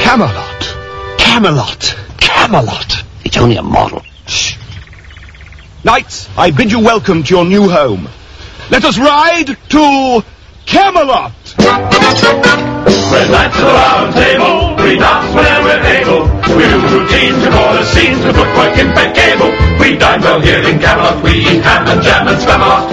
Camelot. Camelot. Camelot. It's only a model. Shh. Knights, I bid you welcome to your new home. Let us ride to Camelot. We're knights of the round table, we dance whenever we're able. We do routines, we call the scenes, we footwork impeccable. We dine well here in Camelot, we eat ham and jam and Spamalot.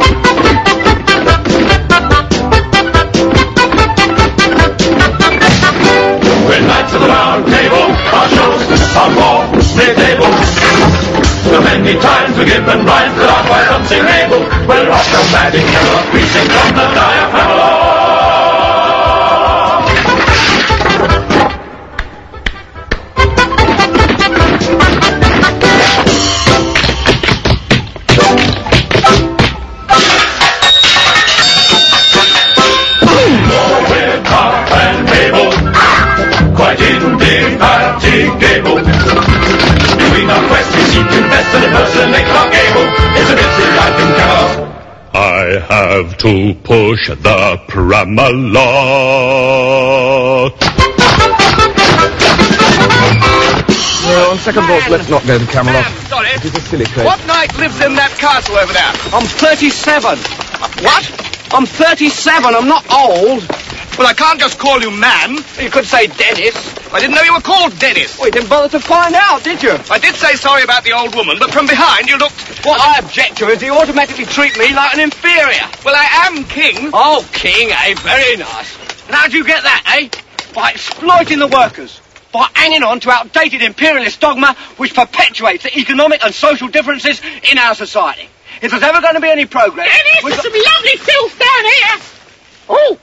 We're knights of the round table, our shows are more mid-able. So many times we're given rhymes that are quite unsingable. We're off the mad in Camelot, we sing from the diaphragm. Indefatigable. Doing our quest, we seek to best and impersonate our gable. It's a busy life in Camelot. I have to push the Pramalot. Well, on second thoughts, let's not go to Camelot. Sorry. It is a silly place. What knight lives in that castle over there? I'm 37. What? I'm 37. I'm not old. Well, I can't just call you man. You could say Dennis. I didn't know you were called Dennis. Well, you didn't bother to find out, did you? I did say sorry about the old woman, but from behind you looked... What I object to is you automatically treat me like an inferior. Well, I am king. Oh, king, eh? Very nice. And how'd you get that, eh? By exploiting the workers. By hanging on to outdated imperialist dogma which perpetuates the economic and social differences in our society. If there's ever going to be any progress... Dennis, there's some lovely filth down here. Oh.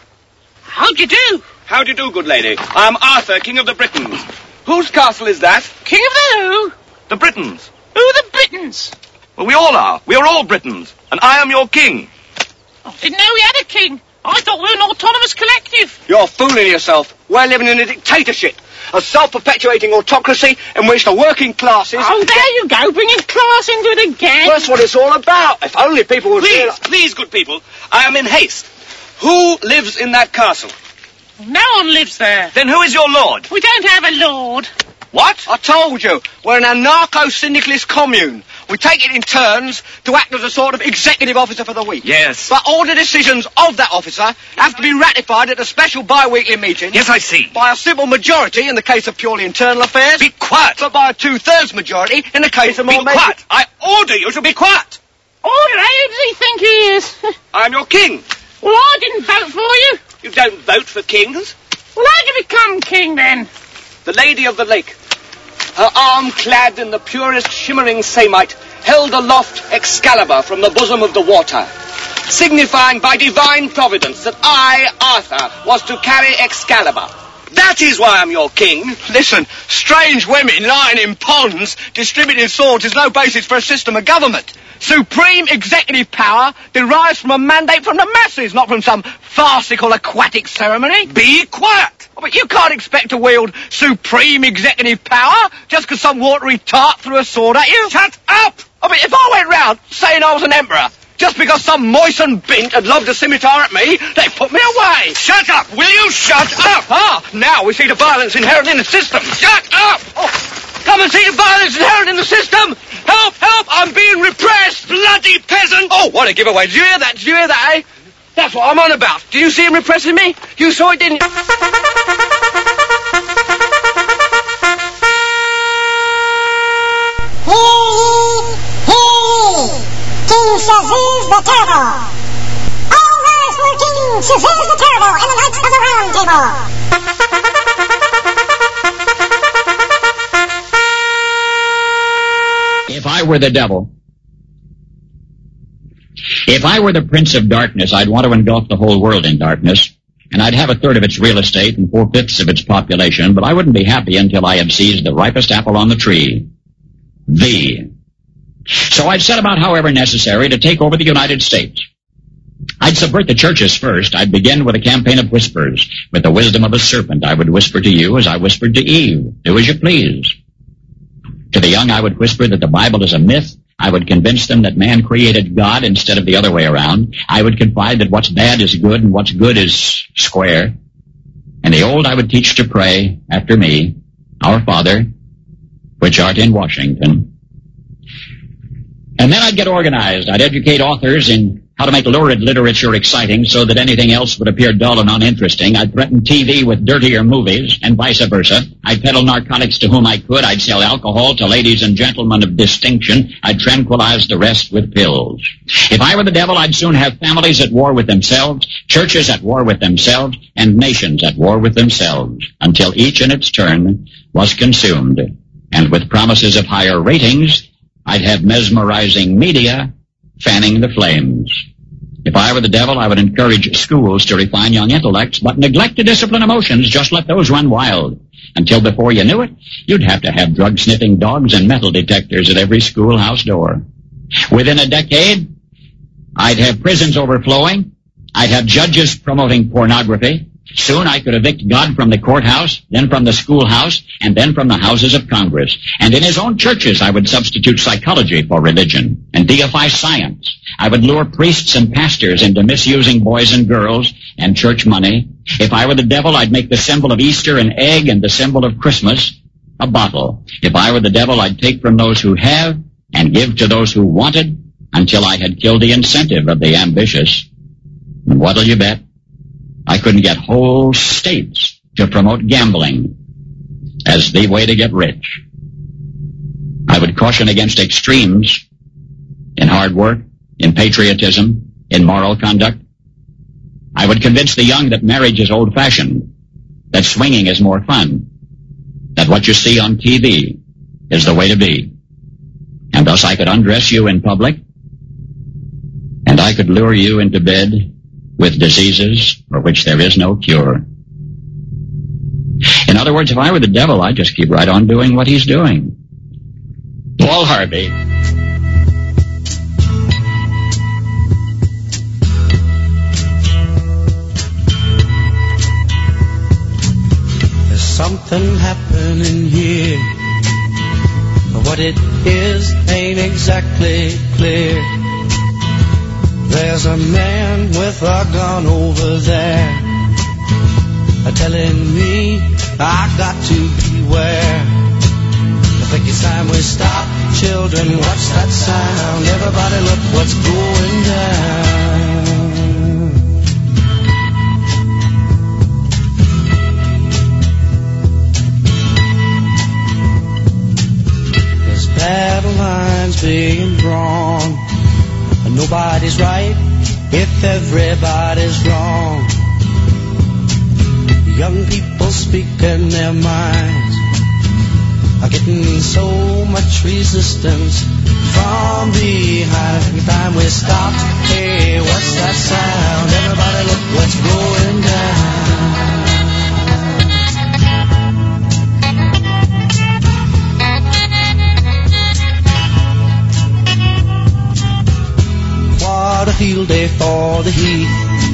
How'd you do? How do you do, good lady? I am Arthur, King of the Britons. Whose castle is that? King of the who? The Britons. Who are the Britons? Well, we all are. We are all Britons. And I am your king. Oh, didn't know we had a king. I thought we were an autonomous collective. You're fooling yourself. We're living in a dictatorship. A self-perpetuating autocracy in which the working classes... Oh, there you go, bringing class into it again. That's what it's all about. If only people would... Please, good people. I am in haste. Who lives in that castle? No one lives there. Then who is your lord? We don't have a lord. What? I told you, we're an anarcho-syndicalist commune. We take it in turns to act as a sort of executive officer for the week. Yes. But all the decisions of that officer have to be ratified at a special bi-weekly meeting. Yes, I see. By a simple majority in the case of purely internal affairs. Be quiet. But by a 2/3 majority in the case of more... Be quiet. I order you to be quiet. Order, who does he think he is? I am your king. Well, I didn't vote for you. You don't vote for kings. Well, how'd you become king, then? The Lady of the Lake, her arm clad in the purest shimmering samite, held aloft Excalibur from the bosom of the water, signifying by divine providence that I, Arthur, was to carry Excalibur. That is why I'm your king. Listen, strange women lying in ponds distributing swords is no basis for a system of government. Supreme executive power derives from a mandate from the masses, not from some farcical aquatic ceremony. Be quiet. Oh, but you can't expect to wield supreme executive power just because some watery tart threw a sword at you. Shut up! I mean, if I went round saying I was an emperor, just because some moistened bint had lobbed a scimitar at me, they'd put me away. Shut up! Will you shut up? Ah, now we see the violence inherent in the system. Shut up! Oh, come and see the violence inherent in the system. Help, help, I'm being repressed. Bloody peasant! Oh, what a giveaway. Did you hear that? Did you hear that, eh? That's what I'm on about. Did you see him repressing me? You saw it, didn't you? King Shazuz the Turtle. All rise for King Shazuz the Turtle and the Knights of the Round Table. If I were the devil, if I were the Prince of Darkness, I'd want to engulf the whole world in darkness, and I'd have 1/3 of its real estate and 4/5 of its population, but I wouldn't be happy until I had seized the ripest apple on the tree. So I'd set about, however necessary, to take over the United States. I'd subvert the churches first. I'd begin with a campaign of whispers. With the wisdom of a serpent, I would whisper to you as I whispered to Eve, do as you please. To the young, I would whisper that the Bible is a myth. I would convince them that man created God instead of the other way around. I would confide that what's bad is good and what's good is square. and the old I would teach to pray after me, Our Father, which art in Washington. And then I'd get organized. I'd educate authors in how to make lurid literature exciting so that anything else would appear dull and uninteresting. I'd threaten TV with dirtier movies and vice versa. I'd peddle narcotics to whom I could. I'd sell alcohol to ladies and gentlemen of distinction. I'd tranquilize the rest with pills. If I were the devil, I'd soon have families at war with themselves, churches at war with themselves, and nations at war with themselves, until each in its turn was consumed. And with promises of higher ratings, I'd have mesmerizing media fanning the flames. If I were the devil, I would encourage schools to refine young intellects, but neglect to discipline emotions. Just let those run wild. Until before you knew it, you'd have to have drug-sniffing dogs and metal detectors at every schoolhouse door. Within a decade, I'd have prisons overflowing. I'd have judges promoting pornography. Soon I could evict God from the courthouse, then from the schoolhouse, and then from the houses of Congress. And in his own churches I would substitute psychology for religion and deify science. I would lure priests and pastors into misusing boys and girls and church money. If I were the devil, I'd make the symbol of Easter an egg and the symbol of Christmas a bottle. If I were the devil, I'd take from those who have and give to those who wanted until I had killed the incentive of the ambitious. And what'll you bet? I couldn't get whole states to promote gambling as the way to get rich. I would caution against extremes in hard work, in patriotism, in moral conduct. I would convince the young that marriage is old-fashioned, that swinging is more fun, that what you see on TV is the way to be. And thus I could undress you in public, and I could lure you into bed with diseases for which there is no cure. In other words, if I were the devil, I'd just keep right on doing what he's doing. Paul Harvey. There's something happening here. What it is ain't exactly clear. There's a man with a gun over there telling me I got to beware. I think it's time we stop. Children, watch that sound. Everybody look what's going down. There's battle lines being drawn. Nobody's right if everybody's wrong. Young people speaking their minds are getting so much resistance from behind. Every time we stop, hey, what's that sound? Everybody look what's going down. What a field day for the heat.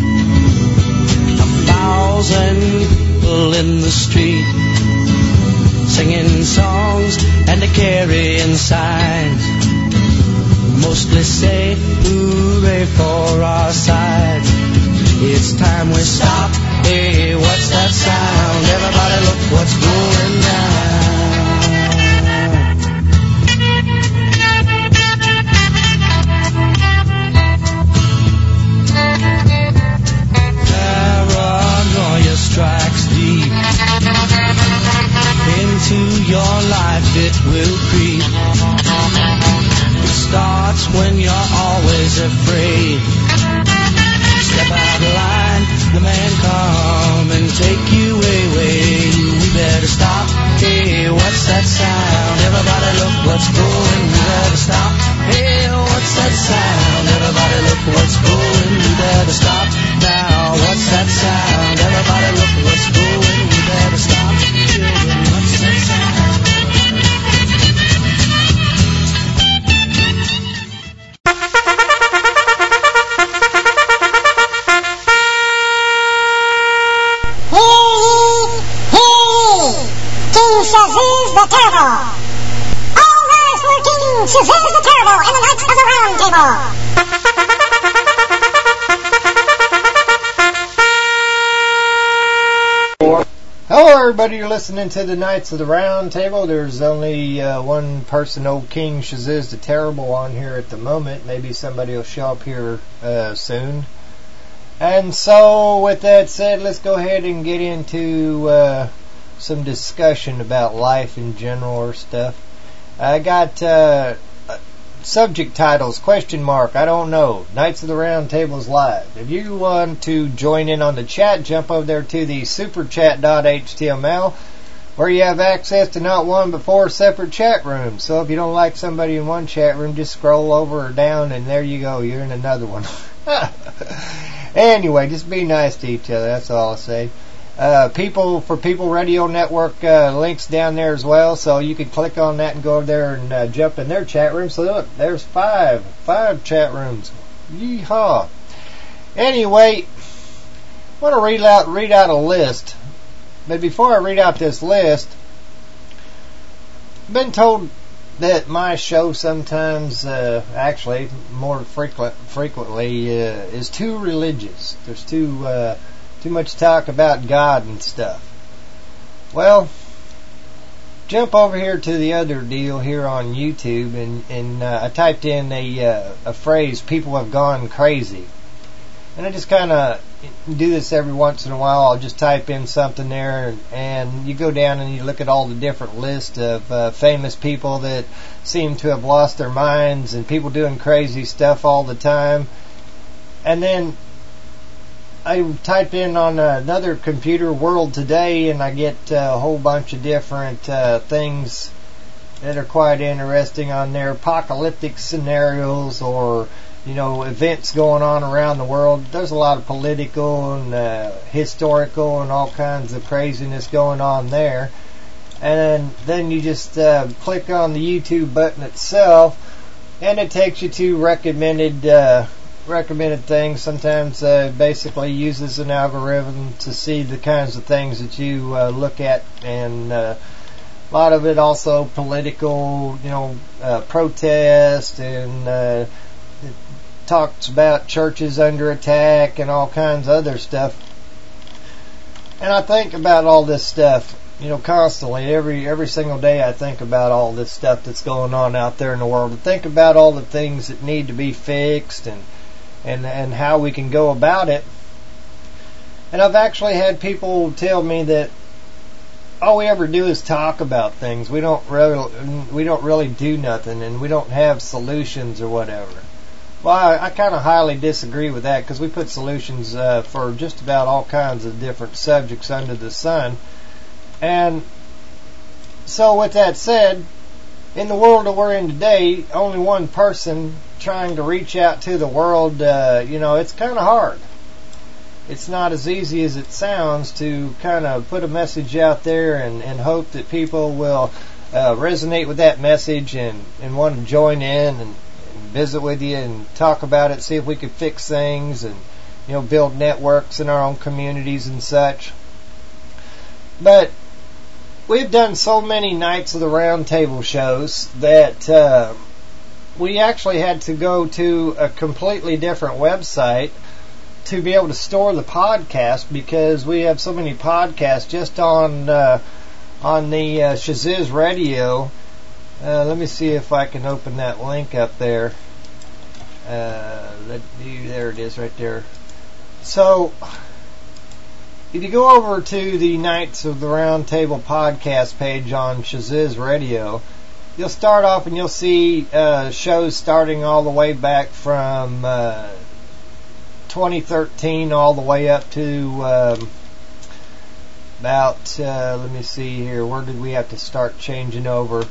1,000 people in the street, singing songs and carrying signs. Mostly say hooray for our side. It's time we stop. Hey, what's that sound? Everybody look what's going down. Strikes deep into your life, it will creep. It starts when you're always afraid. Step out of line, the man come and take you away. We better stop. Hey, what's that sound? Everybody look what's going. We better stop. Hey, what's that sound? Everybody look what's going. We better stop now. What's that sound? Everybody look what's going. We better stop. Children, what's that sound? King Shazuz the Terrible. All rise for King Shazuz the Terrible and the Knights of the Round Table. everybody, you're listening to the Knights of the Round Table. There's only one person, old King Shaziz the Terrible, on here at the moment. Maybe somebody will show up here soon. And so, with that said, let's go ahead and get into some discussion about life in general or stuff. I got subject titles, question mark, I don't know. Knights of the Round Table's live. If you want to join in on the chat, jump over there to the superchat.html, where you have access to not one but 4 separate chat rooms. So if you don't like somebody in one chat room, just scroll over or down and there you go, you're in another one. Anyway, just be nice to each other, that's all I'll say. People Radio Network links down there as well, so you can click on that and go over there and jump in their chat room. So look, there's five chat rooms. Yeehaw! Anyway, I want to read out a list, but before I read out this list, I've been told that my show sometimes, actually more frequently, is too religious. There's too much talk about God and stuff. Well, jump over here to the other deal here on YouTube, and I typed in a phrase, people have gone crazy. And I just kind of do this every once in a while. I'll just type in something there, and you go down and you look at all the different lists of famous people that seem to have lost their minds and people doing crazy stuff all the time. And then I type in on another computer, World Today, and I get a whole bunch of different things that are quite interesting on there. Apocalyptic scenarios or, events going on around the world. There's a lot of political and historical and all kinds of craziness going on there. And then you just click on the YouTube button itself, and it takes you to recommended things. Sometimes basically uses an algorithm to see the kinds of things that you look at, and a lot of it also political, protest, and it talks about churches under attack and all kinds of other stuff. And I think about all this stuff, constantly. Every single day I think about all this stuff that's going on out there in the world. I think about all the things that need to be fixed and how we can go about it. And I've actually had people tell me that all we ever do is talk about things. We don't really do nothing, and we don't have solutions or whatever. Well, I kind of highly disagree with that, because we put solutions for just about all kinds of different subjects under the sun. And so with that said, in the world that we're in today, only one person trying to reach out to the world, it's kind of hard. It's not as easy as it sounds to kind of put a message out there and hope that people will resonate with that message and want to join in and visit with you and talk about it, see if we could fix things and, build networks in our own communities and such. But we've done so many Knights of the Round Table shows that we actually had to go to a completely different website to be able to store the podcast, because we have so many podcasts just on the Shaziz Radio. Let me see if I can open that link up there. There it is right there. So if you go over to the Knights of the Round Table podcast page on Shaziz Radio, you'll start off and you'll see shows starting all the way back from 2013 all the way up to about, let me see here, where did we have to start changing over?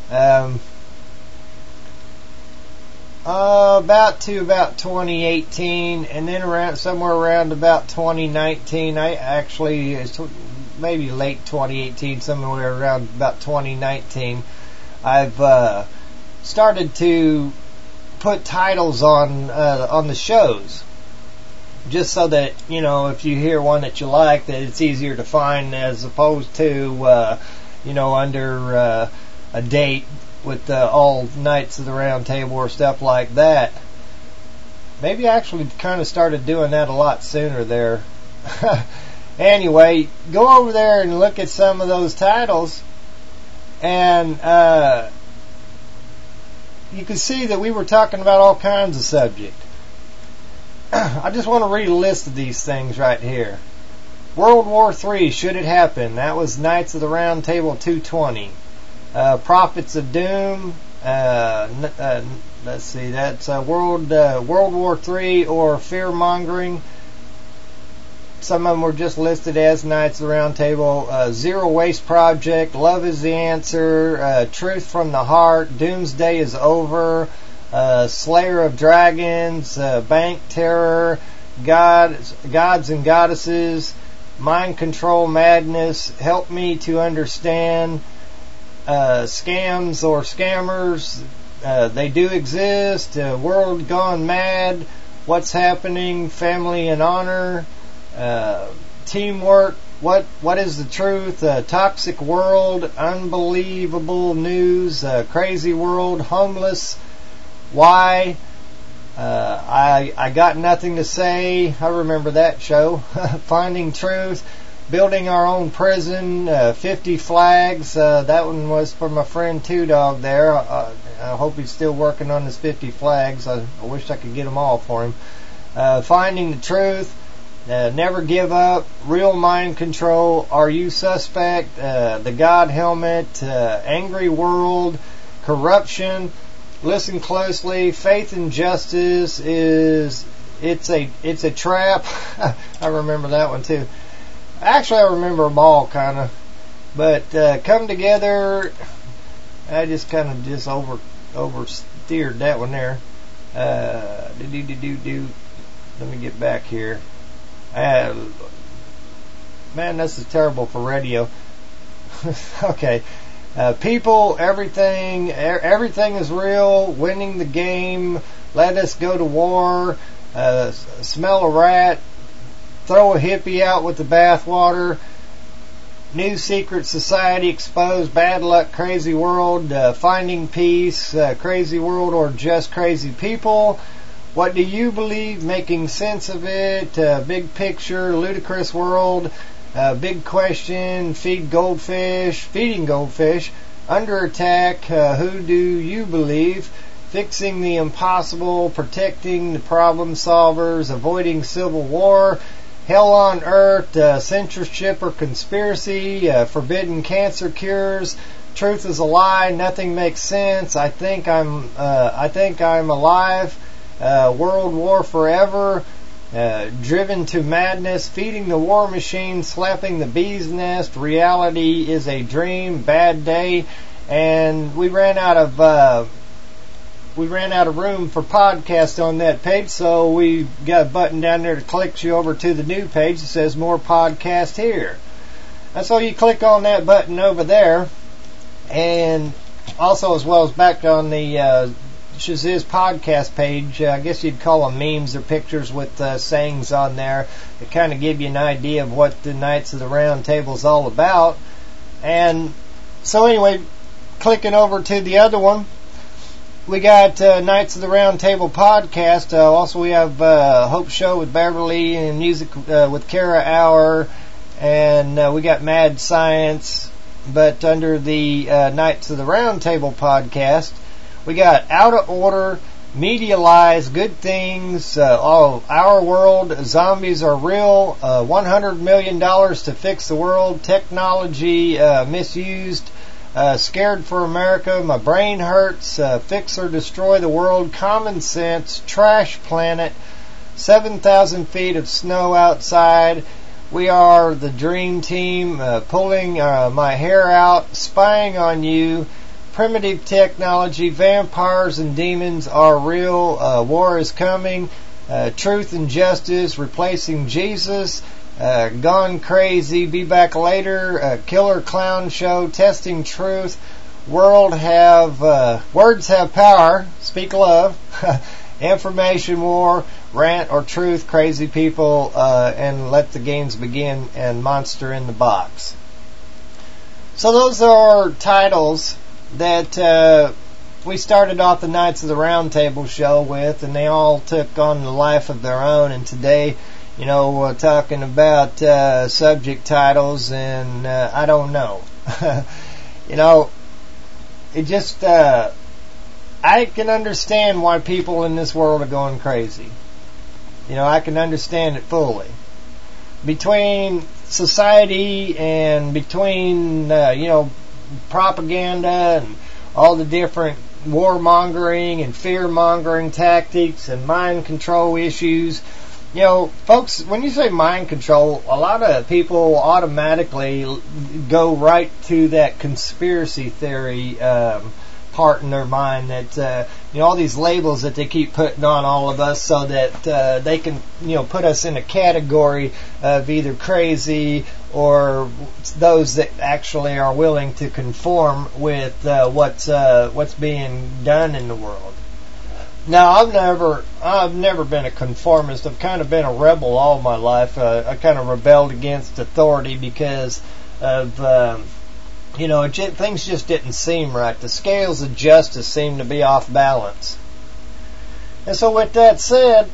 About 2018, and then somewhere around about 2019. It's maybe late 2018, somewhere around about 2019. I've started to put titles on the shows, just so that if you hear one that you like, that it's easier to find, as opposed to under a date with all Knights of the Round Table or stuff like that. Maybe I actually kind of started doing that a lot sooner there. Anyway, go over there and look at some of those titles, and you can see that we were talking about all kinds of subjects. I just want to read a list of these things right here. World War III, should it happen? That was Knights of the Round Table 220. Prophets of Doom. Let's see, that's World War III or Fear Mongering. Some of them were just listed as Knights of the Round Table. Zero Waste Project, Love is the Answer, Truth from the Heart, Doomsday is Over, Slayer of Dragons, Bank Terror, Gods and Goddesses, Mind Control Madness, Help Me to Understand, Scams or Scammers, They Do Exist, World Gone Mad, What's Happening, Family and Honor, Teamwork, What is the Truth, Toxic World, Unbelievable News, Crazy World, Homeless, Why, I Got Nothing to Say, I remember that show, Finding Truth, Building Our Own Prison, 50 Flags, that one was for my friend Two Dog there. I hope he's still working on his 50 Flags. I wish I could get them all for him. Finding the Truth, Never Give Up, Real Mind Control, Are You Suspect, The God Helmet, Angry World, Corruption, Listen Closely, Faith and Justice it's a Trap. I remember that one too. Actually, I remember them all kind of, but Come Together, I just kind of oversteered that one there. Let me get back here. Man, this is terrible for radio. Okay. People, everything is real, winning the game, let us go to war, smell a rat, throw a hippie out with the bathwater, new secret society exposed, bad luck, crazy world, finding peace, crazy world or just crazy people, what do you believe, making sense of it, big picture, ludicrous world, big question, feeding goldfish, under attack, who do you believe, fixing the impossible, protecting the problem solvers, avoiding civil war, hell on earth, censorship or conspiracy, forbidden cancer cures, truth is a lie, nothing makes sense, I think I'm alive, world war forever, driven to madness, feeding the war machine, slapping the bee's nest, reality is a dream, bad day, and we ran out of room for podcasts on that page, so we got a button down there that clicks you over to the new page that says more podcast here. And so you click on that button over there, and also as well as back on the Shaziz podcast page, I guess you'd call them memes or pictures with sayings on there that kind of give you an idea of what the Knights of the Round Table is all about. And so anyway, clicking over to the other one, we got Knights of the Round Table podcast. Also, we have Hope Show with Beverly and Music with Kara Hour, and we got Mad Science. But under the Knights of the Round Table podcast, we got Out of Order, Media Lies, Good Things, Our World, Zombies Are Real, $100 million to Fix the World, Technology Misused, Scared for America, My Brain Hurts, Fix or Destroy the World, Common Sense, Trash Planet, 7,000 Feet of Snow Outside, We Are the Dream Team, Pulling My Hair Out, Spying on You, Primitive Technology, Vampires and Demons Are Real, War is Coming, Truth and Justice, Replacing Jesus, Gone Crazy, Be Back Later, Killer Clown Show, Testing Truth, Words Have Power, Speak Love, Information War, Rant or Truth, Crazy People, and Let the Games Begin, and Monster in the Box. So those are titles that we started off the Knights of the Round Table show with, and they all took on a life of their own, and today talking about subject titles, and I don't know. It just, I can understand why people in this world are going crazy. I can understand it fully. Between society and between, propaganda and all the different warmongering and fear-mongering tactics and mind control issues. Folks, when you say mind control, a lot of people automatically go right to that conspiracy theory part in their mind, that all these labels that they keep putting on all of us so that they can put us in a category of either crazy or those that actually are willing to conform with what's being done in the world. Now, I've never been a conformist. I've kind of been a rebel all my life. I kind of rebelled against authority because of, things just didn't seem right. The scales of justice seemed to be off balance. And so with that said,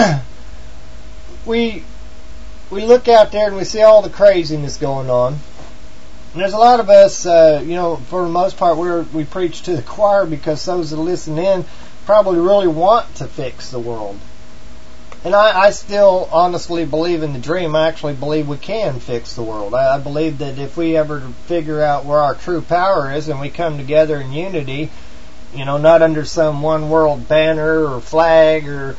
we look out there and we see all the craziness going on. And there's a lot of us, for the most part, we preach to the choir because those that listen in probably really want to fix the world. And I still honestly believe in the dream. I actually believe we can fix the world. I believe that if we ever figure out where our true power is and we come together in unity, not under some one world banner or flag or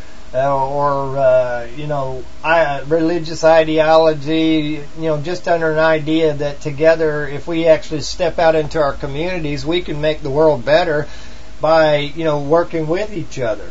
religious ideology, just under an idea that together, if we actually step out into our communities, we can make the world better by, working with each other.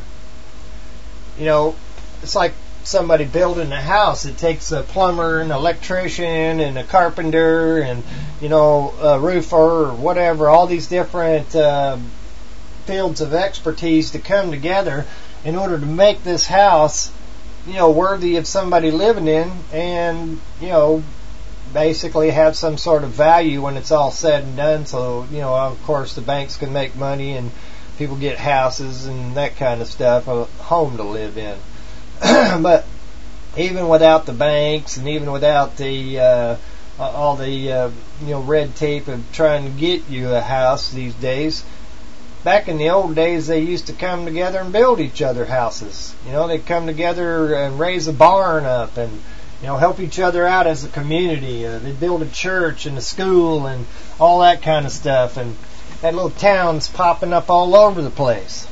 It's like somebody building a house. It takes a plumber, an electrician, and a carpenter, and, a roofer, or whatever, all these different fields of expertise to come together in order to make this house, worthy of somebody living in, and, basically have some sort of value when it's all said and done. So, of course, the banks can make money and people get houses and that kind of stuff, a home to live in. But even without the banks and even without the all the red tape of trying to get you a house these days, back in the old days they used to come together and build each other houses. They'd come together and raise a barn up and help each other out as a community. They'd build a church and a school and all that kind of stuff, and had little towns popping up all over the place.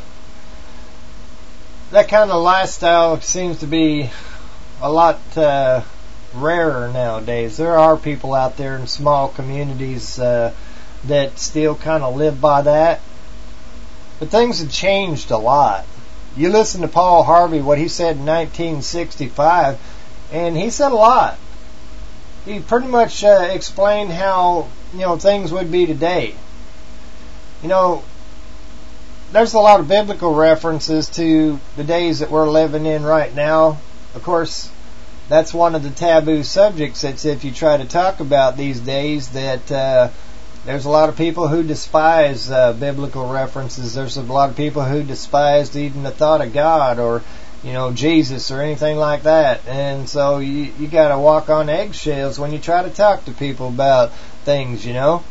That kind of lifestyle seems to be a lot rarer nowadays. There are people out there in small communities that still kind of live by that. But things have changed a lot. You listen to Paul Harvey, what he said in 1965, and he said a lot. He pretty much explained how, things would be today. There's a lot of biblical references to the days that we're living in right now. Of course, that's one of the taboo subjects that if you try to talk about these days, that there's a lot of people who despise biblical references. There's a lot of people who despise even the thought of God or, Jesus or anything like that. And so you got to walk on eggshells when you try to talk to people about things,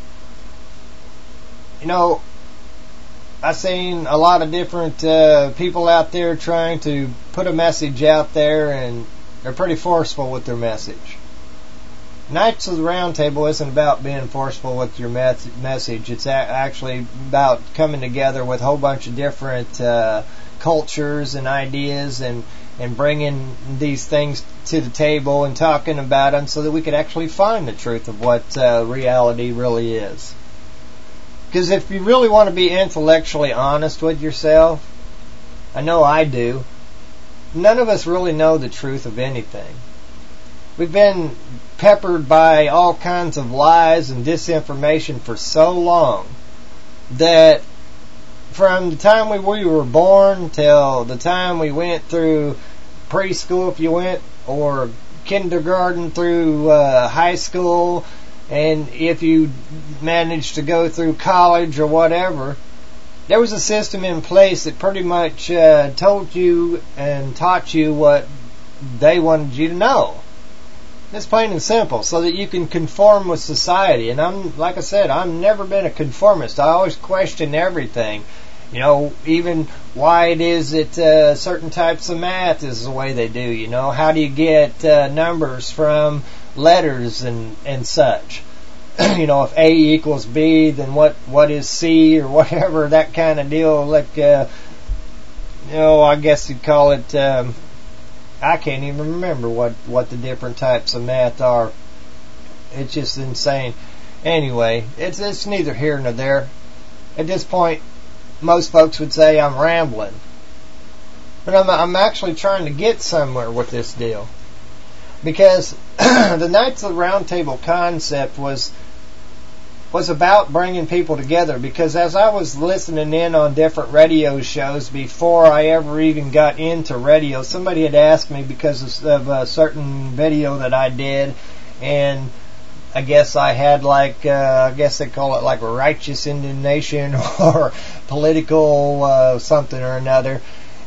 I've seen a lot of different people out there trying to put a message out there, and they're pretty forceful with their message. Knights of the Round Table isn't about being forceful with your message. It's actually about coming together with a whole bunch of different cultures and ideas and bringing these things to the table and talking about them so that we could actually find the truth of what reality really is. Because if you really want to be intellectually honest with yourself, I know I do, none of us really know the truth of anything. We've been peppered by all kinds of lies and disinformation for so long that from the time we were born till the time we went through preschool, if you went, or kindergarten through high school, and if you managed to go through college or whatever, there was a system in place that pretty much told you and taught you what they wanted you to know. It's plain and simple, so that you can conform with society. And like I said, I've never been a conformist. I always question everything. You know, even why it is that certain types of math is the way they do. You know, how do you get numbers from letters and such? You know, if A equals B, then what is C or whatever, that kind of deal. Like, you know, I guess you'd call it. I can't even remember what the different types of math are. It's just insane. Anyway, it's neither here nor there. At this point, most folks would say I'm rambling, but I'm actually trying to get somewhere with this deal, because the Knights of the Round Table concept was about bringing people together. Because as I was listening in on different radio shows before I ever even got into radio, somebody had asked me because of a certain video that I did, and I guess I had I guess they call it like righteous indignation or political something or another.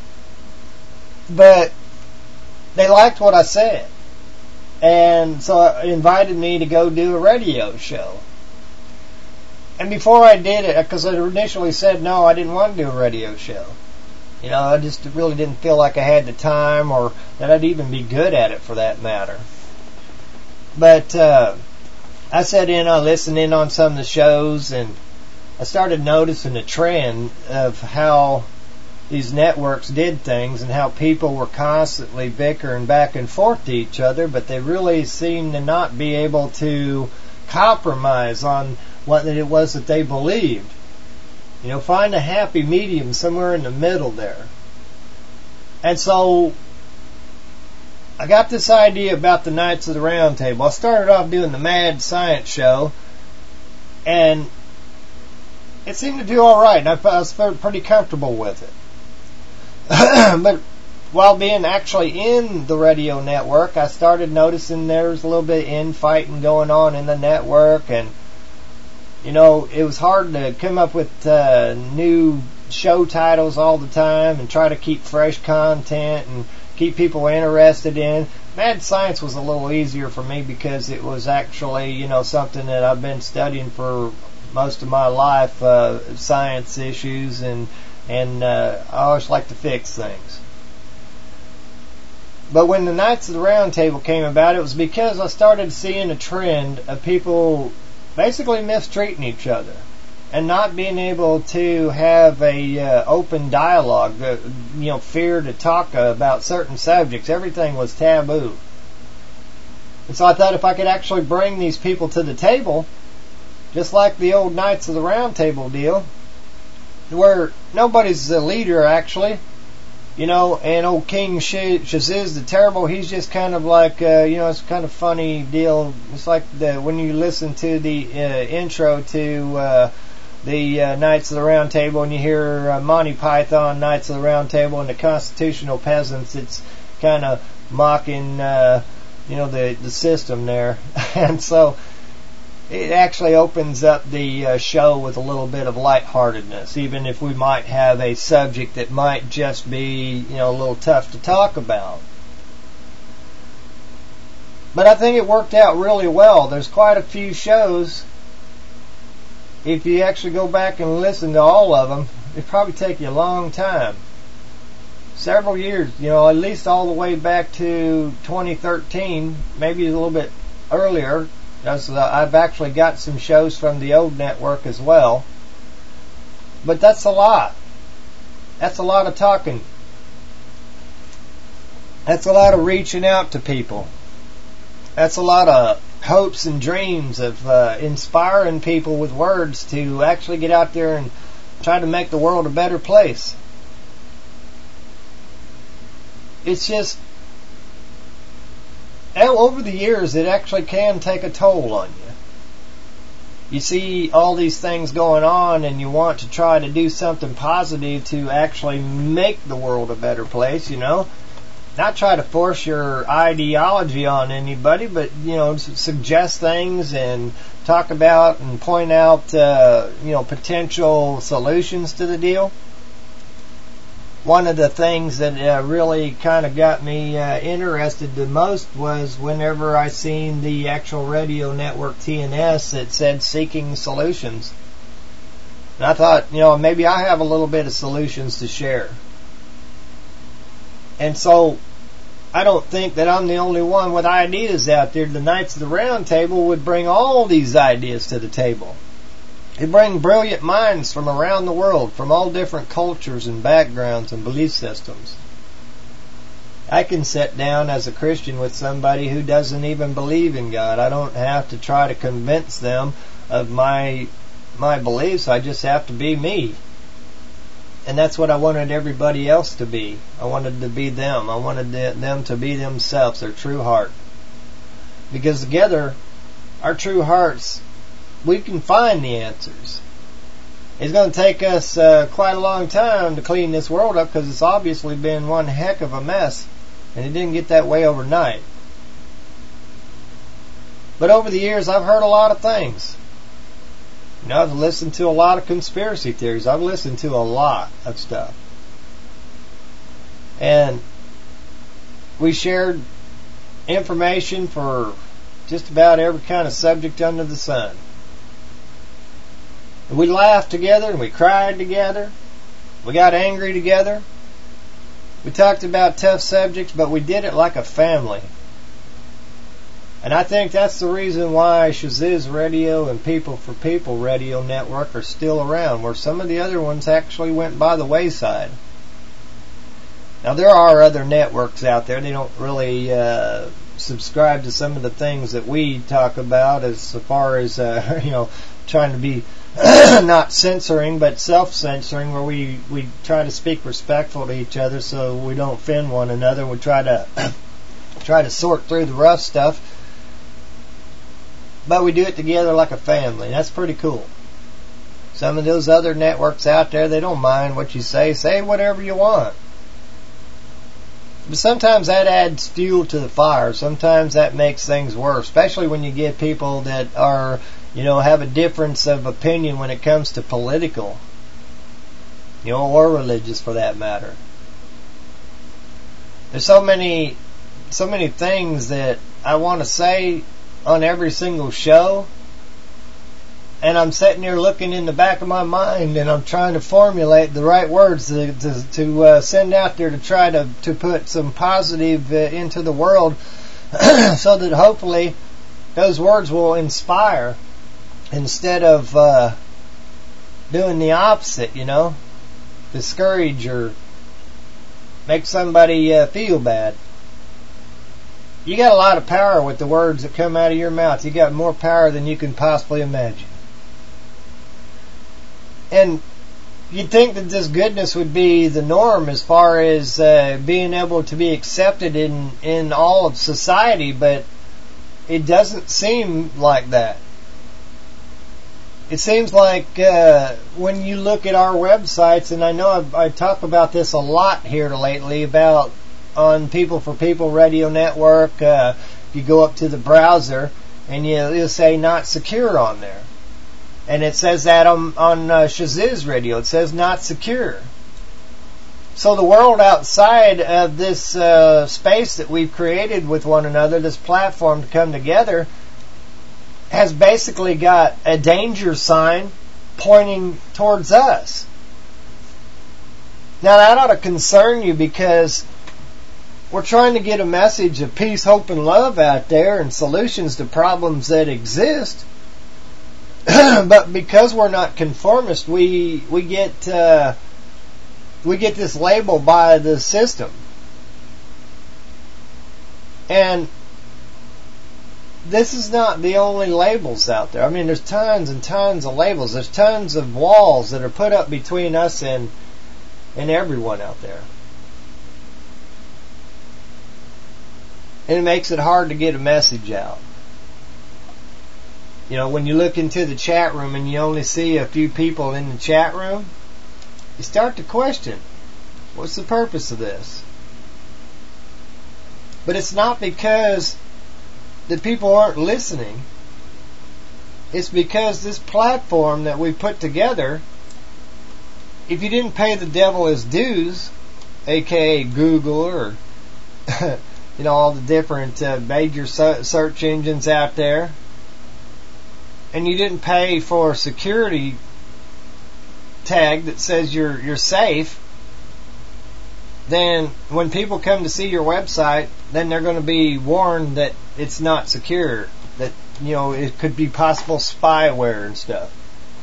But they liked what I said, and so it invited me to go do a radio show. And before I did it, because I initially said no, I didn't want to do a radio show. You know, I just really didn't feel like I had the time, or that I'd even be good at it for that matter. But I sat in, I listened in on some of the shows, and I started noticing a trend of how these networks did things and how people were constantly bickering back and forth to each other, but they really seemed to not be able to compromise on what it was that they believed. You know, find a happy medium somewhere in the middle there. And so I got this idea about the Knights of the Round Table. I started off doing the Mad Science Show, and it seemed to do all right, and I was pretty comfortable with it. But while being actually in the radio network, I started noticing there was a little bit of infighting going on in the network, and you know, it was hard to come up with new show titles all the time and try to keep fresh content and keep people interested in. Mad Science was a little easier for me because it was actually, you know, something that I've been studying for most of my life, science issues, and I always like to fix things. But when the Knights of the Round Table came about, it was because I started seeing a trend of people basically mistreating each other and not being able to have a open dialogue. You know, fear to talk about certain subjects. Everything was taboo. And so I thought if I could actually bring these people to the table, just like the old Knights of the Round Table deal, where nobody's the leader actually, you know, and old King Shaziz the Terrible, he's just kind of like, you know, it's kind of funny deal. It's like when you listen to the intro to the Knights of the Round Table and you hear Monty Python, Knights of the Round Table, and the Constitutional Peasants, it's kind of mocking, you know, the system there. And so it actually opens up the show with a little bit of lightheartedness, even if we might have a subject that might just be, you know, a little tough to talk about. But I think it worked out really well. There's quite a few shows. If you actually go back and listen to all of them, it'd probably take you a long time. Several years, you know, at least all the way back to 2013, maybe a little bit earlier. I've actually got some shows from the old network as well. But that's a lot. That's a lot of talking. That's a lot of reaching out to people. That's a lot of hopes and dreams of inspiring people with words to actually get out there and try to make the world a better place. It's just, over the years, it actually can take a toll on you. You see all these things going on and you want to try to do something positive to actually make the world a better place, you know. Not try to force your ideology on anybody, but, you know, suggest things and talk about and point out, you know, potential solutions to the deal. one of the things that really kind of got me interested the most was whenever I seen the actual radio network TNS that said seeking solutions. And I thought, maybe I have a little bit of solutions to share. And so I don't think that I'm the only one with ideas out there. The Knights of the Round Table would bring all these ideas to the table. They bring brilliant minds from around the world, from all different cultures and backgrounds and belief systems. I can sit down as a Christian with somebody who doesn't even believe in God. I don't have to try to convince them of my beliefs. I just have to be me. And that's what I wanted everybody else to be. I wanted to be them. I wanted them to be themselves, their true heart. Because together, our true hearts, we can find the answers. It's going to take us quite a long time to clean this world up because it's obviously been one heck of a mess, and it didn't get that way overnight. But over the years, I've heard a lot of things. I've listened to a lot of conspiracy theories. I've listened to a lot of stuff. And we shared information for just about every kind of subject under the sun. We laughed together and we cried together. We got angry together. We talked about tough subjects, but we did it like a family. And I think that's the reason why Shaziz Radio and People for People Radio Network are still around, where some of the other ones actually went by the wayside. Now, there are other networks out there. They don't really subscribe to some of the things that we talk about as far as, trying to be not censoring, but self-censoring, where we try to speak respectful to each other so we don't offend one another. We try to sort through the rough stuff. But we do it together like a family. That's pretty cool. Some of those other networks out there, they don't mind what you say. Say whatever you want. But sometimes that adds fuel to the fire. Sometimes that makes things worse, especially when you get people that are, have a difference of opinion when it comes to political, or religious for that matter. There's so many things that I want to say on every single show, and I'm sitting here looking in the back of my mind and I'm trying to formulate the right words to send out there to try to put some positive into the world so that hopefully those words will inspire instead of doing the opposite, discourage or make somebody feel bad. You got a lot of power with the words that come out of your mouth. You got more power than you can possibly imagine. And you'd think that this goodness would be the norm as far as being able to be accepted in all of society, but it doesn't seem like that. It seems like when you look at our websites, and I know I talk about this a lot here lately about on People for People Radio Network, you go up to the browser and you'll say not secure on there. And it says that on Shaziz Radio, it says not secure. So the world outside of this space that we've created with one another, this platform to come together, has basically got a danger sign pointing towards us. Now that ought to concern you because we're trying to get a message of peace, hope, and love out there and solutions to problems that exist. But because we're not conformist, we get this label by the system. And this is not the only labels out there. I mean, there's tons and tons of labels. There's tons of walls that are put up between us and everyone out there. And it makes it hard to get a message out. When you look into the chat room and you only see a few people in the chat room, you start to question, what's the purpose of this? But it's not because the people aren't listening. It's because this platform that we put together, if you didn't pay the devil his dues, aka Google, or all the different major search engines out there, and you didn't pay for a security tag that says you're safe, then when people come to see your website, then they're going to be warned that it's not secure, that it could be possible spyware and stuff.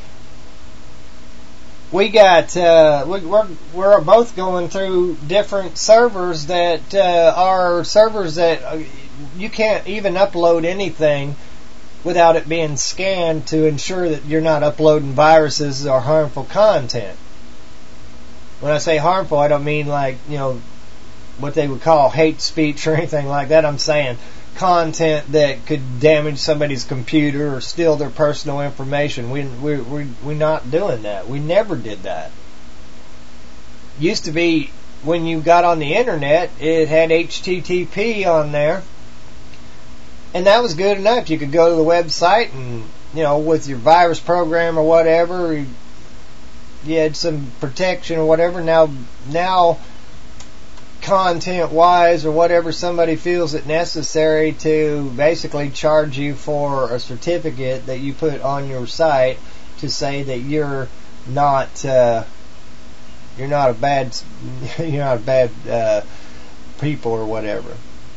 We got we're both going through different servers that are servers that you can't even upload anything without it being scanned to ensure that you're not uploading viruses or harmful content. When I say harmful, I don't mean like what they would call hate speech or anything like that. I'm saying content that could damage somebody's computer or steal their personal information. We're not doing that. We never did that. Used to be when you got on the internet, it had HTTP on there, and that was good enough. You could go to the website and with your virus program or whatever, you had some protection or whatever. Now content-wise or whatever, somebody feels it necessary to basically charge you for a certificate that you put on your site to say that you're not a bad people or whatever.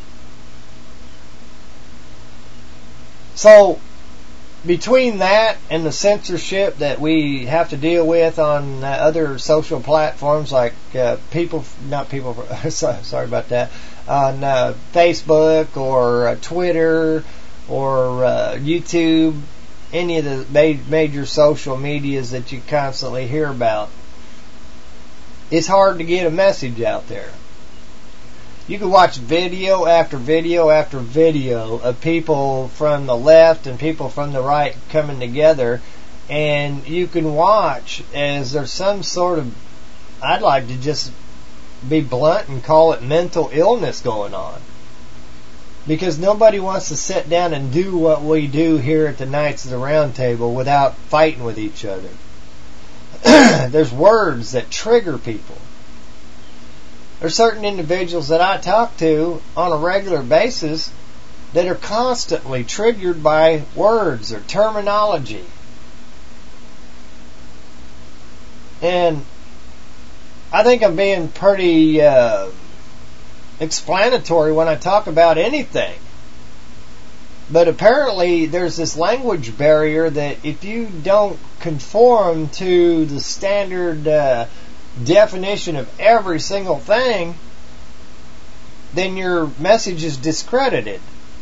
So between that and the censorship that we have to deal with on other social platforms like sorry about that, on Facebook or Twitter or YouTube, any of the major social medias that you constantly hear about, it's hard to get a message out there. You can watch video after video after video of people from the left and people from the right coming together, and you can watch as there's some sort of, I'd like to just be blunt and call it mental illness going on. Because nobody wants to sit down and do what we do here at the Knights of the Round Table without fighting with each other. There's words that trigger people. There's certain individuals that I talk to on a regular basis that are constantly triggered by words or terminology. And I think I'm being pretty explanatory when I talk about anything. But apparently there's this language barrier that if you don't conform to the standard definition of every single thing, then your message is discredited.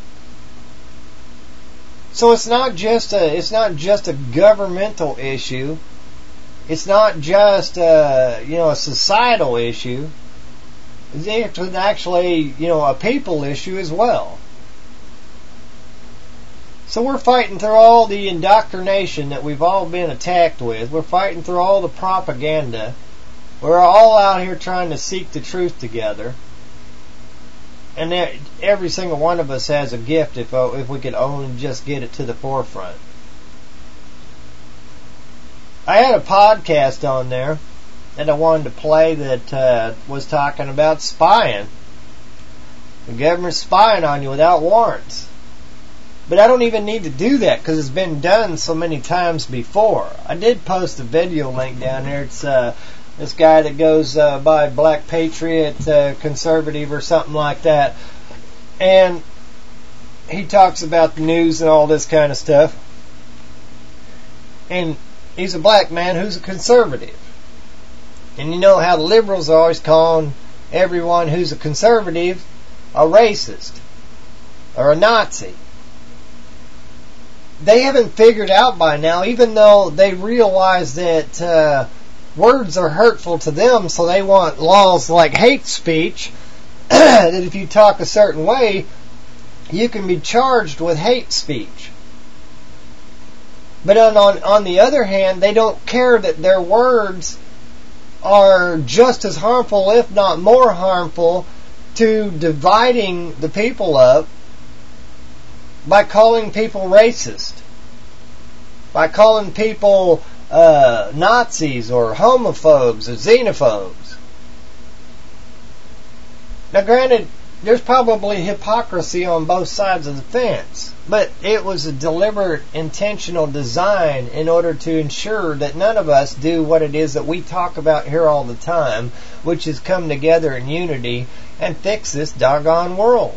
So it's not just a governmental issue. It's not just a societal issue. It's actually a people issue as well. So we're fighting through all the indoctrination that we've all been attacked with. We're fighting through all the propaganda. We're all out here trying to seek the truth together. And every single one of us has a gift if we could only just get it to the forefront. I had a podcast on there that I wanted to play that was talking about spying. The government's spying on you without warrants. But I don't even need to do that because it's been done so many times before. I did post a video link down there. It's this guy that goes by Black Patriot Conservative or something like that. And he talks about the news and all this kind of stuff. And he's a black man who's a conservative. And you know how the liberals are always calling everyone who's a conservative a racist or a Nazi. They haven't figured out by now, even though they realize that words are hurtful to them, so they want laws like hate speech, that if you talk a certain way, you can be charged with hate speech. But on the other hand, they don't care that their words are just as harmful, if not more harmful, to dividing the people up by calling people racist, by calling people Nazis or homophobes or xenophobes. Now granted, there's probably hypocrisy on both sides of the fence, but it was a deliberate, intentional design in order to ensure that none of us do what it is that we talk about here all the time, which is come together in unity and fix this doggone world.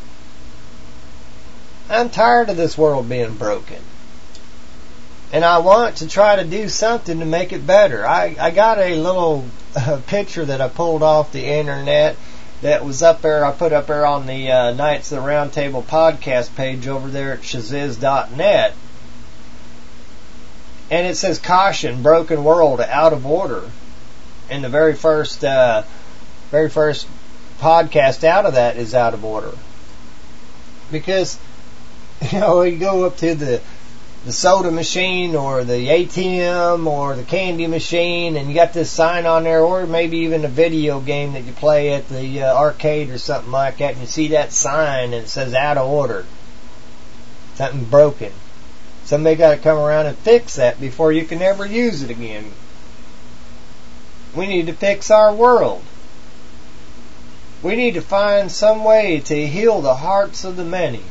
I'm tired of this world being broken. And I want to try to do something to make it better. I got a little picture that I pulled off the internet that was up there. I put up there on the Knights of the Round Table podcast page over there at shaziz.net. And it says, caution, broken world, out of order. And the very first podcast out of that is out of order. Because, you know, you go up to the soda machine or the ATM or the candy machine and you got this sign on there, or maybe even a video game that you play at the arcade or something like that, and you see that sign and it says out of order. Something broken. Somebody got to come around and fix that before you can ever use it again. We need to fix our world. We need to find some way to heal the hearts of the many.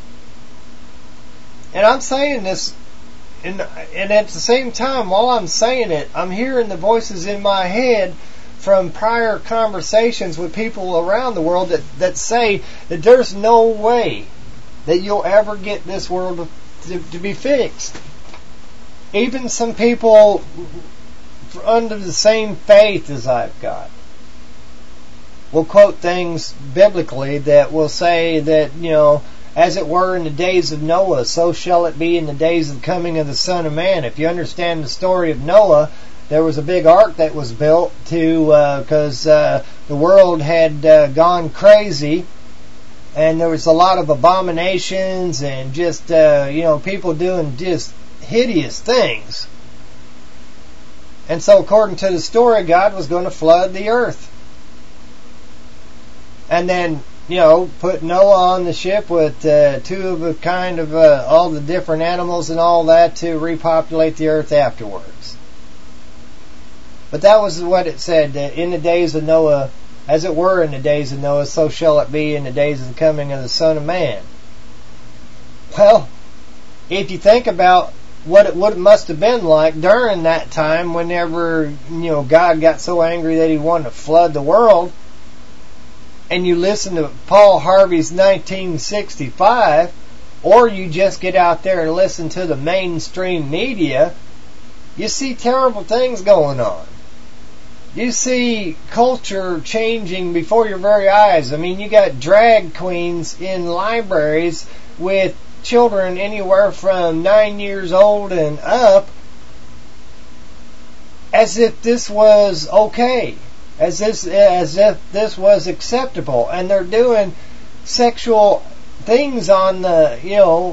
And I'm saying this, and at the same time, while I'm saying it, I'm hearing the voices in my head from prior conversations with people around the world that say that there's no way that you'll ever get this world to be fixed. Even some people under the same faith as I've got will quote things biblically that will say that, you know, as it were in the days of Noah, so shall it be in the days of the coming of the Son of Man. If you understand the story of Noah, there was a big ark that was built because the world had gone crazy, and there was a lot of abominations and just people doing just hideous things. And so, according to the story, God was going to flood the earth, and then, put Noah on the ship with two of a kind of all the different animals and all that to repopulate the earth afterwards. But that was what it said, that in the days of Noah, as it were in the days of Noah, so shall it be in the days of the coming of the Son of Man. Well, if you think about what it must have been like during that time, whenever God got so angry that He wanted to flood the world, and you listen to Paul Harvey's 1965, or you just get out there and listen to the mainstream media, you see terrible things going on. You see culture changing before your very eyes. I mean, you got drag queens in libraries with children anywhere from 9 years old and up, as if this was okay. As if this was acceptable, and they're doing sexual things on the,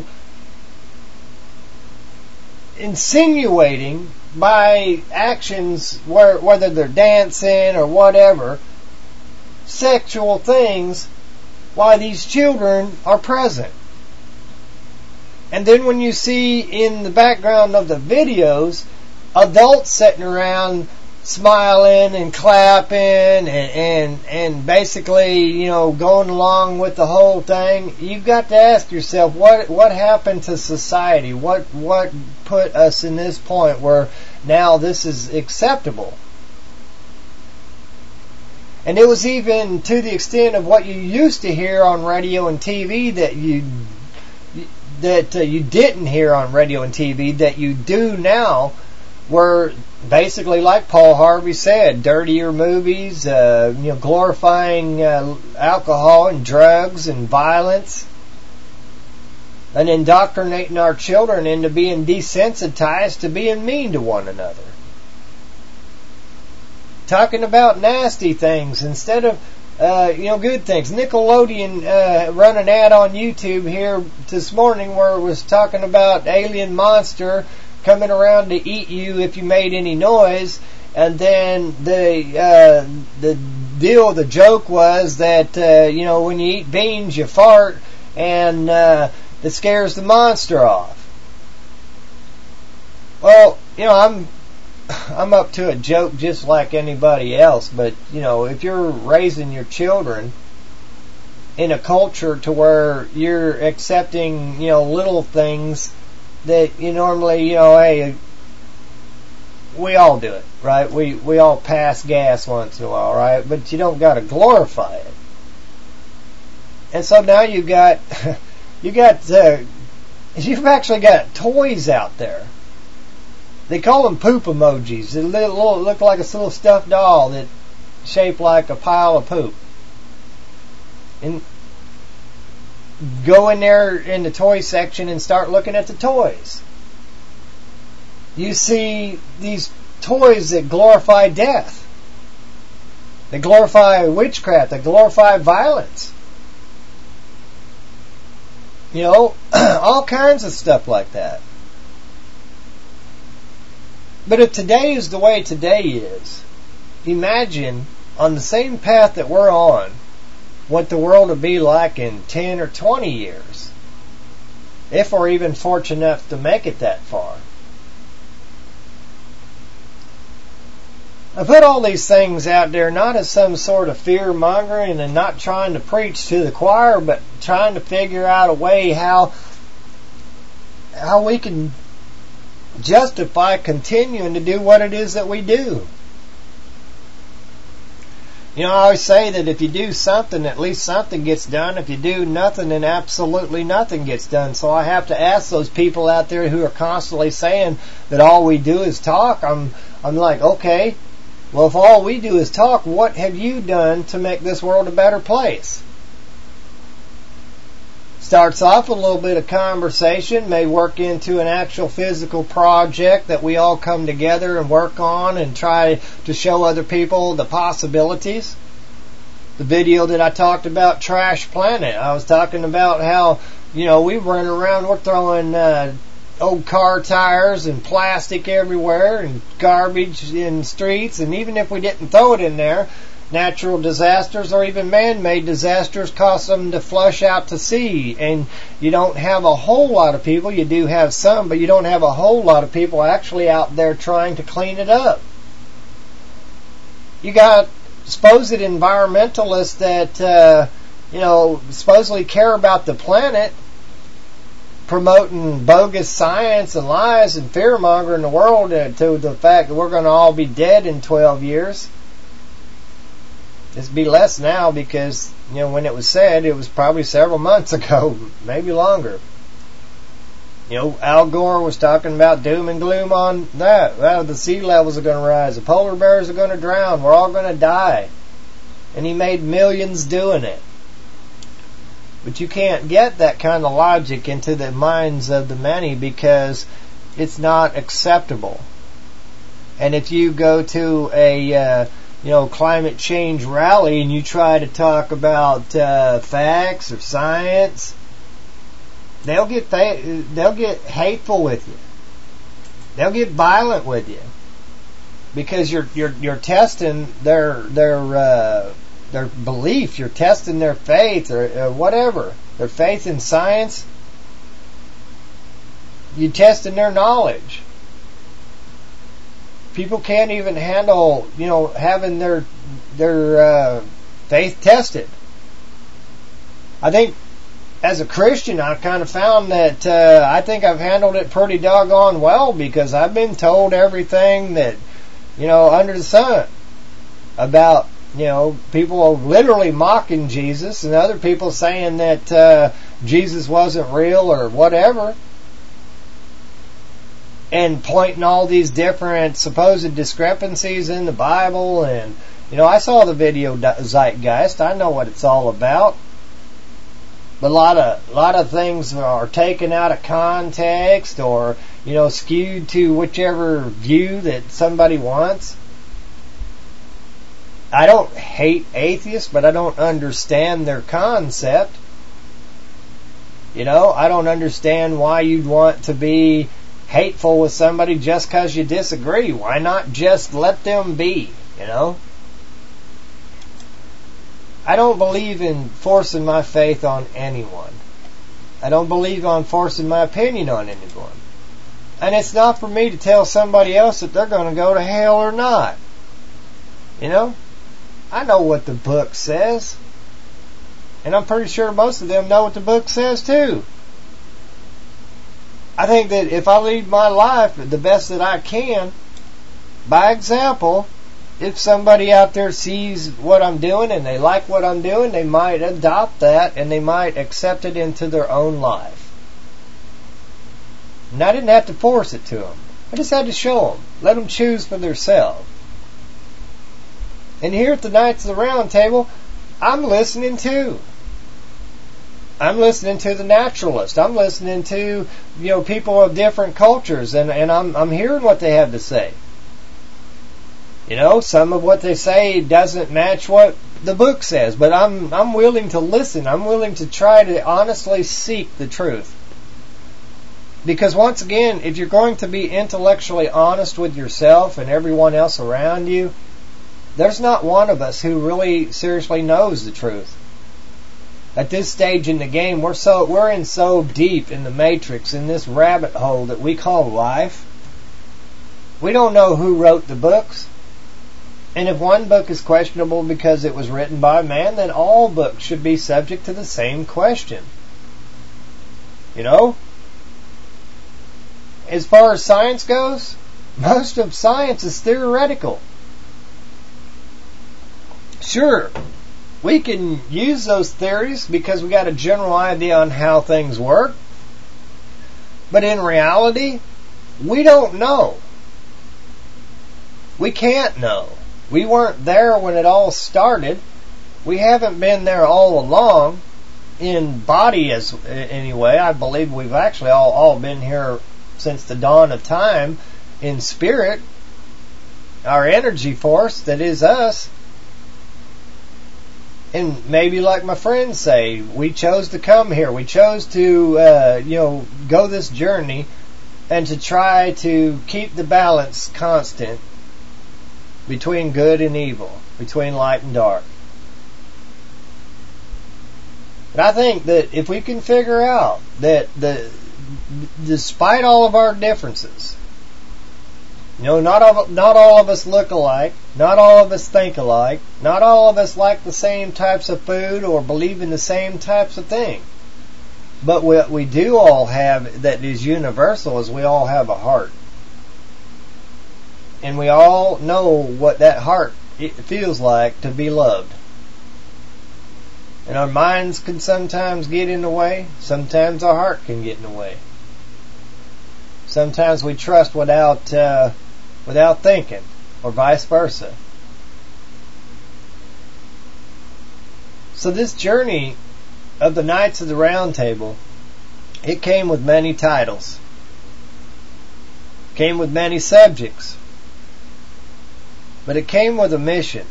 insinuating by actions, whether they're dancing or whatever, sexual things, while these children are present. And then when you see in the background of the videos, adults sitting around smiling and clapping and basically, going along with the whole thing, you've got to ask yourself, what happened to society? What put us in this point where now this is acceptable? And it was even to the extent of what you used to hear on radio and TV that you didn't hear on radio and TV that you do now, were basically, like Paul Harvey said, dirtier movies, glorifying alcohol and drugs and violence, and indoctrinating our children into being desensitized to being mean to one another. Talking about nasty things instead of good things. Nickelodeon run an ad on YouTube here this morning where it was talking about alien monster coming around to eat you if you made any noise, and then the joke was that when you eat beans you fart, and it scares the monster off. Well, I'm up to a joke just like anybody else, but if you're raising your children in a culture to where you're accepting, little things that you normally, hey, we all do it, right? We all pass gas once in a while, right? But you don't got to glorify it. And so now you've actually got toys out there. They call them poop emojis. They look like a little stuffed doll that's shaped like a pile of poop. And go in there in the toy section and start looking at the toys. You see these toys that glorify death. They glorify witchcraft. They glorify violence. All kinds of stuff like that. But if today is the way today is, imagine on the same path that we're on, what the world will be like in 10 or 20 years. If we're even fortunate enough to make it that far. I put all these things out there not as some sort of fear-mongering and not trying to preach to the choir, but trying to figure out a way how we can justify continuing to do what it is that we do. I always say that if you do something, at least something gets done. If you do nothing, then absolutely nothing gets done. So I have to ask those people out there who are constantly saying that all we do is talk. I'm like, okay, well, if all we do is talk, what have you done to make this world a better place? Starts off with a little bit of conversation, may work into an actual physical project that we all come together and work on and try to show other people the possibilities. The video that I talked about, Trash Planet, I was talking about how, we run around, we're throwing old car tires and plastic everywhere and garbage in streets, and even if we didn't throw it in there, natural disasters or even man-made disasters cause them to flush out to sea. And you don't have a whole lot of people, you do have some, but you don't have a whole lot of people actually out there trying to clean it up. You got supposed environmentalists that, supposedly care about the planet, promoting bogus science and lies and fear-mongering the world to the fact that we're going to all be dead in 12 years. It's be less now because, when it was said, it was probably several months ago, maybe longer. Al Gore was talking about doom and gloom on that. Well, the sea levels are going to rise. The polar bears are going to drown. We're all going to die. And he made millions doing it. But you can't get that kind of logic into the minds of the many because it's not acceptable. And if you go to a climate change rally and you try to talk about facts or science, they'll get hateful with you. They'll get violent with you because you're testing their belief. You're testing their faith or whatever, their faith in science. You're testing their knowledge. People can't even handle, having their faith tested. I think as a Christian, I kind of found that I think I've handled it pretty doggone well because I've been told everything that, under the sun about, people literally mocking Jesus and other people saying that Jesus wasn't real or whatever. And pointing all these different supposed discrepancies in the Bible. And, I saw the video Zeitgeist. I know what it's all about. But a lot of things are taken out of context or, skewed to whichever view that somebody wants. I don't hate atheists, but I don't understand their concept. I don't understand why you'd want to be hateful with somebody just because you disagree. Why not just let them be, I don't believe in forcing my faith on anyone. I don't believe on forcing my opinion on anyone. And it's not for me to tell somebody else that they're going to go to hell or not. I know what the book says. And I'm pretty sure most of them know what the book says too. I think that if I lead my life the best that I can, by example, if somebody out there sees what I'm doing and they like what I'm doing, they might adopt that and they might accept it into their own life. And I didn't have to force it to them. I just had to show them. Let them choose for themselves. And here at the Knights of the Round Table, I'm listening too. I'm listening to the naturalist. I'm listening to, people of different cultures, and I'm hearing what they have to say. Some of what they say doesn't match what the book says, but I'm willing to listen. I'm willing to try to honestly seek the truth. Because once again, if you're going to be intellectually honest with yourself and everyone else around you, there's not one of us who really seriously knows the truth. At this stage in the game, we're in so deep in the matrix, in this rabbit hole that we call life. We don't know who wrote the books. And if one book is questionable because it was written by man, then all books should be subject to the same question. As far as science goes, most of science is theoretical. Sure, we can use those theories because we got a general idea on how things work. But in reality, we don't know. We can't know. We weren't there when it all started. We haven't been there all along. In body, anyway, I believe we've actually all been here since the dawn of time. In spirit, our energy force that is us. And maybe like my friends say, we chose to come here. We chose to, go this journey and to try to keep the balance constant between good and evil, between light and dark. But I think that if we can figure out that despite all of our differences, not all of us look alike, not all of us think alike, not all of us like the same types of food or believe in the same types of things. But what we do all have that is universal is we all have a heart. And we all know what that heart feels like to be loved. And our minds can sometimes get in the way. Sometimes our heart can get in the way. Sometimes we trust without thinking, or vice versa. So this journey of the Knights of the Round Table, it came with many titles. Came with many subjects. But it came with a mission.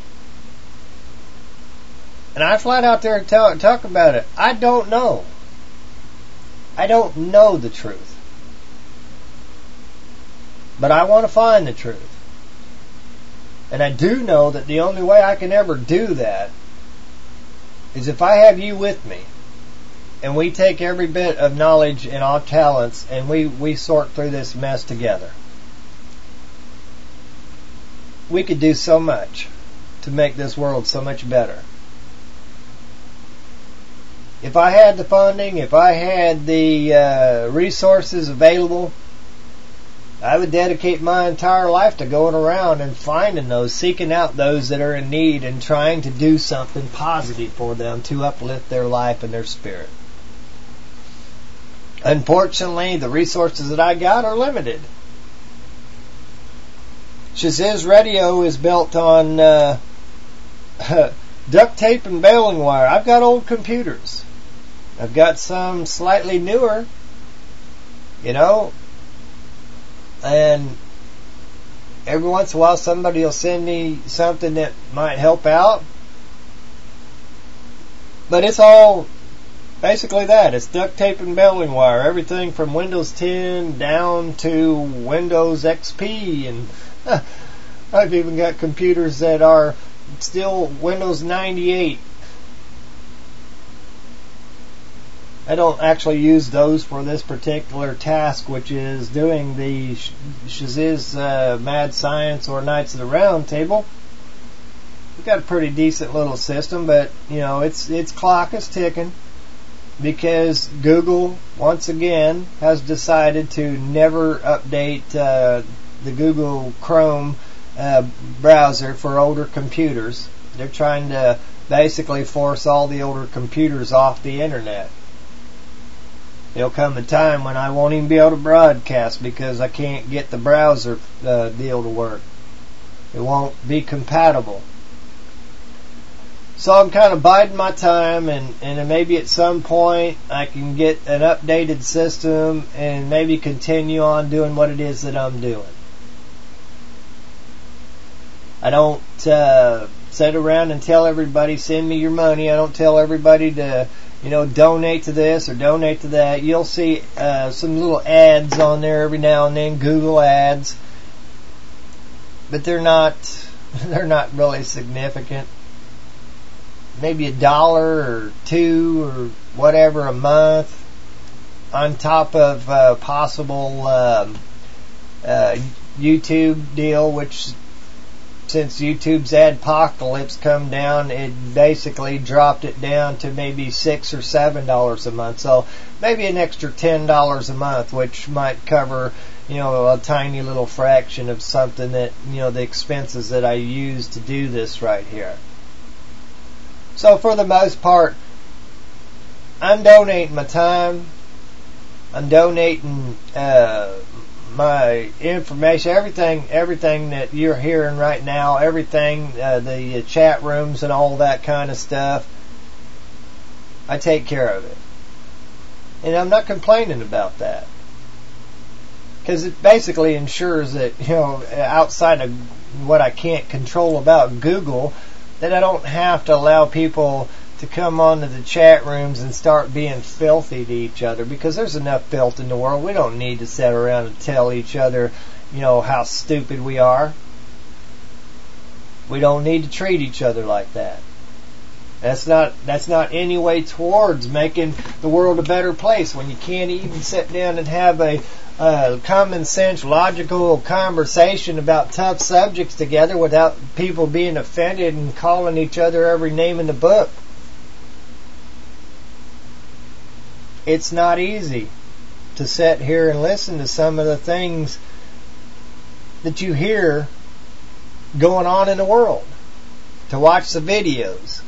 And I flat out there and talk about it. I don't know. I don't know the truth. But I want to find the truth. And I do know that the only way I can ever do that is if I have you with me. And we take every bit of knowledge and all talents and we sort through this mess together. We could do so much to make this world so much better. If I had the funding, if I had the resources available, I would dedicate my entire life to going around and finding those, seeking out those that are in need and trying to do something positive for them to uplift their life and their spirit. Unfortunately, the resources that I got are limited. Shaziz Radio is built on duct tape and baling wire. I've got old computers. I've got some slightly newer, and every once in a while somebody will send me something that might help out. But it's all basically that. It's duct tape and baling wire. Everything from Windows 10 down to Windows XP. And I've even got computers that are still Windows 98. I don't actually use those for this particular task, which is doing the Shaziz Mad Science or Knights of the Round Table. We've got a pretty decent little system, but you know, its clock is ticking because Google once again has decided to never update the Google Chrome browser for older computers. They're trying to basically force all the older computers off the internet. There'll come a time when I won't even be able to broadcast because I can't get the browser deal to work. It won't be compatible. So I'm kind of biding my time, and maybe at some point I can get an updated system and maybe continue on doing what it is that I'm doing. I don't sit around and tell everybody, send me your money. I don't tell everybody to, you know, donate to this or donate to that. You'll see some little ads on there every now and then, Google ads, but they're not really significant. Maybe $1 or $2 or whatever a month on top of possible YouTube deal, which since YouTube's adpocalypse come down, it basically dropped it down to maybe $6 or $7 a month. So maybe an extra $10 a month, which might cover, you know, a tiny little fraction of something that, you know, the expenses that I use to do this right here. So for the most part, I'm donating my time. I'm donating my information, everything that you're hearing right now, everything, the chat rooms and all that kind of stuff. I take care of it. And I'm not complaining about that. Because it basically ensures that, you know, outside of what I can't control about Google, that I don't have to allow people to come onto the chat rooms and start being filthy to each other, because there's enough filth in the world. We don't need to sit around and tell each other, you know, how stupid we are. We don't need to treat each other like that. That's not any way towards making the world a better place, when you can't even sit down and have a common sense, logical conversation about tough subjects together without people being offended and calling each other every name in the book. It's not easy to sit here and listen to some of the things that you hear going on in the world, to watch the videos.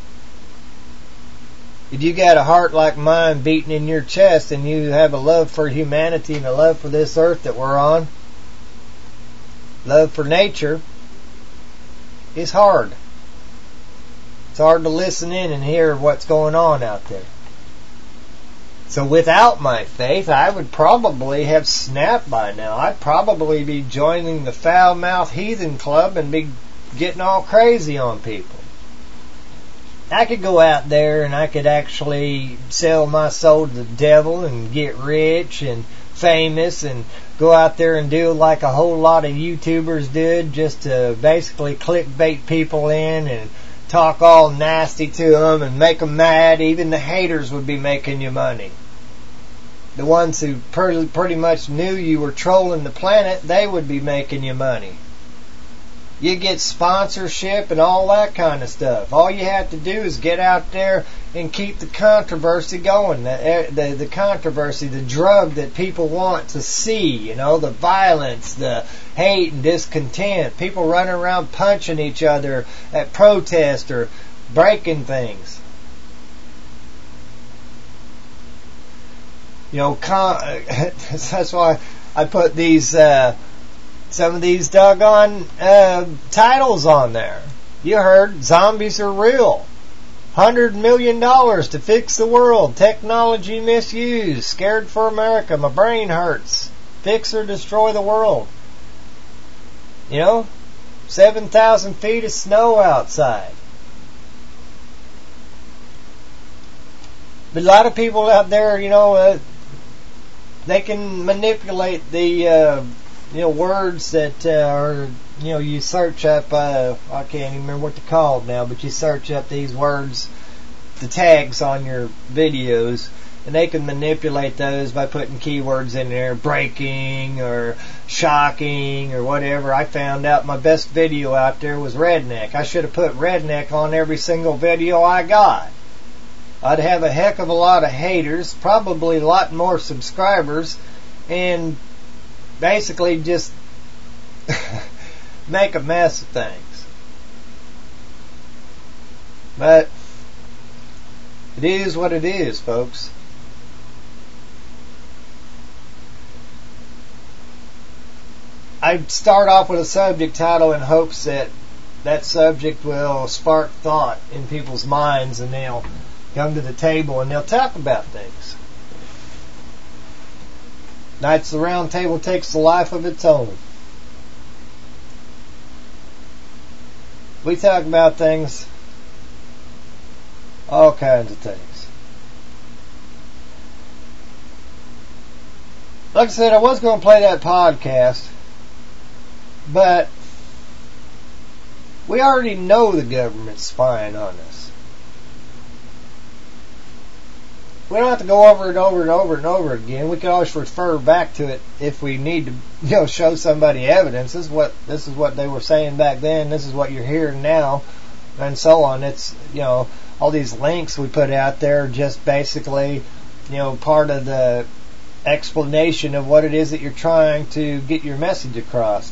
If you got a heart like mine beating in your chest, and you have a love for humanity and a love for this earth that we're on, love for nature, it's hard. It's hard to listen in and hear what's going on out there. So without my faith, I would probably have snapped by now. I'd probably be joining the foul-mouthed heathen club and be getting all crazy on people. I could go out there and I could actually sell my soul to the devil and get rich and famous and go out there and do like a whole lot of YouTubers did, just to basically clickbait people in and talk all nasty to them and make them mad. Even the haters would be making you money. The ones who pretty much knew you were trolling the planet, they would be making you money. You get sponsorship and all that kind of stuff. All you have to do is get out there and keep the controversy going. The controversy, the drug that people want to see, you know, the violence, the hate and discontent. People running around punching each other at protest or breaking things. You know, that's why I put these some of these doggone titles on there. You heard, zombies are real. $100 million to fix the world. Technology misused. Scared for America. My brain hurts. Fix or destroy the world. You know, 7,000 feet of snow outside. But a lot of people out there, you know, they can manipulate the words that are, you know, you search up, I can't even remember what they're called now, but you search up these words, the tags on your videos, And they can manipulate those by putting keywords in there, breaking or shocking or whatever. I found out my best video out there was redneck. I should have put redneck on every single video I got. I'd have a heck of a lot of haters, probably a lot more subscribers, and basically just make a mess of things. But it is what it is, folks. I start off with a subject title in hopes that that subject will spark thought in people's minds, and they'll come to the table and they'll talk about things. Knights of the Round Table takes a life of its own. We talk about things, all kinds of things. Like I said, I was going to play that podcast, but we already know the government's spying on us. We don't have to go over it over and over and over again. We can always refer back to it if we need to, show somebody evidence. This is what they were saying back then. This is what you're hearing now, and so on. It's all these links we put out there are just basically part of the explanation of what it is that you're trying to get your message across.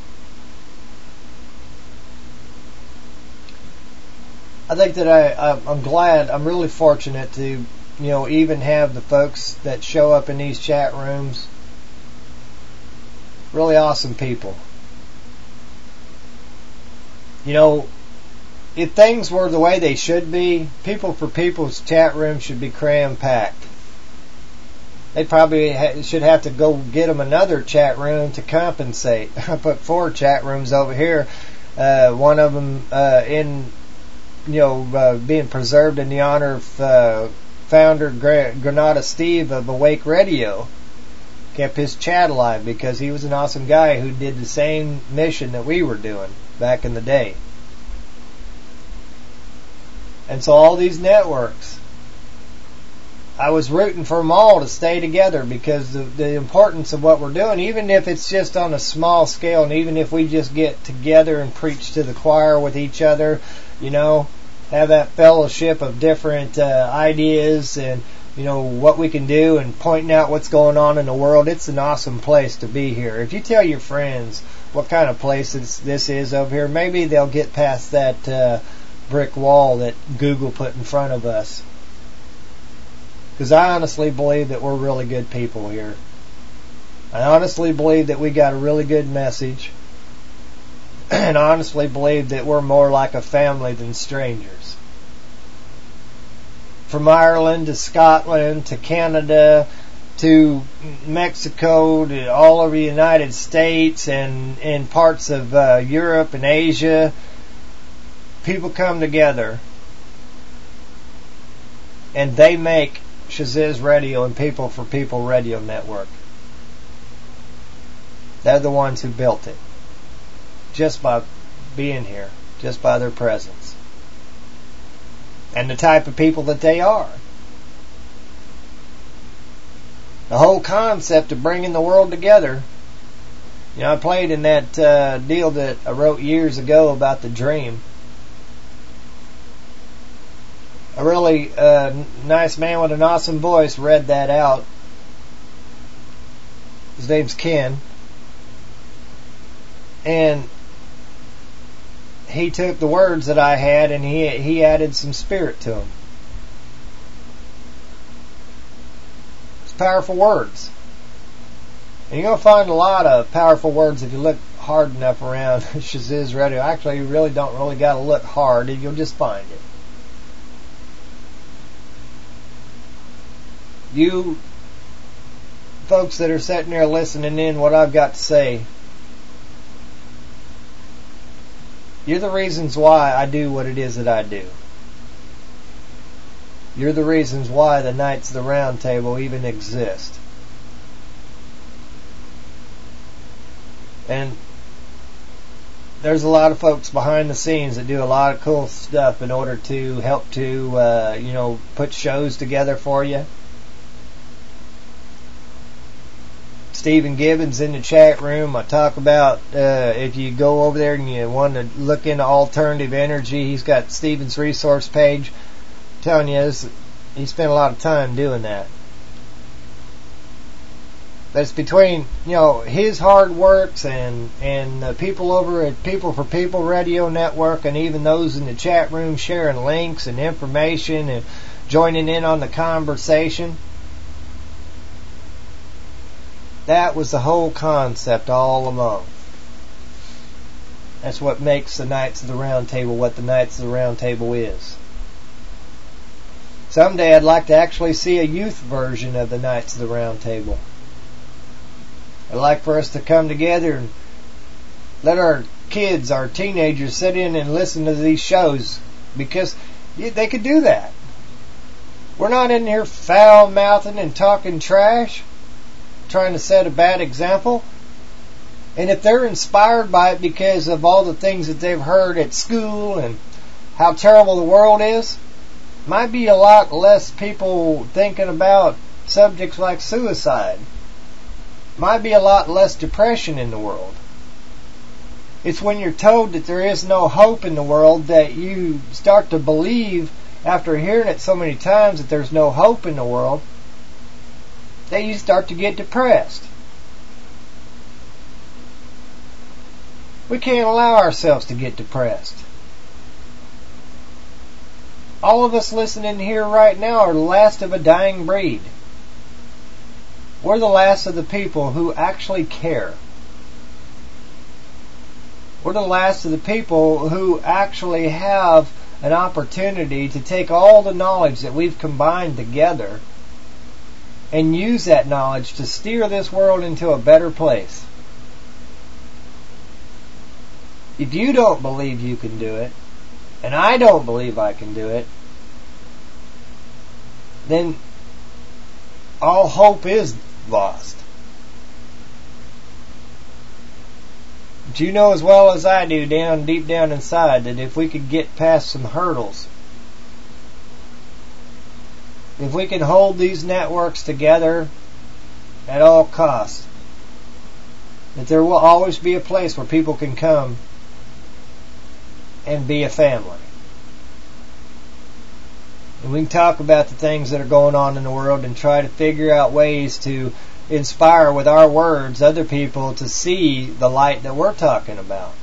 I think that I'm glad, I'm really fortunate to, even have the folks that show up in these chat rooms. Really awesome people. If things were the way they should be, People for People's chat room should be cram-packed. They probably should have to go get them another chat room to compensate. I put 4 chat rooms over here. One of them being preserved in the honor of founder Granada Steve of Awake Radio. Kept his chat alive because he was an awesome guy who did the same mission that we were doing back in the day. And so all these networks, I was rooting for them all to stay together because the importance of what we're doing, even if it's just on a small scale, and even if we just get together and preach to the choir with each other, have that fellowship of different ideas and, what we can do and pointing out what's going on in the world. It's an awesome place to be here. If you tell your friends what kind of place this is over here, maybe they'll get past that brick wall that Google put in front of us. Because I honestly believe that we're really good people here. I honestly believe that we got a really good message. And I honestly believe that we're more like a family than strangers. From Ireland to Scotland to Canada to Mexico to all over the United States and parts of Europe and Asia, people come together and they make Shaziz Radio and People for People Radio Network. They're the ones who built it. Just by being here, just by their presence, and the type of people that they are. The whole concept of bringing the world together. I played in that deal that I wrote years ago about the dream. A really nice man with an awesome voice read that out. His name's Ken. And he took the words that I had and he added some spirit to them. It's powerful words. And you're going to find a lot of powerful words if you look hard enough around Shaziz Radio. Actually, you really don't got to look hard. You'll just find it. You folks that are sitting there listening in what I've got to say, you're the reasons why I do what it is that I do. You're the reasons why the Knights of the Round Table even exist. And there's a lot of folks behind the scenes that do a lot of cool stuff in order to help to, put shows together for you. Stephen Gibbons in the chat room. I talk about if you go over there and you want to look into alternative energy, he's got Stephen's resource page. I'm telling you, he spent a lot of time doing that. But it's between, his hard works and the people over at People for People Radio Network, and even those in the chat room sharing links and information and joining in on the conversation. That was the whole concept all along. That's what makes the Knights of the Round Table what the Knights of the Round Table is. Someday I'd like to actually see a youth version of the Knights of the Round Table. I'd like for us to come together and let our kids, our teenagers, sit in and listen to these shows, because they could do that. We're not in here foul-mouthing and talking trash, trying to set a bad example. And if they're inspired by it because of all the things that they've heard at school and how terrible the world is, might be a lot less people thinking about subjects like suicide. Might be a lot less depression in the world. It's when you're told that there is no hope in the world that you start to believe, after hearing it so many times, that there's no hope in the world, that you start to get depressed. We can't allow ourselves to get depressed. All of us listening here right now are the last of a dying breed. We're the last of the people who actually care. We're the last of the people who actually have an opportunity to take all the knowledge that we've combined together and use that knowledge to steer this world into a better place. If you don't believe you can do it, and I don't believe I can do it, then all hope is lost. But you know as well as I do, deep down inside, that if we could get past some hurdles, if we can hold these networks together at all costs, that there will always be a place where people can come and be a family. And we can talk about the things that are going on in the world and try to figure out ways to inspire with our words other people to see the light that we're talking about.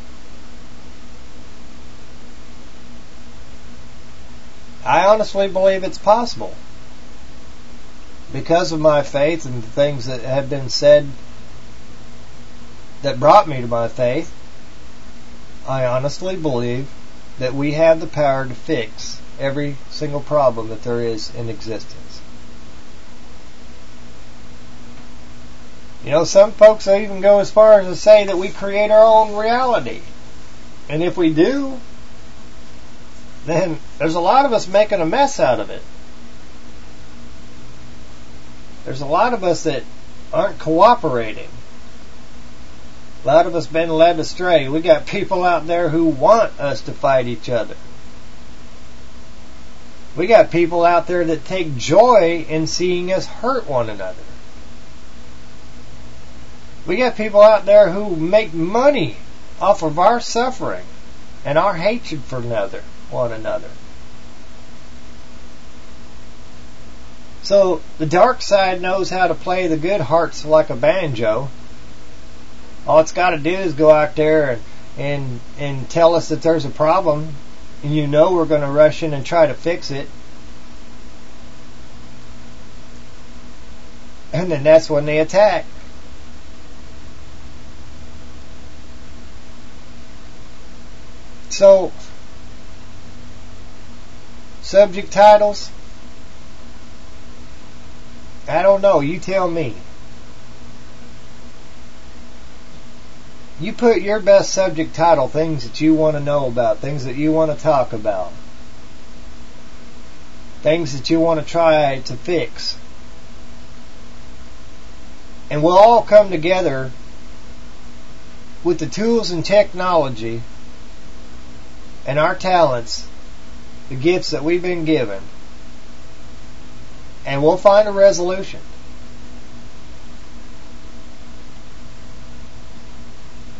I honestly believe it's possible. Because of my faith and the things that have been said that brought me to my faith, I honestly believe that we have the power to fix every single problem that there is in existence. Some folks will even go as far as to say that we create our own reality. And if we do, then there's a lot of us making a mess out of it. There's a lot of us that aren't cooperating. A lot of us been led astray. We got people out there who want us to fight each other. We got people out there that take joy in seeing us hurt one another. We got people out there who make money off of our suffering and our hatred for one another. So the dark side knows how to play the good hearts like a banjo. All it's got to do is go out there and tell us that there's a problem, and we're going to rush in and try to fix it. And then that's when they attack. So, subject titles, I don't know. You tell me. You put your best subject title, things that you want to know about, things that you want to talk about, things that you want to try to fix. And we'll all come together with the tools and technology and our talents, the gifts that we've been given, and we'll find a resolution.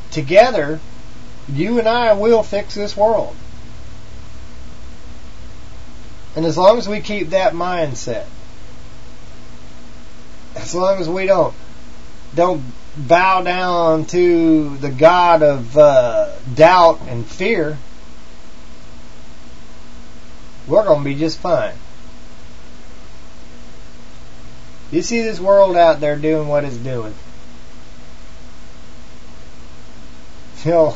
together, you and I will fix this world. And as long as we keep that mindset, as long as we don't bow down to the god of doubt and fear, we're going to be just fine. You see this world out there doing what it's doing. You know,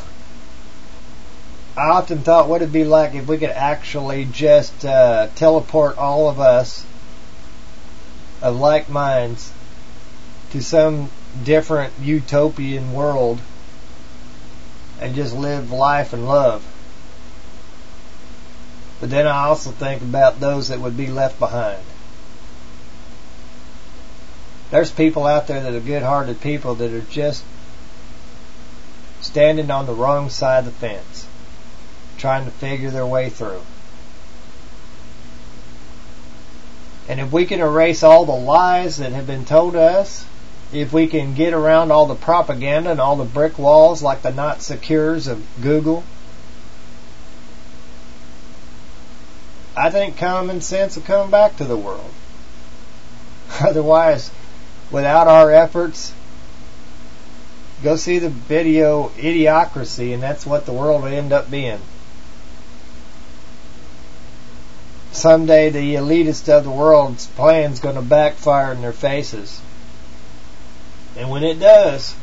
I often thought what it'd be like if we could actually just teleport all of us of like minds to some different utopian world and just live life and love. But then I also think about those that would be left behind. There's people out there that are good-hearted people that are just standing on the wrong side of the fence, trying to figure their way through. And if we can erase all the lies that have been told to us, if we can get around all the propaganda and all the brick walls like the not secures of Google, I think common sense will come back to the world. Otherwise, without our efforts, go see the video Idiocracy, and that's what the world will end up being. Someday the elitist of the world's plan's going to backfire in their faces. And when it does,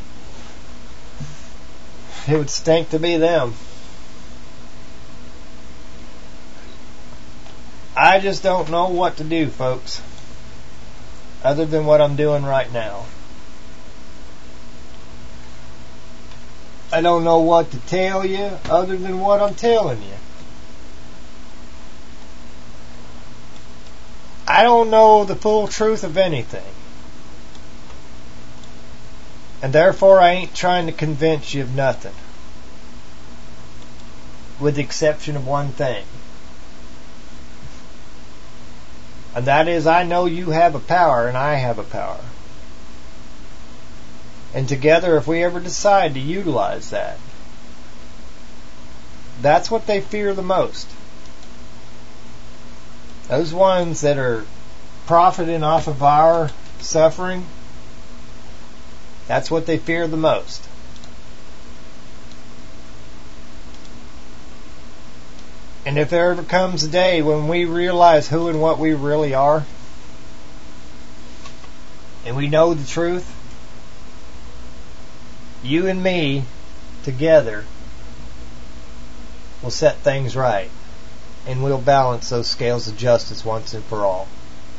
it would stink to be them. I just don't know what to do, folks, other than what I'm doing right now. I don't know what to tell you other than what I'm telling you. I don't know the full truth of anything. And therefore I ain't trying to convince you of nothing. With the exception of one thing. And that is, I know you have a power and I have a power. And together, if we ever decide to utilize that, that's what they fear the most. Those ones that are profiting off of our suffering, that's what they fear the most. And if there ever comes a day when we realize who and what we really are, and we know the truth, you and me together will set things right, and we'll balance those scales of justice once and for all.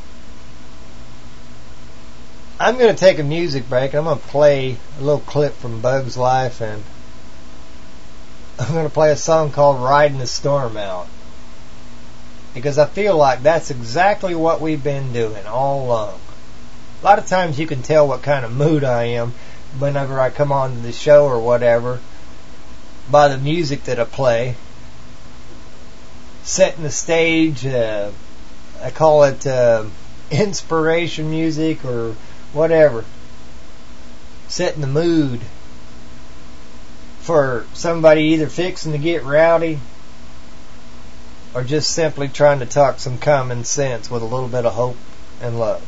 I'm going to take a music break. I'm going to play a little clip from Bug's Life, and I'm going to play a song called Riding the Storm Out, because I feel like that's exactly what we've been doing all along. A lot of times you can tell what kind of mood I am whenever I come on to the show or whatever by the music that I play. Setting the stage, I call it inspiration music or whatever. Setting the mood for somebody either fixing to get rowdy or just simply trying to talk some common sense with a little bit of hope and love.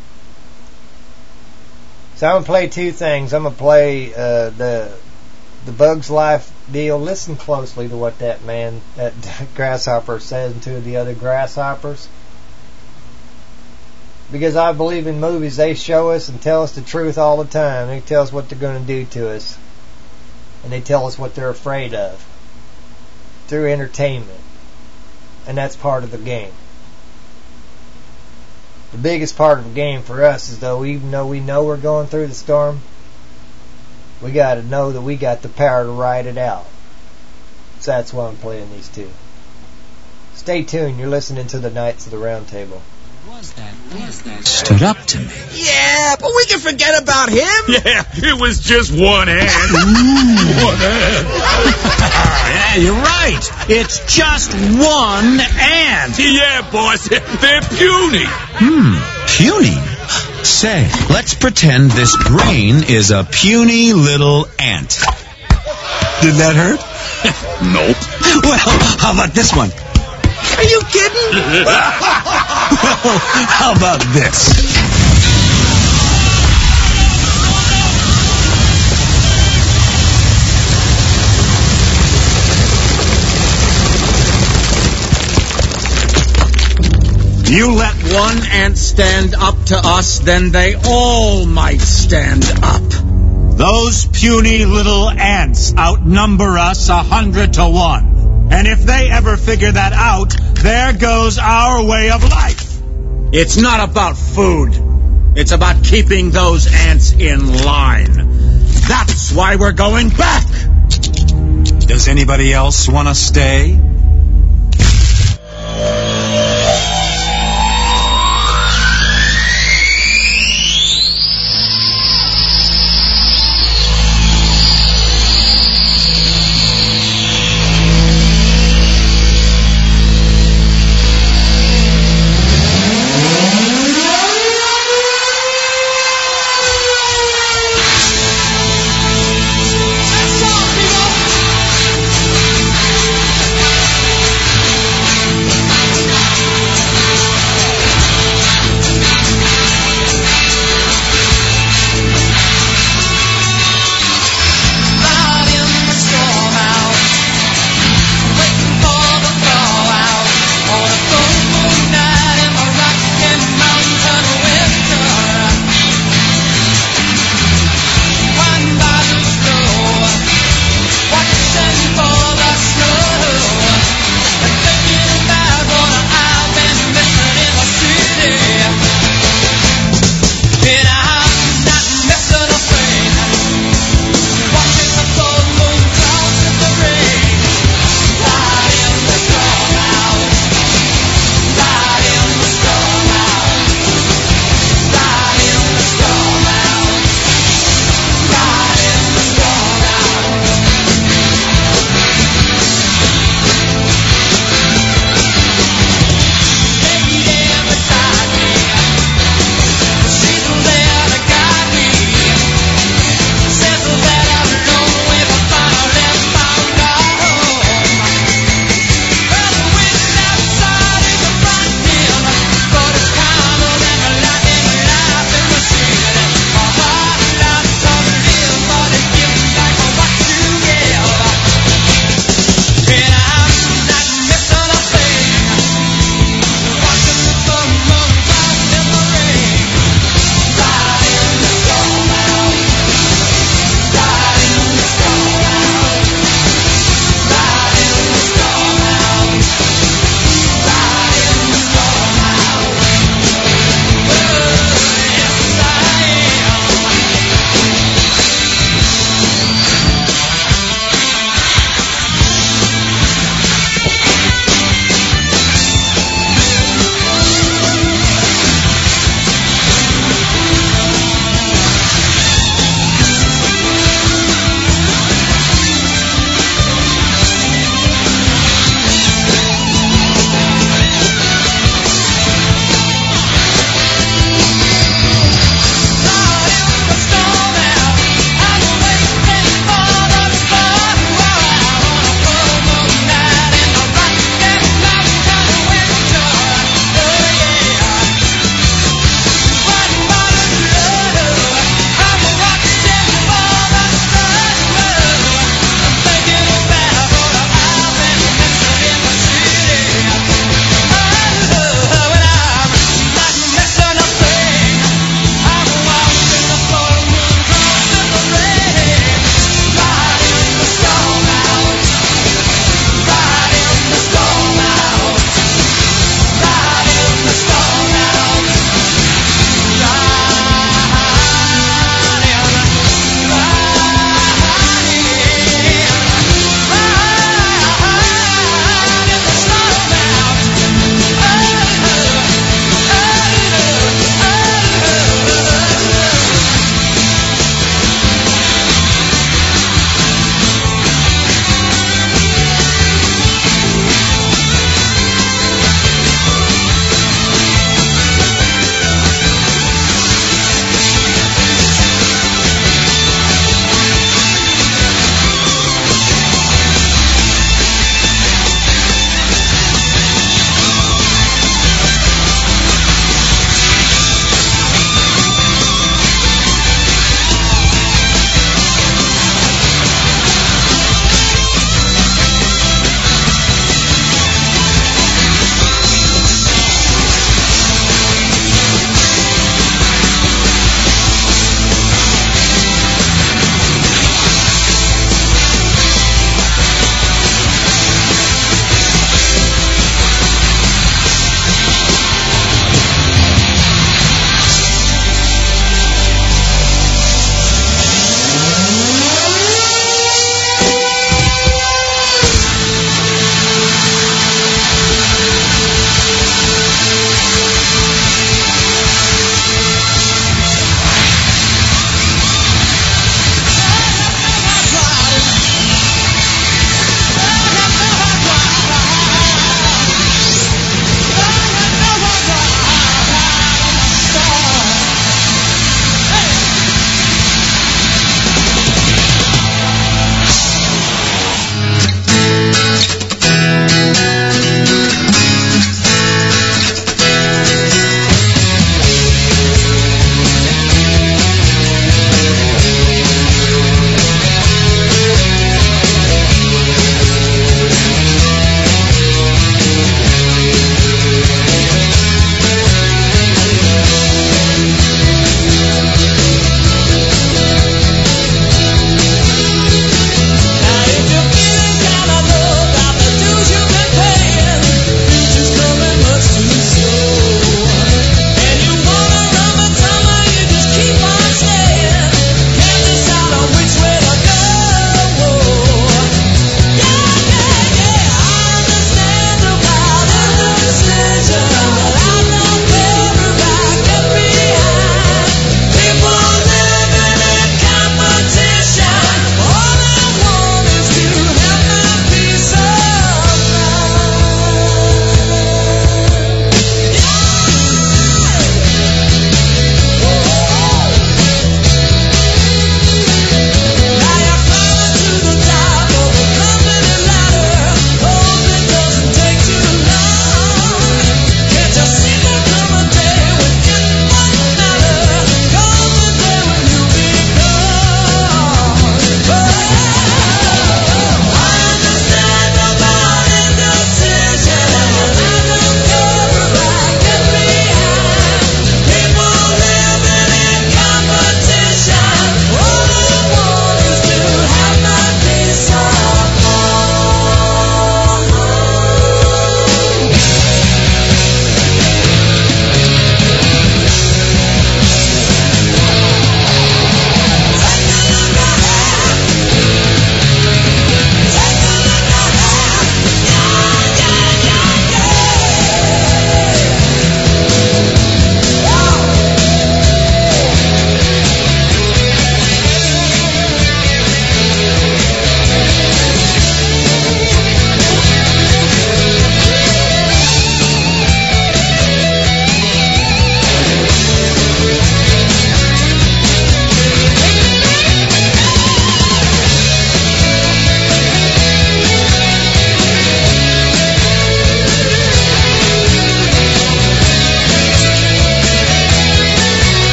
So I'm going to play two things. I'm going to play the Bug's Life deal. Listen closely to what that man, that grasshopper, says to the other grasshoppers. Because I believe in movies, they show us and tell us the truth all the time. They tell us what they're going to do to us. And they tell us what they're afraid of. Through entertainment. And that's part of the game. The biggest part of the game for us is, though, even though we know we're going through the storm, we got to know that we got the power to ride it out. So that's why I'm playing these two. Stay tuned. You're listening to the Knights of the Round Table. Was that stood up to me? Yeah, but we can forget about him. Yeah, it was just one hand. One hand. Yeah, you're right. It's just one ant. Yeah, boss, they're puny. Puny? Say, let's pretend this brain is a puny little ant. Did that hurt? Nope. Well, how about this one? Are you kidding? Well, how about this? You let one ant stand up to us, then they all might stand up. Those puny little ants outnumber us 100 to 1. And if they ever figure that out, there goes our way of life. It's not about food. It's about keeping those ants in line. That's why we're going back. Does anybody else want to stay?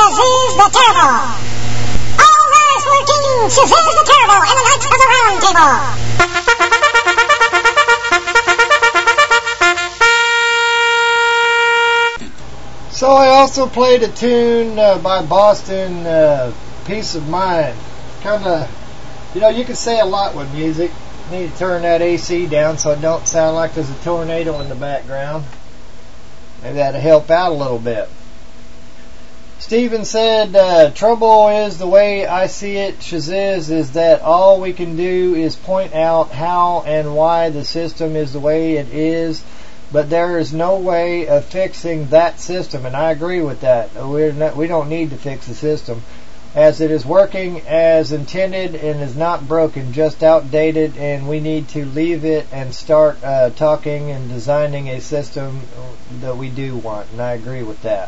Shazuz the Terrible. All rise for King Shazuz the Terrible and the Knights of the Round Table. So I also played a tune by Boston, Peace of Mind. Kind of, you can say a lot with music. You need to turn that AC down so it don't sound like there's a tornado in the background. Maybe that'll help out a little bit. Stephen said, trouble is, the way I see it, Shazuz, is that all we can do is point out how and why the system is the way it is, but there is no way of fixing that system, and I agree with that. We don't need to fix the system, as it is working as intended and is not broken, just outdated, and we need to leave it and start talking and designing a system that we do want, and I agree with that.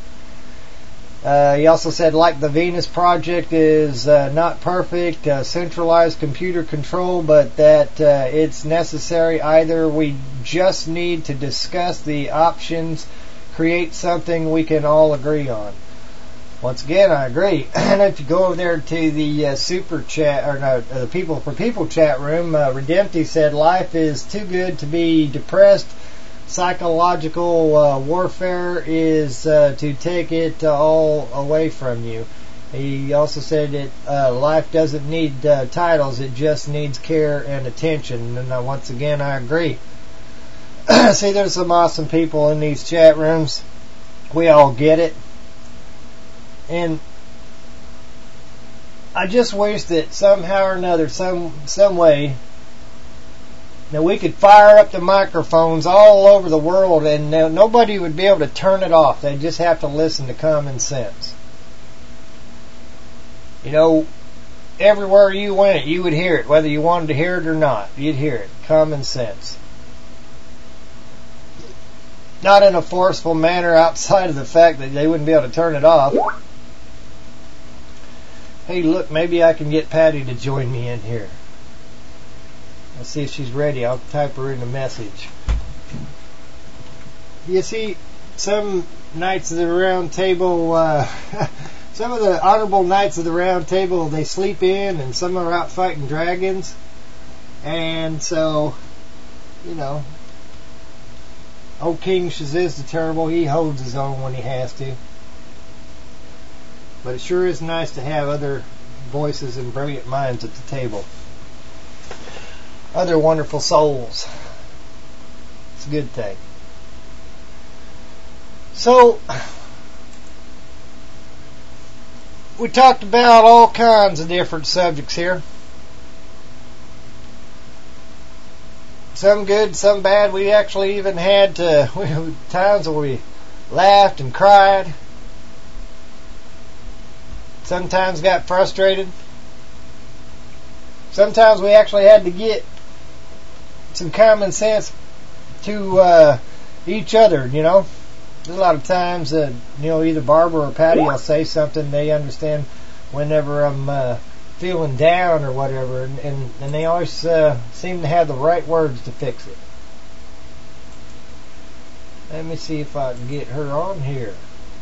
He also said, like the Venus Project is not perfect, centralized computer control, but that it's necessary. Either we just need to discuss the options, create something we can all agree on. Once again, I agree. And if you go over there to the super chat, or no, the People for People chat room, Redempti said, life is too good to be depressed. Psychological warfare is to take it all away from you. He also said that life doesn't need titles, it just needs care and attention. And once again, I agree. See, there's some awesome people in these chat rooms. We all get it. And I just wish that somehow or another, some way, now we could fire up the microphones all over the world and nobody would be able to turn it off. They'd just have to listen to common sense. Everywhere you went, you would hear it. Whether you wanted to hear it or not, you'd hear it. Common sense. Not in a forceful manner outside of the fact that they wouldn't be able to turn it off. Hey, look, maybe I can get Patty to join me in here. Let's see if she's ready. I'll type her in the message. You see, some Knights of the Round Table, some of the honorable Knights of the Round Table, they sleep in, and some are out fighting dragons. And so, old King Shazuz the Terrible, he holds his own when he has to. But it sure is nice to have other voices and brilliant minds at the table. Other wonderful souls. It's a good thing. So, we talked about all kinds of different subjects here. Some good, some bad. We actually even had times where we laughed and cried. Sometimes got frustrated. Sometimes we actually had to get some common sense to each other, There's a lot of times that, either Barbara or Patty will say something, they understand whenever I'm feeling down or whatever, and they always seem to have the right words to fix it. Let me see if I can get her on here.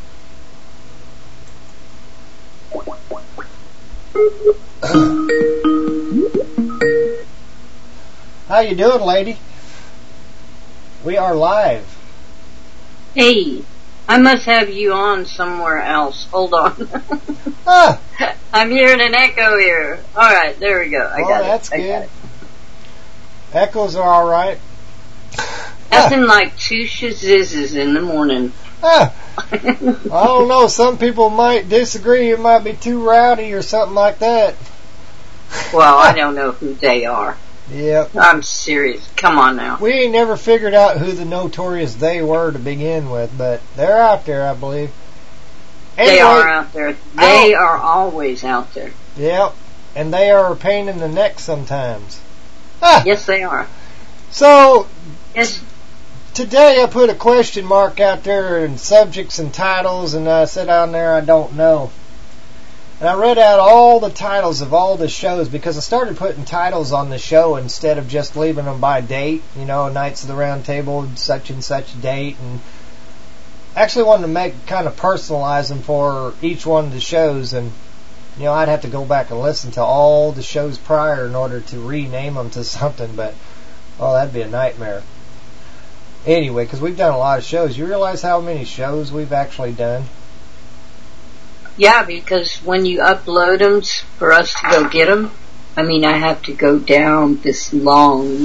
How you doing, lady? We are live. Hey, I must have you on somewhere else. Hold on. I'm hearing an echo here. Alright, there we go. I got it. That's good. Echoes are alright. Nothing like two Shazuzes in the morning. I don't know. Some people might disagree. It might be too rowdy or something like that. Well, I don't know who they are. Yep. I'm serious. Come on now. We ain't never figured out who the notorious they were to begin with, but they're out there, I believe. Anyway, they are out there. They are always out there. Yep. And they are a pain in the neck sometimes. Yes, they are. So, yes. Today I put a question mark out there in subjects and titles, and I said on there, I don't know. And I read out all the titles of all the shows because I started putting titles on the show instead of just leaving them by date. Knights of the Round Table, such and such date. And actually wanted to make kind of personalize them for each one of the shows, and I'd have to go back and listen to all the shows prior in order to rename them to something, but that'd be a nightmare. Anyway, because we've done a lot of shows. You realize how many shows we've actually done? Yeah, because when you upload them for us to go get them, I have to go down this long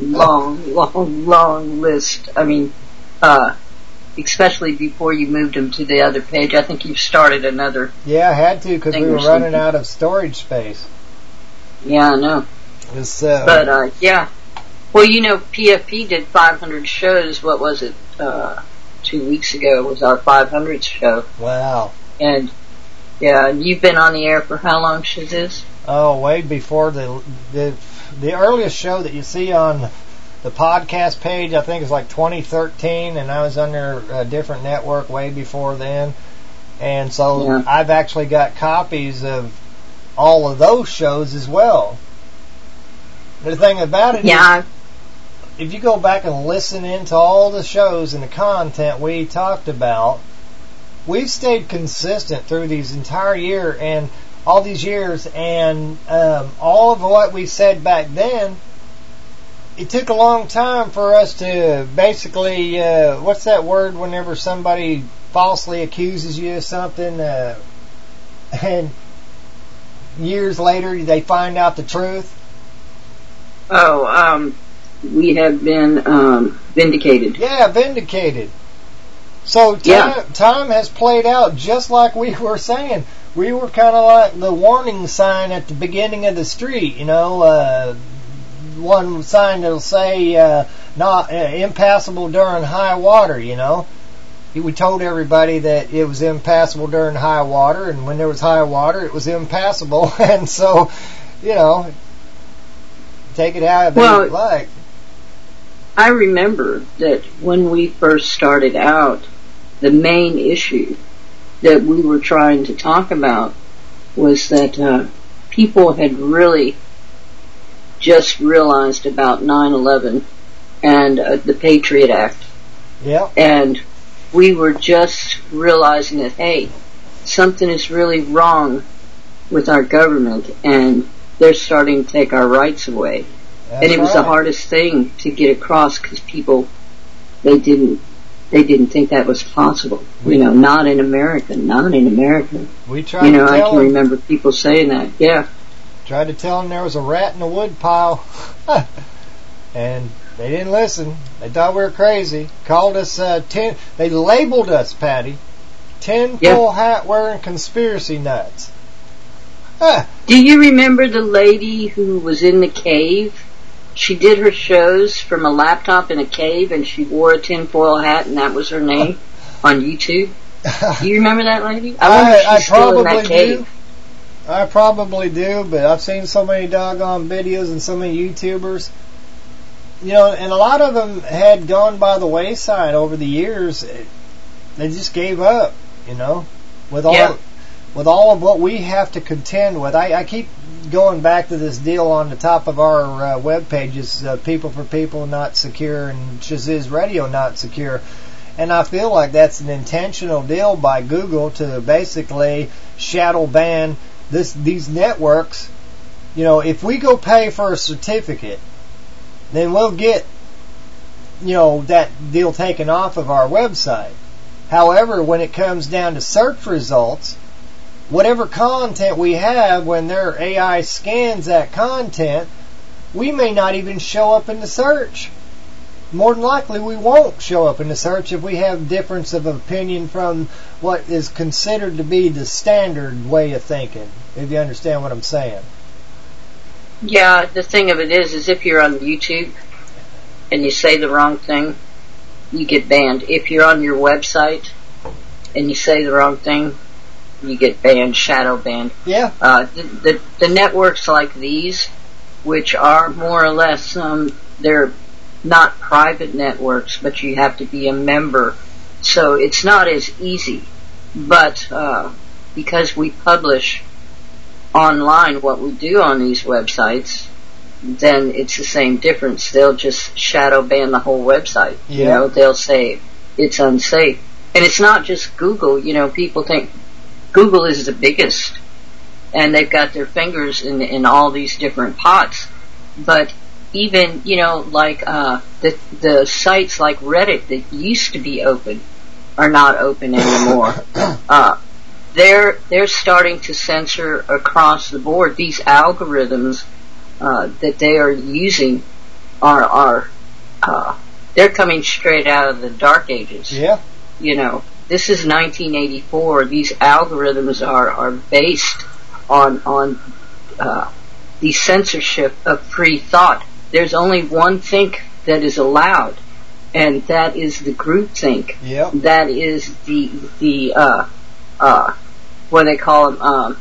list. Especially before you moved them to the other page. I think you've started another. Yeah, I had to because we were running out of storage space. Yeah, I know. But, yeah. Well, PFP did 500 shows. What was it? 2 weeks ago was our 500th show. Wow. And, yeah, and you've been on the air for how long, Shaziz? Oh, way before the earliest show that you see on the podcast page, I think, is like 2013, and I was under a different network way before then. And so I've actually got copies of all of those shows as well. The thing about it is, if you go back and listen into all the shows and the content we talked about, we've stayed consistent through these entire year and all these years, and all of what we said back then, it took a long time for us to basically, what's that word whenever somebody falsely accuses you of something, and years later they find out the truth? We have been vindicated. Yeah, vindicated. So time has played out just like we were saying. We were kind of like the warning sign at the beginning of the street, one sign that'll say not impassable during high water, We told everybody that it was impassable during high water, and when there was high water, it was impassable. And so, take it out if you like. I remember that when we first started out, the main issue that we were trying to talk about was that people had really just realized about 9/11 and the Patriot Act. Yeah. And we were just realizing that, hey, something is really wrong with our government, and they're starting to take our rights away. That's and it was the hardest thing to get across because people, they didn't think that was possible. Not in America. We tried to tell I can remember people saying that. Yeah. Tried to tell them there was a rat in the wood pile, and they didn't listen. They thought we were crazy. Called us they labeled us, Patty, tinfoil hat wearing conspiracy nuts. Do you remember the lady who was in the cave? She did her shows from a laptop in a cave, and she wore a tinfoil hat, and that was her name on YouTube. Do you remember that lady? I still in that cave. I probably do, but I've seen so many doggone videos and so many YouTubers. And a lot of them had gone by the wayside over the years. They just gave up, with all of what we have to contend with. I keep going back to this deal on the top of our web pages, People for People Not Secure and Shaziz Radio Not Secure. And I feel like that's an intentional deal by Google to basically shadow ban these networks. If we go pay for a certificate, then we'll get, that deal taken off of our website. However, when it comes down to search results, whatever content we have, when their AI scans that content, we may not even show up in the search. More than likely, we won't show up in the search if we have difference of opinion from what is considered to be the standard way of thinking, if you understand what I'm saying. Yeah, the thing of it is if you're on YouTube and you say the wrong thing, you get banned. If you're on your website and you say the wrong thing, you get banned, shadow banned. Yeah. The networks like these, which are more or less, they're not private networks, but you have to be a member. So it's not as easy. But because we publish online what we do on these websites, then it's the same difference. They'll just shadow ban the whole website. Yeah. They'll say it's unsafe. And it's not just Google. You know, people think Google is the biggest, and they've got their fingers in all these different pots. But even, you know, like the sites like Reddit that used to be open are not open anymore. They're starting to censor across the board. These algorithms that they are using are they're coming straight out of the Dark Ages. Yeah. You know, this is 1984. These algorithms are based on the censorship of free thought. There's only one think that is allowed, and that is the groupthink. Yep. That is the what do they call them?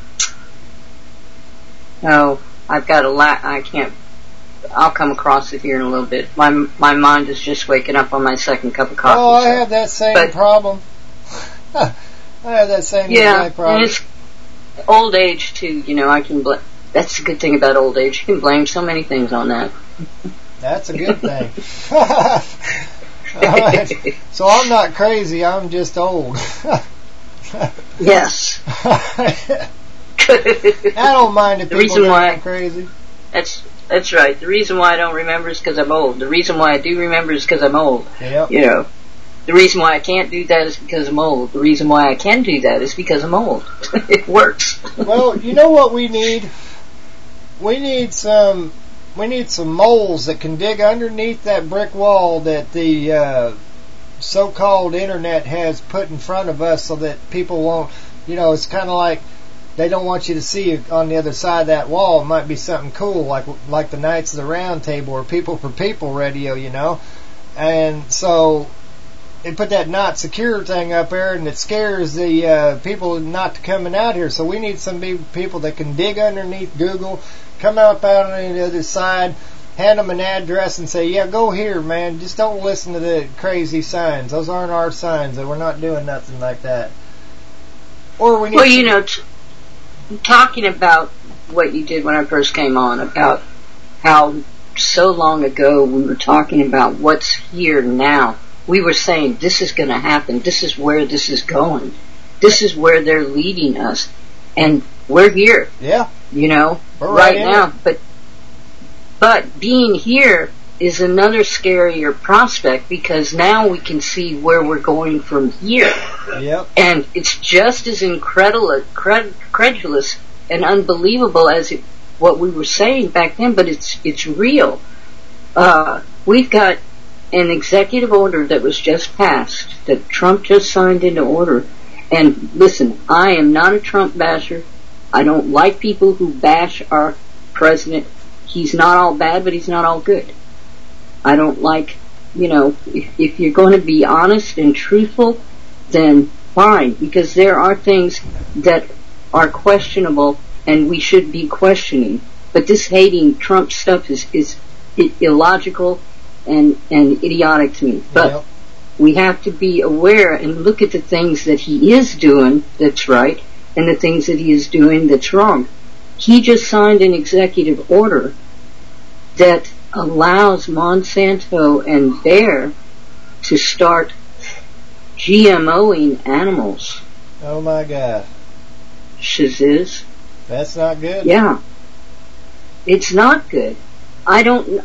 I've got I can't. I'll come across it here in a little bit. My mind is just waking up on my second cup of coffee. Oh, I have that same problem. I have that same exact problem. And it's old age too. You know, I can. That's the good thing about old age. You can blame so many things on that. That's a good thing. All right. So I'm not crazy. I'm just old. Yes. I don't mind if people think I'm crazy. That's right. The reason why I don't remember is because I'm old. The reason why I do remember is because I'm old. Yep. You know, the reason why I can't do that is because I'm old. The reason why I can do that is because I'm old. It works. Well, you know what we need? We need some moles that can dig underneath that brick wall that the so-called internet has put in front of us, so that people won't. You know, it's kind of like they don't want you to see on the other side of that wall. It might be something cool, like the Knights of the Round Table or People for People radio, you know. And so they put that not secure thing up there, and it scares the people not coming out here. So we need some people that can dig underneath Google, come up out on the other side, hand them an address and say, yeah, go here, man. Just don't listen to the crazy signs. Those aren't our signs, and we're not doing nothing like that. Or we need you know, talking about what you did when I first came on, about how so long ago we were talking about what's here now. We were saying this is going to happen. This is where this is going. This is where they're leading us. And we're here. Yeah. You know, we're right now. But being here is another scarier prospect, because now we can see where we're going from here. Yep. And it's just as credulous and unbelievable as what we were saying back then, but it's real. We've got an executive order that was just passed, that Trump just signed into order. And listen, I am not a Trump basher. I don't like people who bash our president. He's not all bad, but he's not all good. I don't like, you know, if you're going to be honest and truthful, then fine, because there are things that are questionable and we should be questioning. But this hating Trump stuff is illogical and idiotic to me. But we have to be aware and look at the things that he is doing that's right and the things that he is doing that's wrong. He just signed an executive order that allows Monsanto and Bayer to start GMOing animals. Oh my God. Shiziz. That's not good. Yeah. It's not good. I don't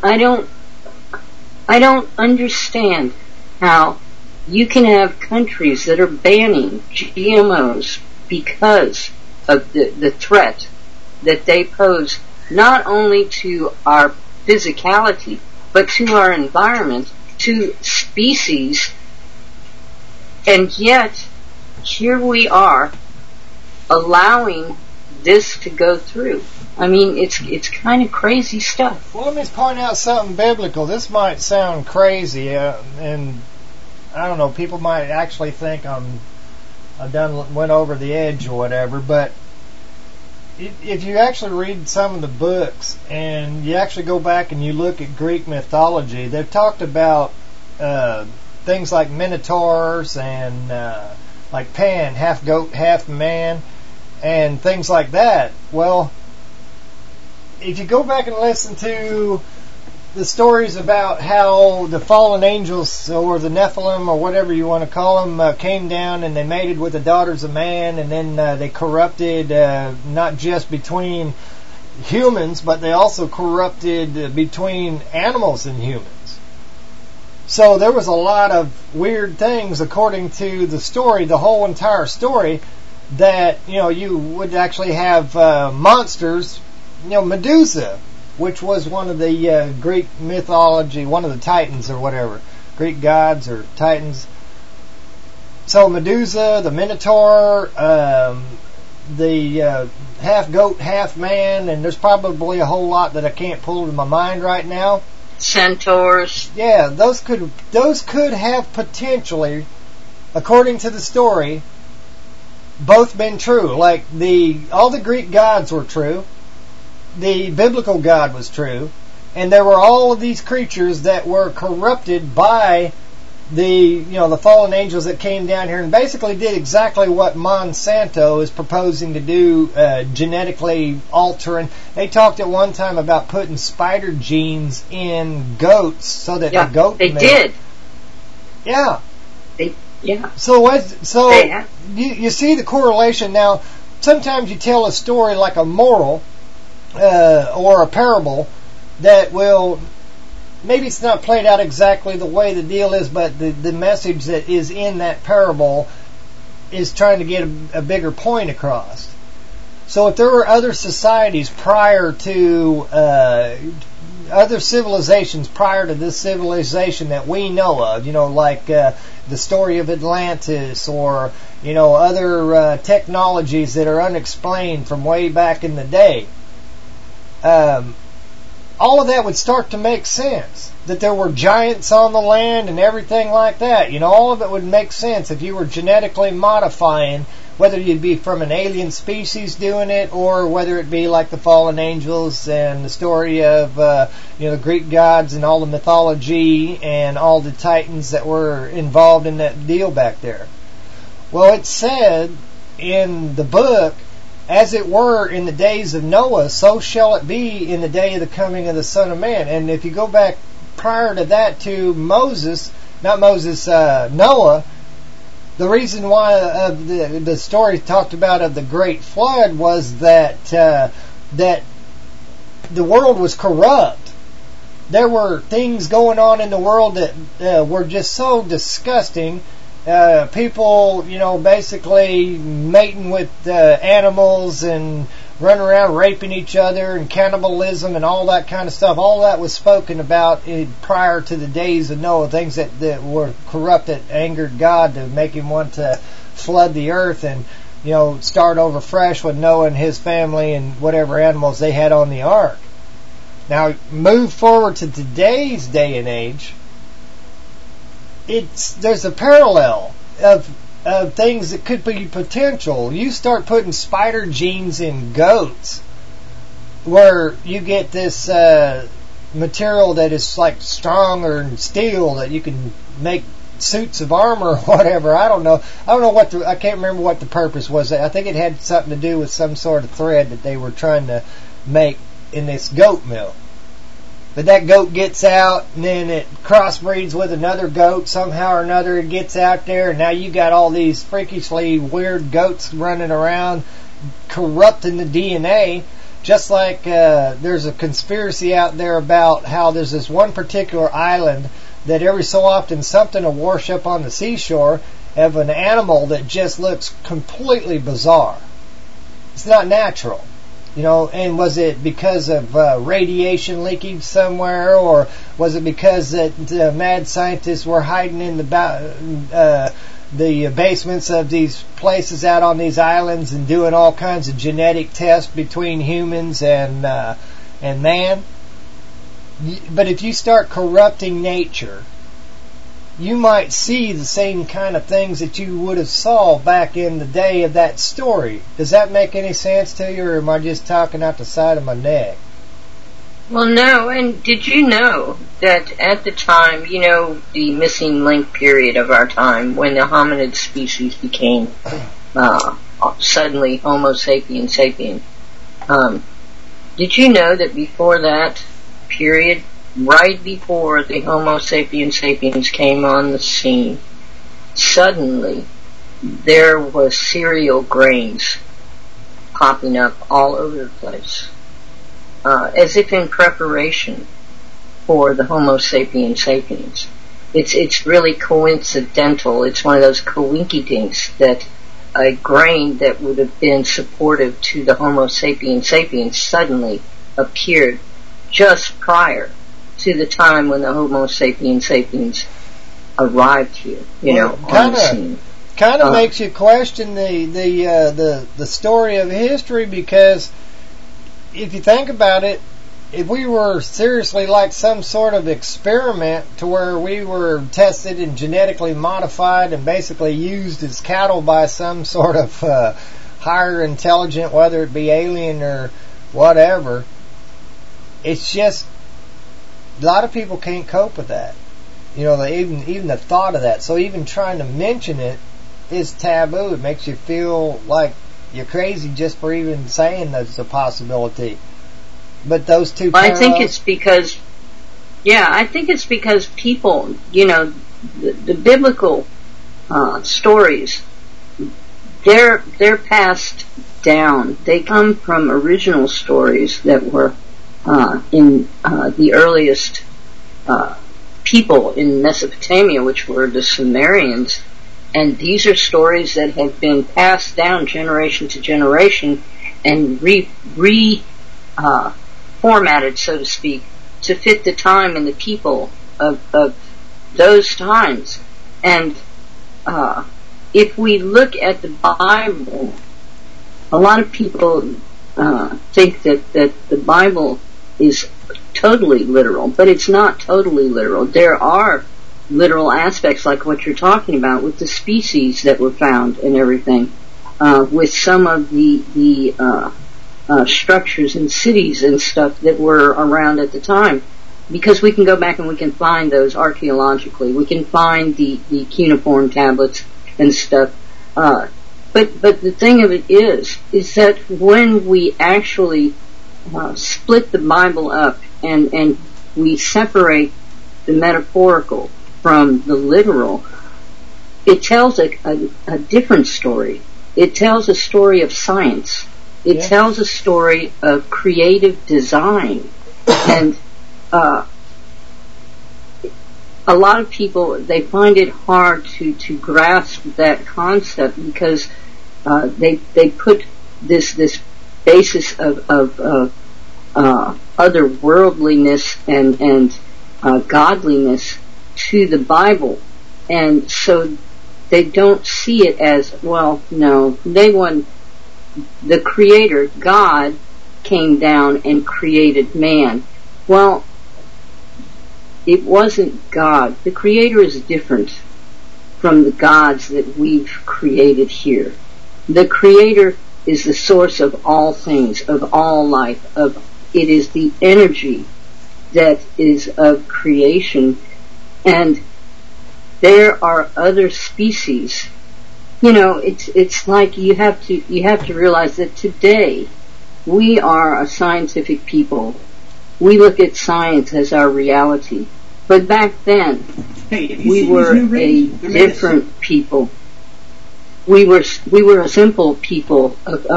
understand how you can have countries that are banning GMOs because of the threat that they pose not only to our physicality, but to our environment, to species, and yet here we are allowing this to go through. I mean, it's kind of crazy stuff. Well, let me point out something biblical. This might sound crazy, and I don't know, people might actually think went over the edge or whatever, but if you actually read some of the books and you actually go back and you look at Greek mythology, they've talked about things like minotaurs and like Pan, half goat, half man, and things like that. Well, if you go back and listen to the stories about how the fallen angels, or the Nephilim, or whatever you want to call them, came down and they mated with the daughters of man, and then they corrupted not just between humans, but they also corrupted between animals and humans. So there was a lot of weird things, according to the story, the whole entire story, that, you would actually have monsters, Medusa, which was one of the Greek mythology, one of the Titans or whatever, Greek gods or Titans. So Medusa, the Minotaur, the half goat, half man, and there's probably a whole lot that I can't pull to my mind right now. Centaurs. Yeah, those could have potentially, according to the story, both been true. Like all the Greek gods were true. The biblical God was true, and there were all of these creatures that were corrupted by the fallen angels that came down here and basically did exactly what Monsanto is proposing to do, genetically altering. They talked at one time about putting spider genes in goats so that the goat they milk. Did. Yeah. Yeah. So you see the correlation. Now, sometimes you tell a story like a moral or a parable that will, maybe it's not played out exactly the way the deal is, but the message that is in that parable is trying to get a bigger point across. So if there were other societies prior to, other civilizations prior to this civilization that we know of, like the story of Atlantis, or, other technologies that are unexplained from way back in the day, all of that would start to make sense. That there were giants on the land and everything like that. All of it would make sense if you were genetically modifying, whether you'd be from an alien species doing it, or whether it be like the fallen angels and the story of the Greek gods and all the mythology and all the titans that were involved in that deal back there. Well, it said in the book, as it were in the days of Noah, so shall it be in the day of the coming of the Son of Man. And if you go back prior to that to Noah, the reason why the story talked about of the Great Flood was that the world was corrupt. There were things going on in the world that were just so disgusting. People, basically mating with animals and running around raping each other and cannibalism and all that kind of stuff. All that was spoken about prior to the days of Noah. Things that were corrupt, that angered God to make him want to flood the earth and, start over fresh with Noah and his family and whatever animals they had on the ark. Now, move forward to today's day and age. There's a parallel of things that could be potential. You start putting spider genes in goats, where you get this material that is like stronger than steel, that you can make suits of armor or whatever. I don't know I can't remember what the purpose was. I think it had something to do with some sort of thread that they were trying to make in this goat milk. But that goat gets out, and then it crossbreeds with another goat. Somehow or another it gets out there, and now you got all these freakishly weird goats running around corrupting the DNA. Just like there's a conspiracy out there about how there's this one particular island that every so often something will wash up on the seashore of an animal that just looks completely bizarre. It's not natural. And was it because of radiation leakage somewhere, or was it because that mad scientists were hiding in the basements of these places out on these islands and doing all kinds of genetic tests between humans and man? But if you start corrupting nature, you might see the same kind of things that you would have saw back in the day of that story. Does that make any sense to you, or am I just talking out the side of my neck? Well, no, and did you know that at the time, the missing link period of our time, when the hominid species became suddenly Homo sapiens sapien, did you know that before that period, right before the Homo sapiens sapiens came on the scene, suddenly there was cereal grains popping up all over the place, as if in preparation for the Homo sapiens sapiens. It's really coincidental. It's one of those coinkydinks that a grain that would have been supportive to the Homo sapiens sapiens suddenly appeared just prior to the time when the Homo sapiens sapiens arrived here, on the scene. Kind of makes you question the story of history, because if you think about it, if we were seriously like some sort of experiment to where we were tested and genetically modified and basically used as cattle by some sort of higher intelligent, whether it be alien or whatever, it's just a lot of people can't cope with that. Even the thought of that. So even trying to mention it is taboo. It makes you feel like you're crazy just for even saying there's a possibility. But those two parallels, I think it's because people, the biblical stories, they're passed down. They come from original stories that were in the earliest people in Mesopotamia, which were the Sumerians, and these are stories that have been passed down generation to generation and formatted, so to speak, to fit the time and the people of those times. And if we look at the Bible, a lot of people think that the Bible is totally literal, but it's not totally literal. There are literal aspects like what you're talking about with the species that were found and everything, with some of the structures and cities and stuff that were around at the time, because we can go back and we can find those archaeologically. We can find the cuneiform tablets and stuff. But the thing of it is that when we actually split the Bible up and we separate the metaphorical from the literal, it tells a different story. It tells a story of science. It tells a story of creative design. And a lot of people, they find it hard to grasp that concept, because they put this basis of otherworldliness and godliness to the Bible, and so they don't see it as, well, no, the Creator, God, came down and created man. Well, it wasn't God. The Creator is different from the gods that we've created here. The Creator is the source of all things, of all life. It is the energy that is of creation, and there are other species. It's like you have to realize that today we are a scientific people. We look at science as our reality. But back then, we were a different people. We were a simple people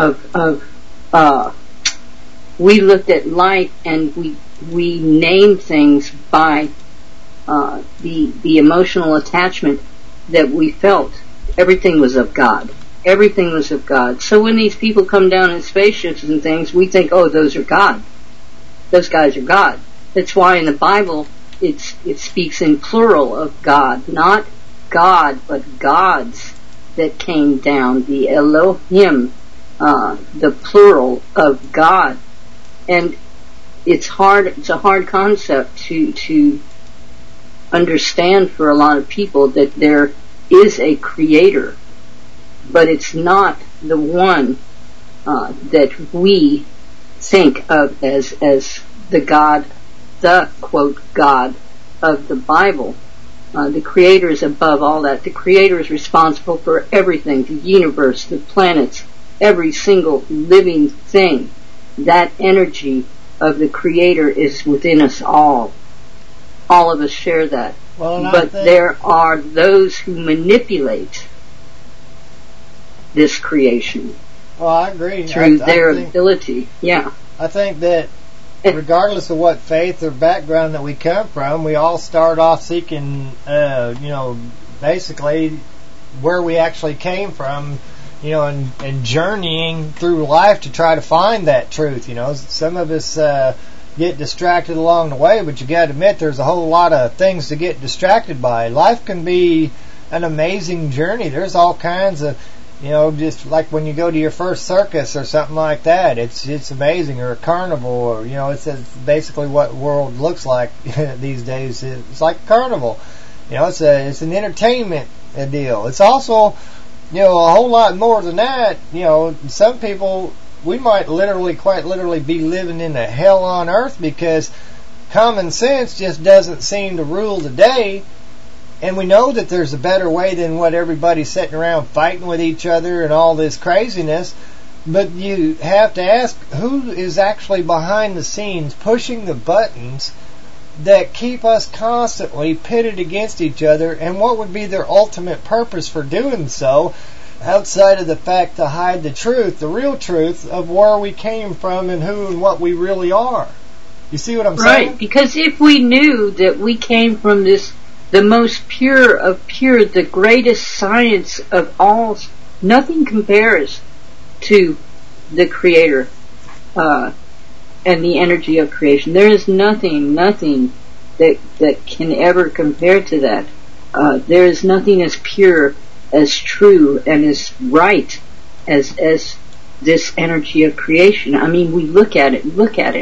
we looked at life and we named things by the emotional attachment that we felt. Everything was of God. Everything was of God. So when these people come down in spaceships and things, we think, oh, those are God. Those guys are God. That's why in the Bible it speaks in plural of God. Not God, but gods that came down. The Elohim, the plural of God. And it's a hard concept to understand for a lot of people that there is a creator, but it's not the one that we think of as the God, the quote God of the Bible. The Creator is above all that. The Creator is responsible for everything, the universe, the planets, every single living thing. That energy of the Creator is within us all. all of us share that. But there are those who manipulate this creation. Well, I agree. Through their ability. Yeah. I think that regardless of what faith or background that we come from, we all start off seeking, basically where we actually came from, and journeying through life to try to find that truth. Some of us get distracted along the way, but you got to admit there's a whole lot of things to get distracted by. Life can be an amazing journey. There's all kinds of, just like when you go to your first circus or something like that, it's amazing, or a carnival, or it's basically what the world looks like these days. It's like a carnival. It's an entertainment deal. It's also a whole lot more than that. Some people, we might quite literally be living in a hell on earth because common sense just doesn't seem to rule the day. And we know that there's a better way than what everybody's sitting around fighting with each other and all this craziness. But you have to ask, who is actually behind the scenes pushing the buttons that keep us constantly pitted against each other, and what would be their ultimate purpose for doing so, outside of the fact to hide the truth, the real truth of where we came from and who and what we really are. You see what I'm saying? Right, because if we knew that we came from this, the most pure of pure, the greatest science of all, nothing compares to the Creator and the energy of creation. There is nothing that can ever compare to that. There is nothing as pure, as true, and as right as this energy of creation. I mean, we look at it.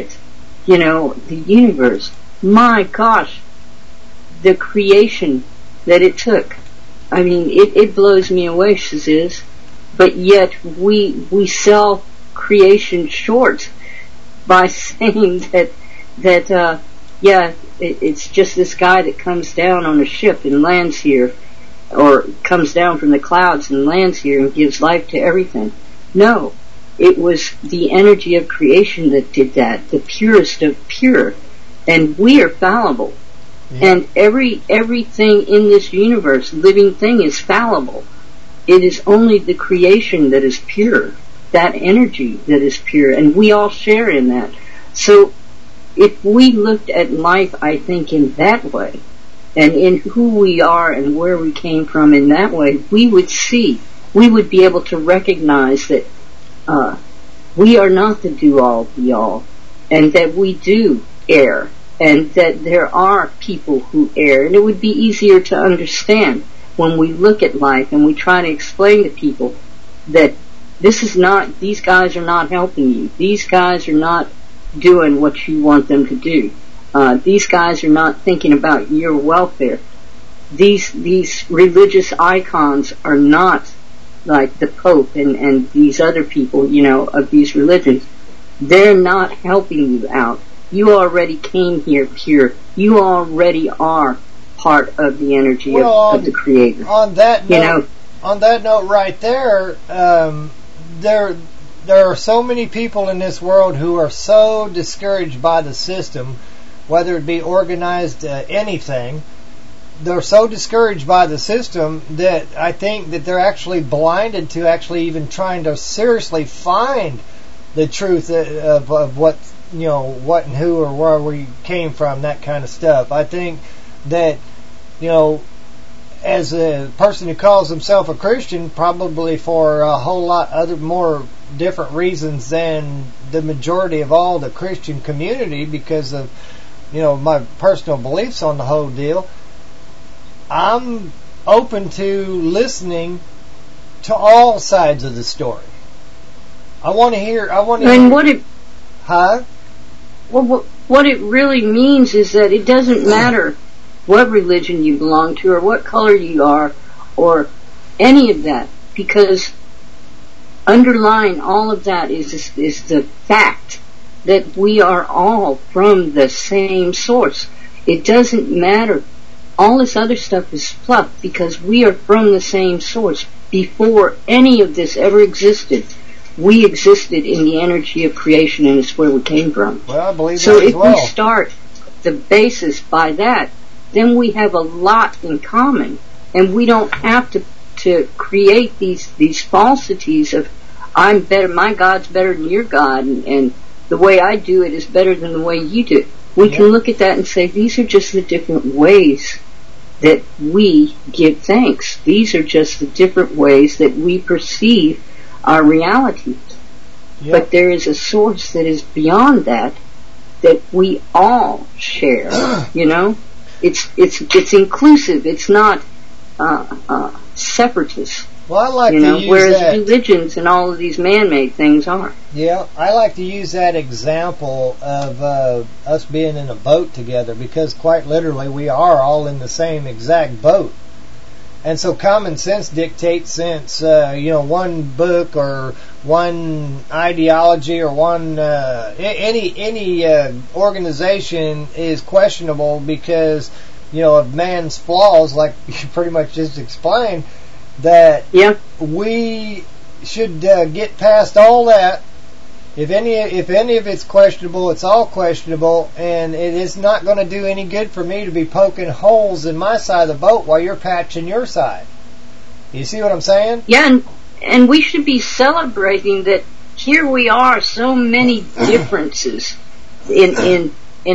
The universe. My gosh, the creation that it took. I mean, it blows me away, Shaziz. But yet we sell creation short by saying that it's just this guy that comes down on a ship and lands here, or comes down from the clouds and lands here and gives life to everything. No, it was the energy of creation that did that, the purest of pure. And we are fallible. Yeah. And everything in this universe, living thing, is fallible. It is only the creation that is pure, that energy that is pure, and we all share in that. So if we looked at life, I think, in that way, and in who we are and where we came from in that way, we would be able to recognize that we are not the do-all, be-all, and that we do err, and that there are people who err, and it would be easier to understand when we look at life and we try to explain to people that these guys are not helping you. These guys are not doing what you want them to do. These guys are not thinking about your welfare. These religious icons are not like the Pope and these other people, of these religions. They're not helping you out. You already came here pure. You already are part of the energy of the Creator. On that note right there, there are so many people in this world who are so discouraged by the system, whether it be organized anything. They're so discouraged by the system that I think that they're actually blinded to actually even trying to seriously find the truth of what and who or where we came from, that kind of stuff. I think that, as a person who calls himself a Christian, probably for a whole lot other more different reasons than the majority of all the Christian community, because of my personal beliefs on the whole deal, I'm open to listening to all sides of the story. I want to hear. Well, what it really means is that it doesn't matter what religion you belong to, or what color you are, or any of that, because underlying all of that is the fact that we are all from the same source. It doesn't matter. All this other stuff is fluff, because we are from the same source. Before any of this ever existed, we existed in the energy of creation, and it's where we came from. Well, I believe so that as well. So if we start the basis by that, then we have a lot in common, and we don't have to create these falsities of I'm better, my God's better than your God, and the way I do it is better than the way you do it. We can look at that and say these are just the different ways that we give thanks. These are just the different ways that we perceive our realities. Yep. But there is a source that is beyond that we all share. You know, it's inclusive. It's not separatist. Well, I like to use whereas that. Religions and all of these man-made things are. Yeah, I like to use that example of us being in a boat together, because quite literally we are all in the same exact boat. And so common sense dictates, since one book or one ideology or one any organization is questionable because of man's flaws, like you pretty much just explained, that we should get past all that. If any of it's questionable, it's all questionable, and it is not going to do any good for me to be poking holes in my side of the boat while you're patching your side. You see what I'm saying? Yeah, and we should be celebrating that here we are, so many differences in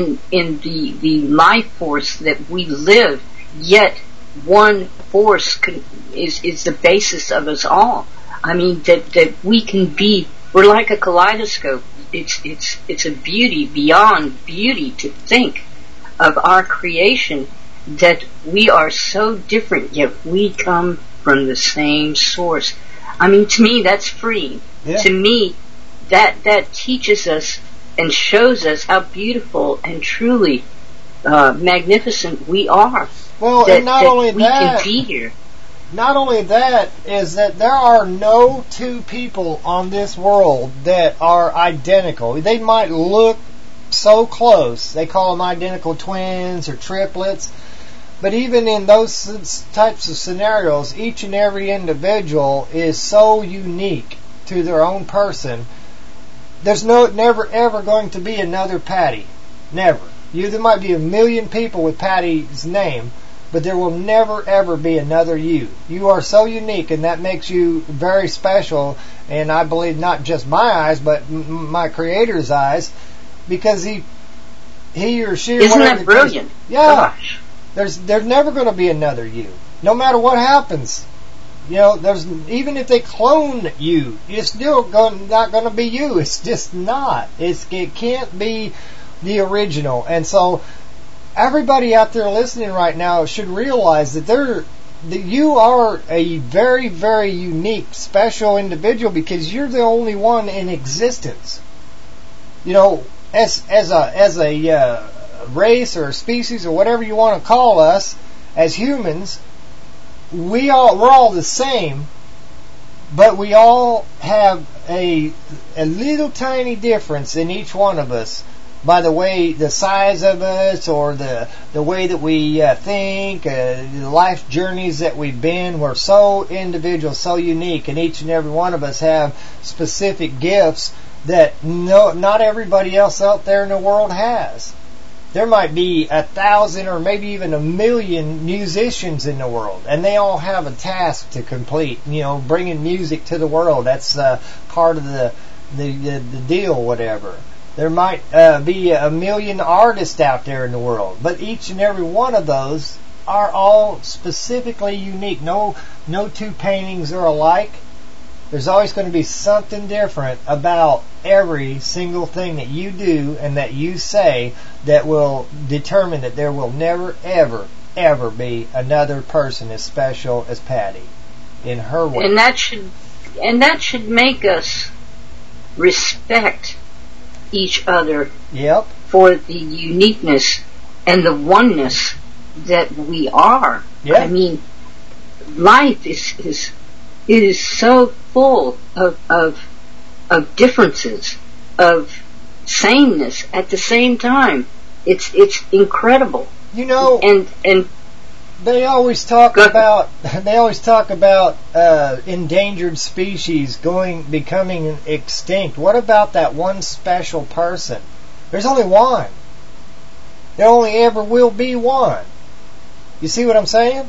the life force that we live, yet one force is the basis of us all. I mean, that we can be, we're like a kaleidoscope. It's a beauty beyond beauty to think of our creation, that we are so different, yet we come from the same source. I mean, to me, that's freeing. Yeah. To me, that teaches us and shows us how beautiful and truly magnificent we are. Well, and not only we that, can be here. Not only that, is that there are no two people on this world that are identical. They might look so close. They call them identical twins or triplets. But even in those types of scenarios, each and every individual is so unique to their own person. There's never ever going to be another Patty. Never. There might be 1 million people with Patty's name, but there will never ever be another you. You are so unique, and that makes you very special, and I believe not just my eyes, but my Creator's eyes, because he or she... Isn't that brilliant? Yeah. Gosh. There's never going to be another you. No matter what happens. There's, even if they clone you, it's still not going to be you. It's just not. It can't be the original. And so everybody out there listening right now should realize that you are a very, very unique, special individual, because you're the only one in existence. As a race or a species or whatever you want to call us, as humans, we're all the same, but we all have a little tiny difference in each one of us, by the size of us, or the way that we think, the life journeys that we've been. We're so individual, so unique, and each and every one of us have specific gifts that not everybody else out there in the world has. There might be 1,000 or maybe even 1 million musicians in the world, and they all have a task to complete. Bringing music to the world, that's part of the deal, whatever. There might be 1 million artists out there in the world, but each and every one of those are all specifically unique. No two paintings are alike. There's always going to be something different about every single thing that you do and that you say that will determine that there will never, ever, ever be another person as special as Patty in her way. And that should make us respect each other for the uniqueness and the oneness that we are. Yeah. I mean, life is so full of differences, of sameness at the same time. It's incredible. And they always talk about endangered species becoming extinct. What about that one special person? There's only one. There only ever will be one. You see what I'm saying?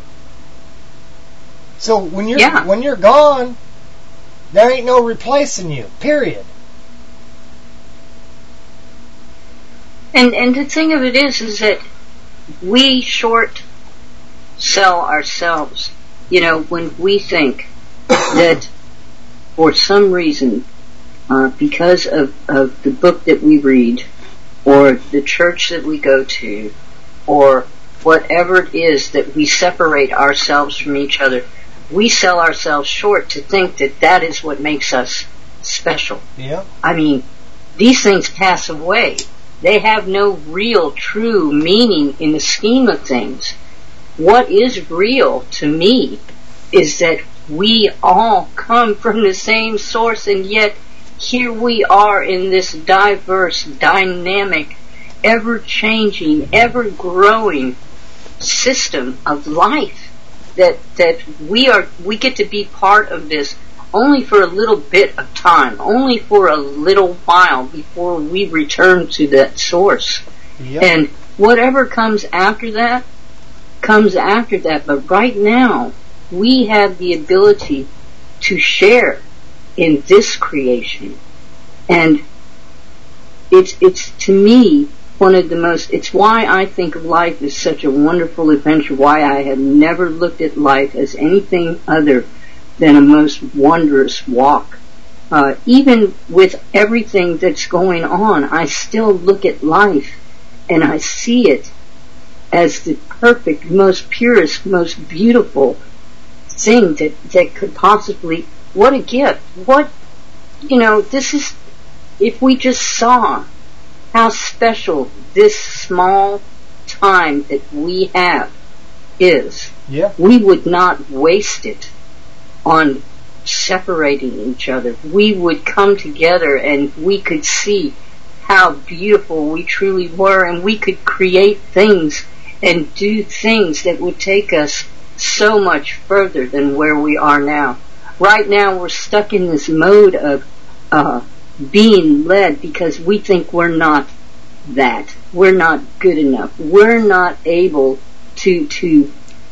So when you're gone, there ain't no replacing you. Period. And the thing of it is that we short sell ourselves. You know, when we think that for some reason, because of the book that we read, or the church that we go to, or whatever it is that we separate ourselves from each other, we sell ourselves short to think that that is what makes us special. Yeah. I mean, these things pass away. They have no real, true meaning in the scheme of things. What is real to me is that we all come from the same source, and yet here we are in this diverse, dynamic, ever-changing, ever-growing system of life that we get to be part of this only for a little bit of time, only for a little while before we return to that source. Yep. And whatever comes after that, comes after that. But right now, we have the ability to share in this creation. And it's to me one of the most, it's why I think of life as such a wonderful adventure, why I have never looked at life as anything other than a most wondrous walk. Even with everything that's going on, I still look at life and I see it as the perfect, most purest, most beautiful thing that could possibly, what a gift. What, this is, if we just saw how special this small time that we have is, we would not waste it on separating each other. We would come together and we could see how beautiful we truly were, and we could create things and do things that would take us so much further than where we are now. Right now we're stuck in this mode of being led because we think we're not that. We're not good enough. We're not able to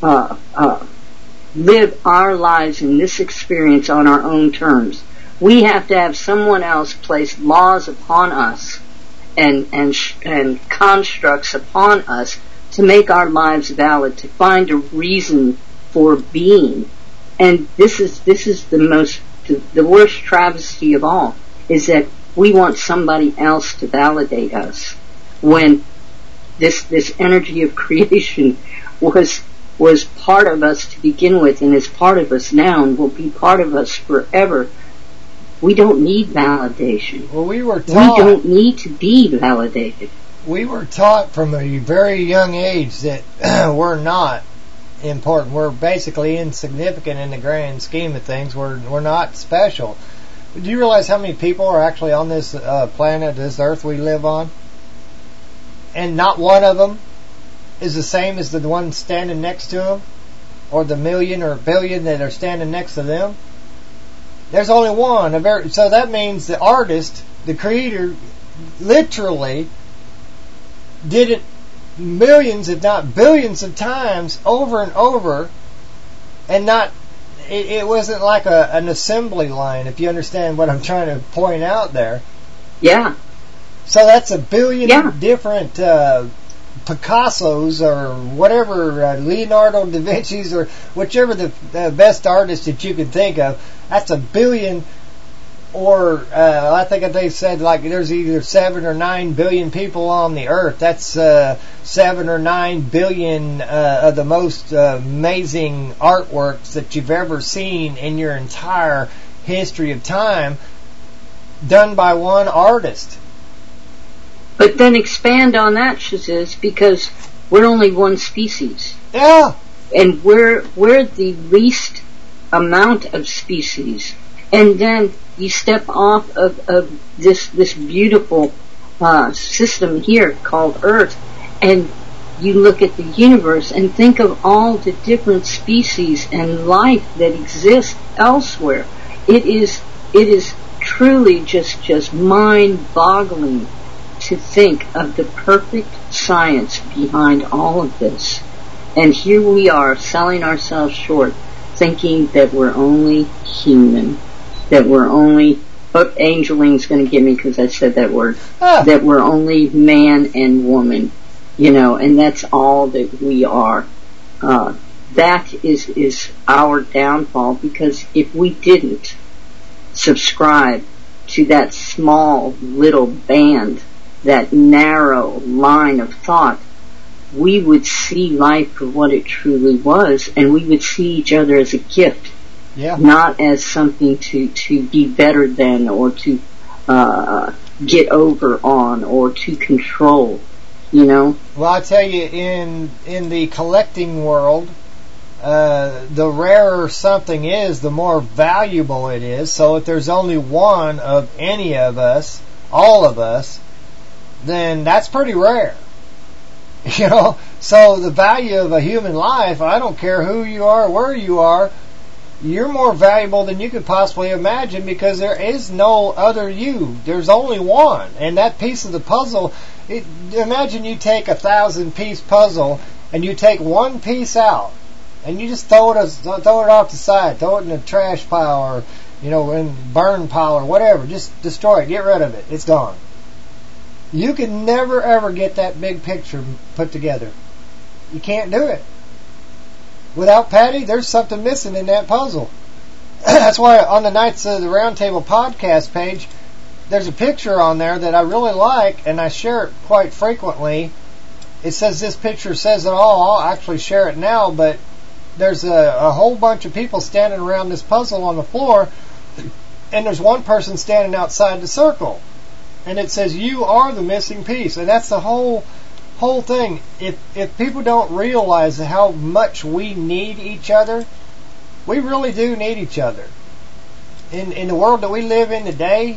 live our lives in this experience on our own terms. We have to have someone else place laws upon us and constructs upon us to make our lives valid, to find a reason for being. And this is the worst travesty of all, is that we want somebody else to validate us when this energy of creation was part of us to begin with, and is part of us now, and will be part of us forever. We don't need validation. Well, we don't need to be validated. We were taught from a very young age that we're not important. We're basically insignificant in the grand scheme of things. We're not special. Do you realize how many people are actually on this planet, this earth we live on? And not one of them is the same as the one standing next to them, or the million or billion that are standing next to them. There's only one. So that means the artist, the creator, literally did it millions, if not billions of times, over and over, and it wasn't like an assembly line, if you understand what I'm trying to point out there. Yeah. So that's a billion different Picassos or whatever, Leonardo da Vinci's, or whichever the best artist that you can think of. That's a billion, or I think they said like there's either 7 or 9 billion people on the earth. That's 7 or 9 billion of the most amazing artworks that you've ever seen in your entire history of time, done by one artist. But then expand on that, Shazuz, because we're only one species. Yeah. And we're the least amount of species. And then you step off of this beautiful system here called Earth, and you look at the universe and think of all the different species and life that exists elsewhere. It is truly just mind-boggling to think of the perfect science behind all of this. And here we are selling ourselves short, thinking that we're only human, that we're only, Angeling's going to get me because I said that word, that we're only man and woman, and that's all that we are. That is our downfall, because if we didn't subscribe to that small little band, that narrow line of thought, we would see life for what it truly was, and we would see each other as a gift, not as something to be better than, or to get over on, or to control, Well, I tell you, in the collecting world, the rarer something is, the more valuable it is. So if there's only one of any of us, all of us, then that's pretty rare. So the value of a human life, I don't care who you are, where you are, you're more valuable than you could possibly imagine, because there is no other you. There's only one. And that piece of the puzzle, imagine you take 1,000-piece puzzle and you take one piece out and you just throw it off the side, throw it in a trash pile, or in burn pile, or whatever. Just destroy it, get rid of it. It's gone. You can never ever get that big picture put together. You can't do it. Without Patty, there's something missing in that puzzle. That's why on the Knights of the Roundtable podcast page, there's a picture on there that I really like, and I share it quite frequently. It says, this picture says it all. I'll actually share it now, but there's a whole bunch of people standing around this puzzle on the floor, and there's one person standing outside the circle. And it says, you are the missing piece. And that's the whole thing. If people don't realize how much we need each other, we really do need each other. In the world that we live in today,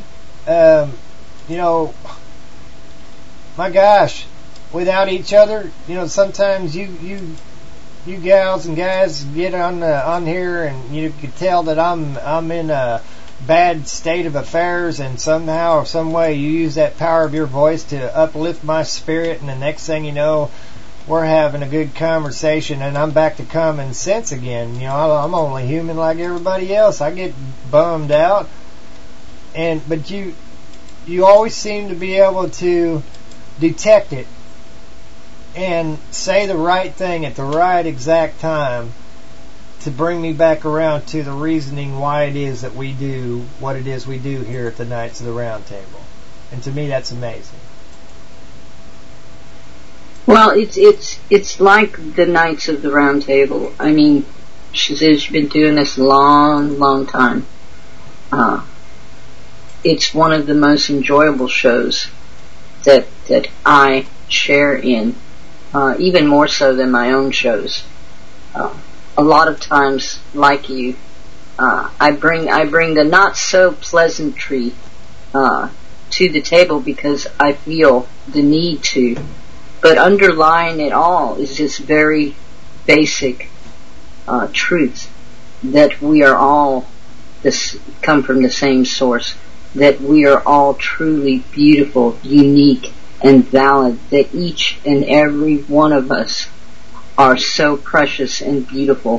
my gosh, without each other, sometimes you gals and guys get on here, and you can tell that I'm in a bad state of affairs, and somehow or some way you use that power of your voice to uplift my spirit, and the next thing you know, we're having a good conversation, and I'm back to common sense again. I'm only human like everybody else. I get bummed out, but you always seem to be able to detect it and say the right thing at the right exact time to bring me back around to the reasoning why it is that we do what it is we do here at the Knights of the Round Table. And to me, that's amazing. Well, it's like the Knights of the Round Table. I mean, she says she's been doing this a long time. It's one of the most enjoyable shows that I share in, even more so than my own shows. A lot of times, like you, I bring the not so pleasantry to the table because I feel the need to. But underlying it all is this very basic truth that we are all come from the same source, that we are all truly beautiful, unique, and valid, that each and every one of us are so precious and beautiful.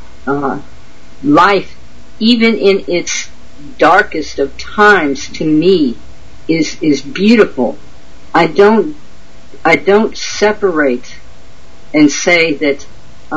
Life, even in its darkest of times, to me, is beautiful. I don't separate and say that,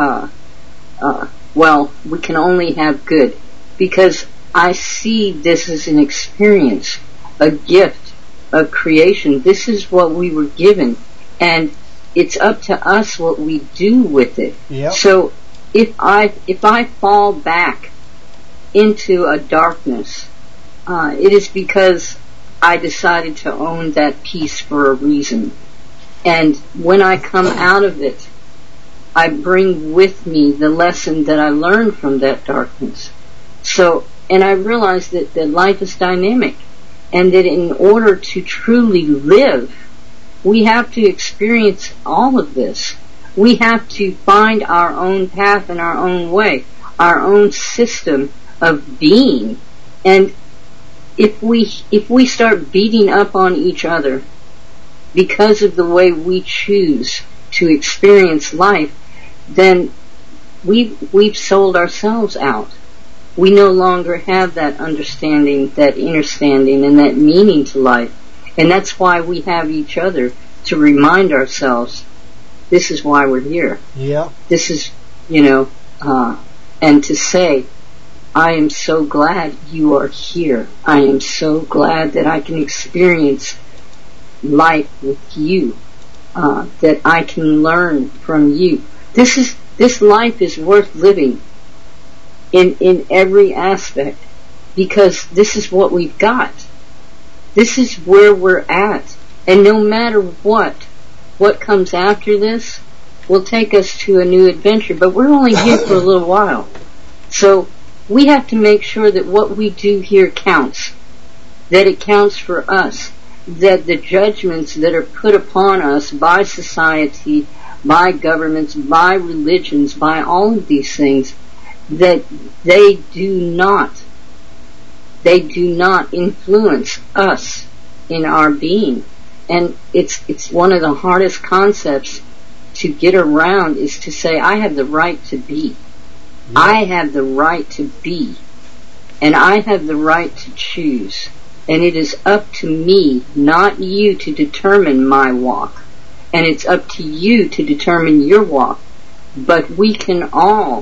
we can only have good, because I see this as an experience, a gift, a creation. This is what we were given, and it's up to us what we do with it. Yep. So if I fall back into a darkness, it is because I decided to own that piece for a reason. And when I come out of it, I bring with me the lesson that I learned from that darkness. And I realize that life is dynamic, and that in order to truly live, we have to experience all of this. We have to find our own path and our own way, our own system of being. And if we start beating up on each other because of the way we choose to experience life, then we've sold ourselves out. We no longer have that understanding, that understanding, and that meaning to life. And that's why we have each other, to remind ourselves, this is why we're here. Yeah. This is, and to say, I am so glad you are here. I am so glad that I can experience life with you, that I can learn from you. This life is worth living in every aspect, because this is what we've got. This is where we're at. And no matter what comes after this will take us to a new adventure, but we're only here for a little while. So we have to make sure that what we do here counts, that it counts for us, that the judgments that are put upon us by society, by governments, by religions, by all of these things, that they do not influence us in our being. And it's one of the hardest concepts to get around, is to say, I have the right to be. Yeah. I have the right to be. And I have the right to choose. And it is up to me, not you, to determine my walk. And it's up to you to determine your walk. But we can all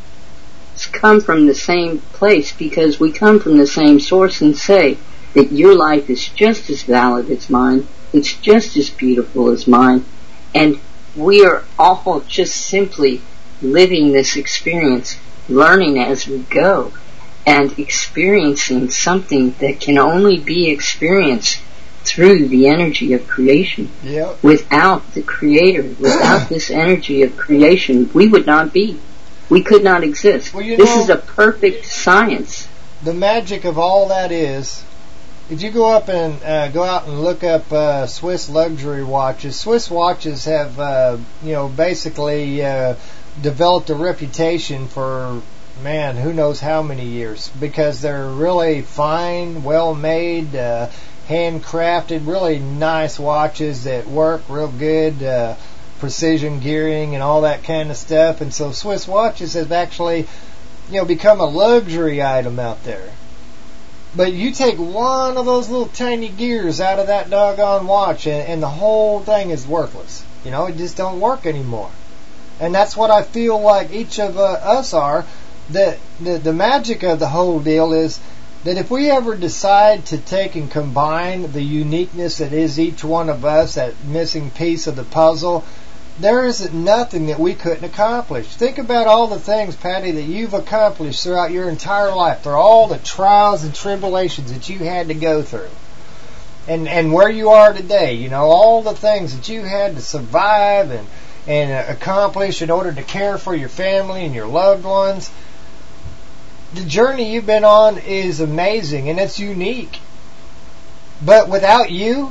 come from the same place, because we come from the same source, and say that your life is just as valid as mine. It's just as beautiful as mine. And we are all just simply living this experience, learning as we go, and experiencing something that can only be experienced through the energy of creation. Yep. Without the Creator, without this energy of creation, we would not be. We could not exist. Well, this is a perfect science. The magic of all that is, if you go out and look up Swiss luxury watches, Swiss watches have basically developed a reputation for, man, who knows how many years, because they're really fine, well made, handcrafted, really nice watches that work real good, precision gearing and all that kind of stuff. And so Swiss watches have actually, become a luxury item out there. But you take one of those little tiny gears out of that doggone watch, and the whole thing is worthless. It just don't work anymore. And that's what I feel like each of us are. That the magic of the whole deal is that if we ever decide to take and combine the uniqueness that is each one of us, that missing piece of the puzzle, there isn't nothing that we couldn't accomplish. Think about all the things, Patty, that you've accomplished throughout your entire life. They're all the trials and tribulations that you had to go through. And where you are today, all the things that you had to survive and accomplish in order to care for your family and your loved ones. The journey you've been on is amazing, and it's unique. But without you,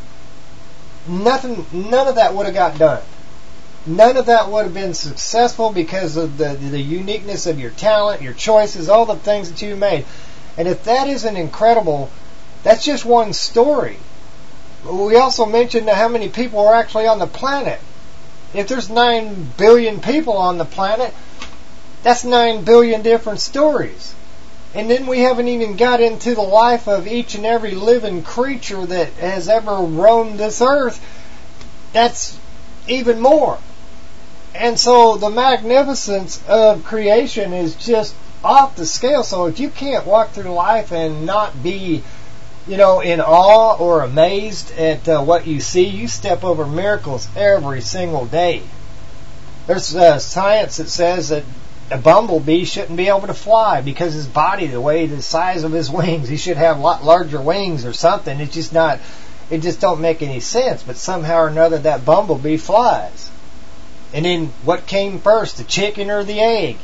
none of that would have got done. None of that would have been successful because of the uniqueness of your talent, your choices, all the things that you made. And if that isn't incredible, that's just one story. We also mentioned how many people are actually on the planet. If there's 9 billion people on the planet, that's 9 billion different stories. And then we haven't even got into the life of each and every living creature that has ever roamed this earth. That's even more. And so the magnificence of creation is just off the scale. So if you can't walk through life and not be, in awe or amazed at what you see, you step over miracles every single day. There's science that says that a bumblebee shouldn't be able to fly because his body, the size of his wings, he should have a lot larger wings or something. It just don't make any sense. But somehow or another that bumblebee flies. And then what came first, the chicken or the egg?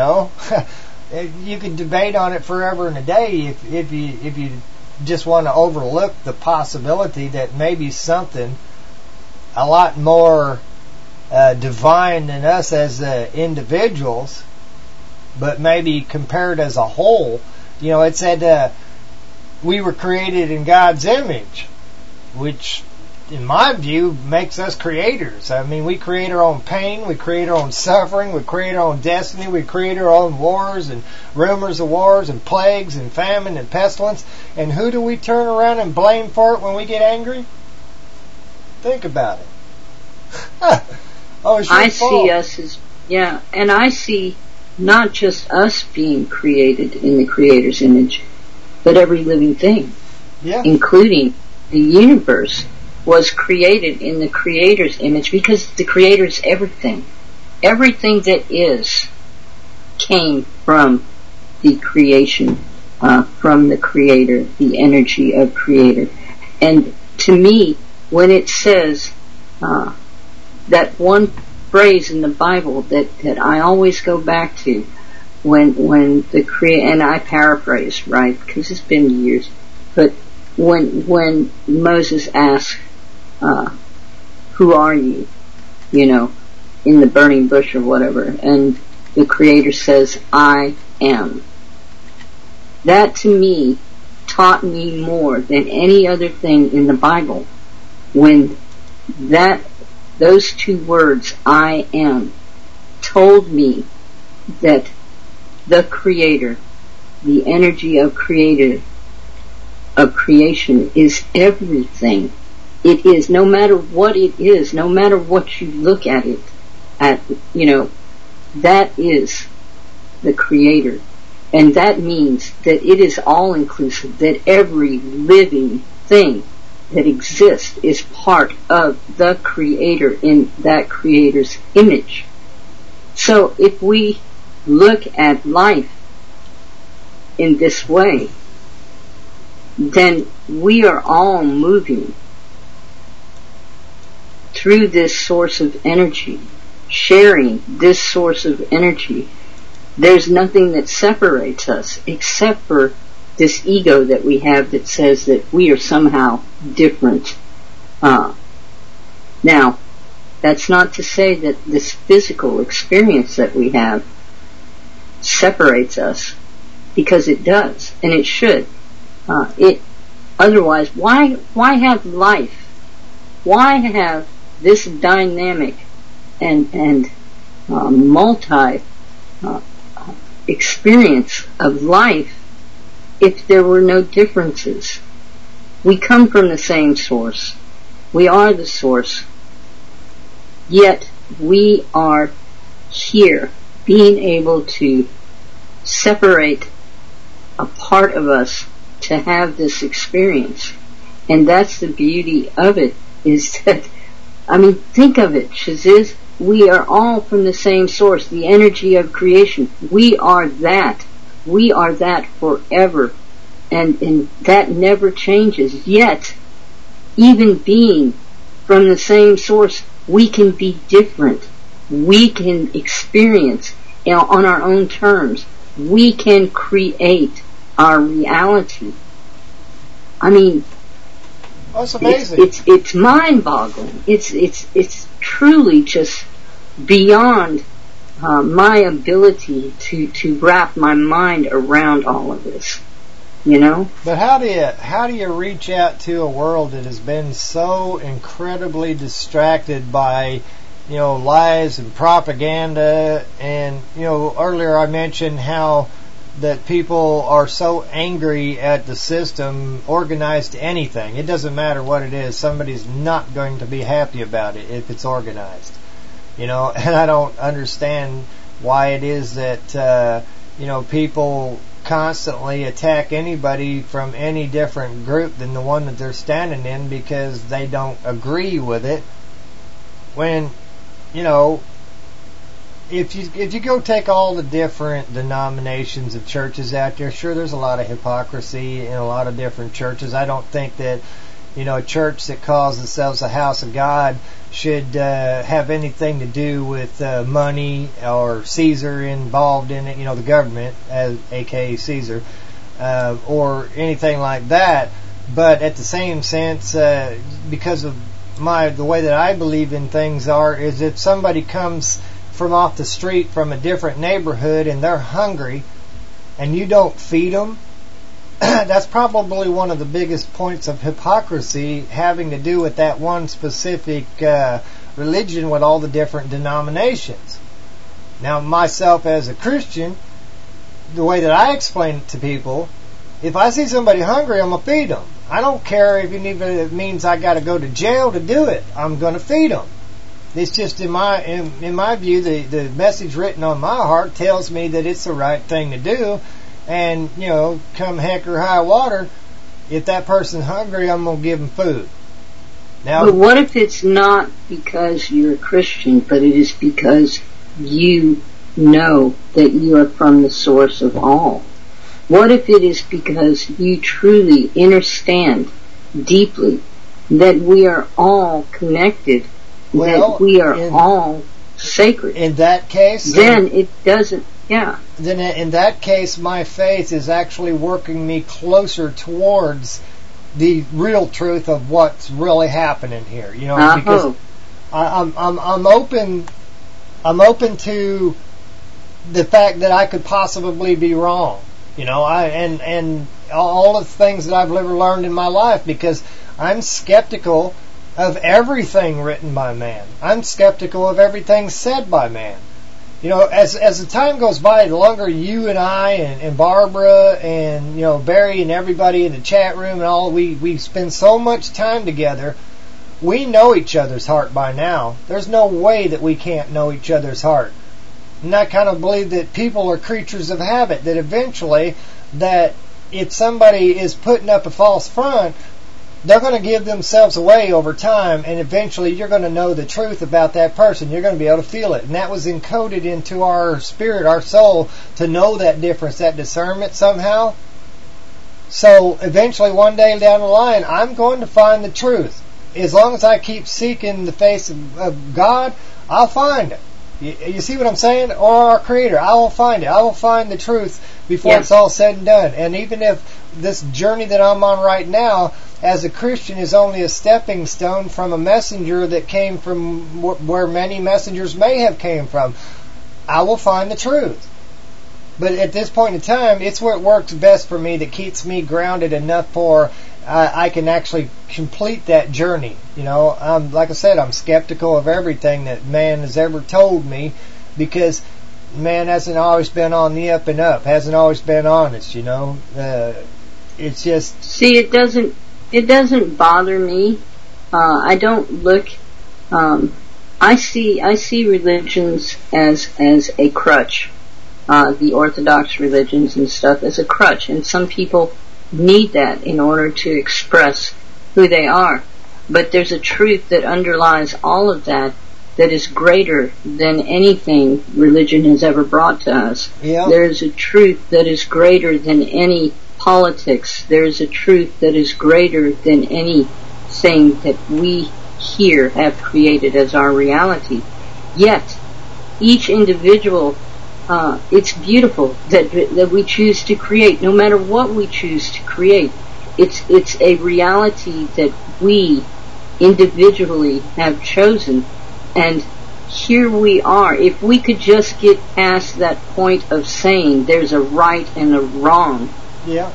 You could debate on it forever and a day if you just want to overlook the possibility that maybe something a lot more divine than us as individuals, but maybe compared as a whole. It said we were created in God's image, which in my view, makes us creators. I mean, we create our own pain, we create our own suffering, we create our own destiny, we create our own wars and rumors of wars and plagues and famine and pestilence. And who do we turn around and blame for it when we get angry? Think about it. I see us as, and I see not just us being created in the Creator's image, but every living thing, including the universe, was created in the Creator's image, because the Creator's everything. Everything that is came from the creation, from the Creator, the energy of Creator. And to me, when it says that one phrase in the Bible that I always go back to, when the Creator, and I paraphrase, right, because it's been years, but when Moses asks, who are you, in the burning bush or whatever, and the Creator says, I am. That to me taught me more than any other thing in the Bible, when those two words, I am, told me that the Creator, the energy of creation is everything. It is, no matter what it is, no matter what you look at it, that is the Creator. And that means that it is all-inclusive, that every living thing that exists is part of the Creator in that Creator's image. So if we look at life in this way, then we are all moving through this source of energy, sharing this source of energy. There's nothing that separates us except for this ego that we have that says that we are somehow different. Now, that's not to say that this physical experience that we have separates us, because it does, and it should. Otherwise, why have life? Why have this dynamic and multi experience of life if there were no differences? We come from the same source. We are the source. Yet we are here being able to separate a part of us to have this experience. And that's the beauty of it, is that, think of it, Shaziz, we are all from the same source, the energy of creation. We are that. We are that forever. And that never changes. Yet, even being from the same source, we can be different. We can experience on our own terms. We can create our reality. That's amazing. It's mind-boggling. It's truly just beyond my ability to wrap my mind around all of this. But how do you reach out to a world that has been so incredibly distracted by lies and propaganda? And earlier I mentioned how that people are so angry at the system, organized to anything. It doesn't matter what it is. Somebody's not going to be happy about it if it's organized. And I don't understand why it is that people constantly attack anybody from any different group than the one that they're standing in because they don't agree with it. When if you go take all the different denominations of churches out there, sure, there's a lot of hypocrisy in a lot of different churches. I don't think that a church that calls themselves a house of God should have anything to do with money or Caesar involved in it, the government, aka Caesar, or anything like that. But at the same sense, because of the way that I believe in things is if somebody comes from off the street from a different neighborhood and they're hungry and you don't feed them, that's probably one of the biggest points of hypocrisy, having to do with that one specific religion with all the different denominations. Now, myself as a Christian, the way that I explain it to people, if I see somebody hungry, I'm going to feed them. I don't care if it means I got to go to jail to do it. I'm going to feed them. It's just in my view, the message written on my heart tells me that it's the right thing to do. And, come heck or high water, if that person's hungry, I'm going to give them food. Now, but what if it's not because you're a Christian, but it is because you know that you are from the source of all? What if it is because you truly understand deeply that we are all connected, that we are all sacred? In that case, then it doesn't. Yeah. Then in that case, my faith is actually working me closer towards the real truth of what's really happening here. Because I'm open to the fact that I could possibly be wrong. And all the things that I've ever learned in my life, because I'm skeptical of everything written by man. I'm skeptical of everything said by man. As the time goes by, the longer you and I and Barbara and Barry and everybody in the chat room and all, we spend so much time together. We know each other's heart by now. There's no way that we can't know each other's heart. And I kind of believe that people are creatures of habit, that eventually, that if somebody is putting up a false front, they're going to give themselves away over time, and eventually you're going to know the truth about that person. You're going to be able to feel it. And that was encoded into our spirit, our soul, to know that difference, that discernment somehow. So eventually, one day down the line, I'm going to find the truth. As long as I keep seeking the face of God, I'll find it. You see what I'm saying? Or our Creator, I will find it. I will find the truth before it's all said and done. And even if this journey that I'm on right now, as a Christian, is only a stepping stone from a messenger that came from where many messengers may have came from, I will find the truth. But at this point in time, it's what works best for me, that keeps me grounded enough for I can actually complete that journey. Like I said, I'm skeptical of everything that man has ever told me, because man hasn't always been on the up and up, hasn't always been honest. It's just, see, it doesn't bother me. I don't look. I see religions as a crutch. The Orthodox religions and stuff as a crutch, and some people need that in order to express who they are. But there's a truth that underlies all of that is greater than anything religion has ever brought to us. Yeah. There's a truth that is greater than any politics. There's a truth that is greater than anything that we here have created as our reality. Yet, each individual, it's beautiful that we choose to create, no matter what we choose to create. It's a reality that we individually have chosen, and here we are. If we could just get past that point of saying there's a right and a wrong, yeah,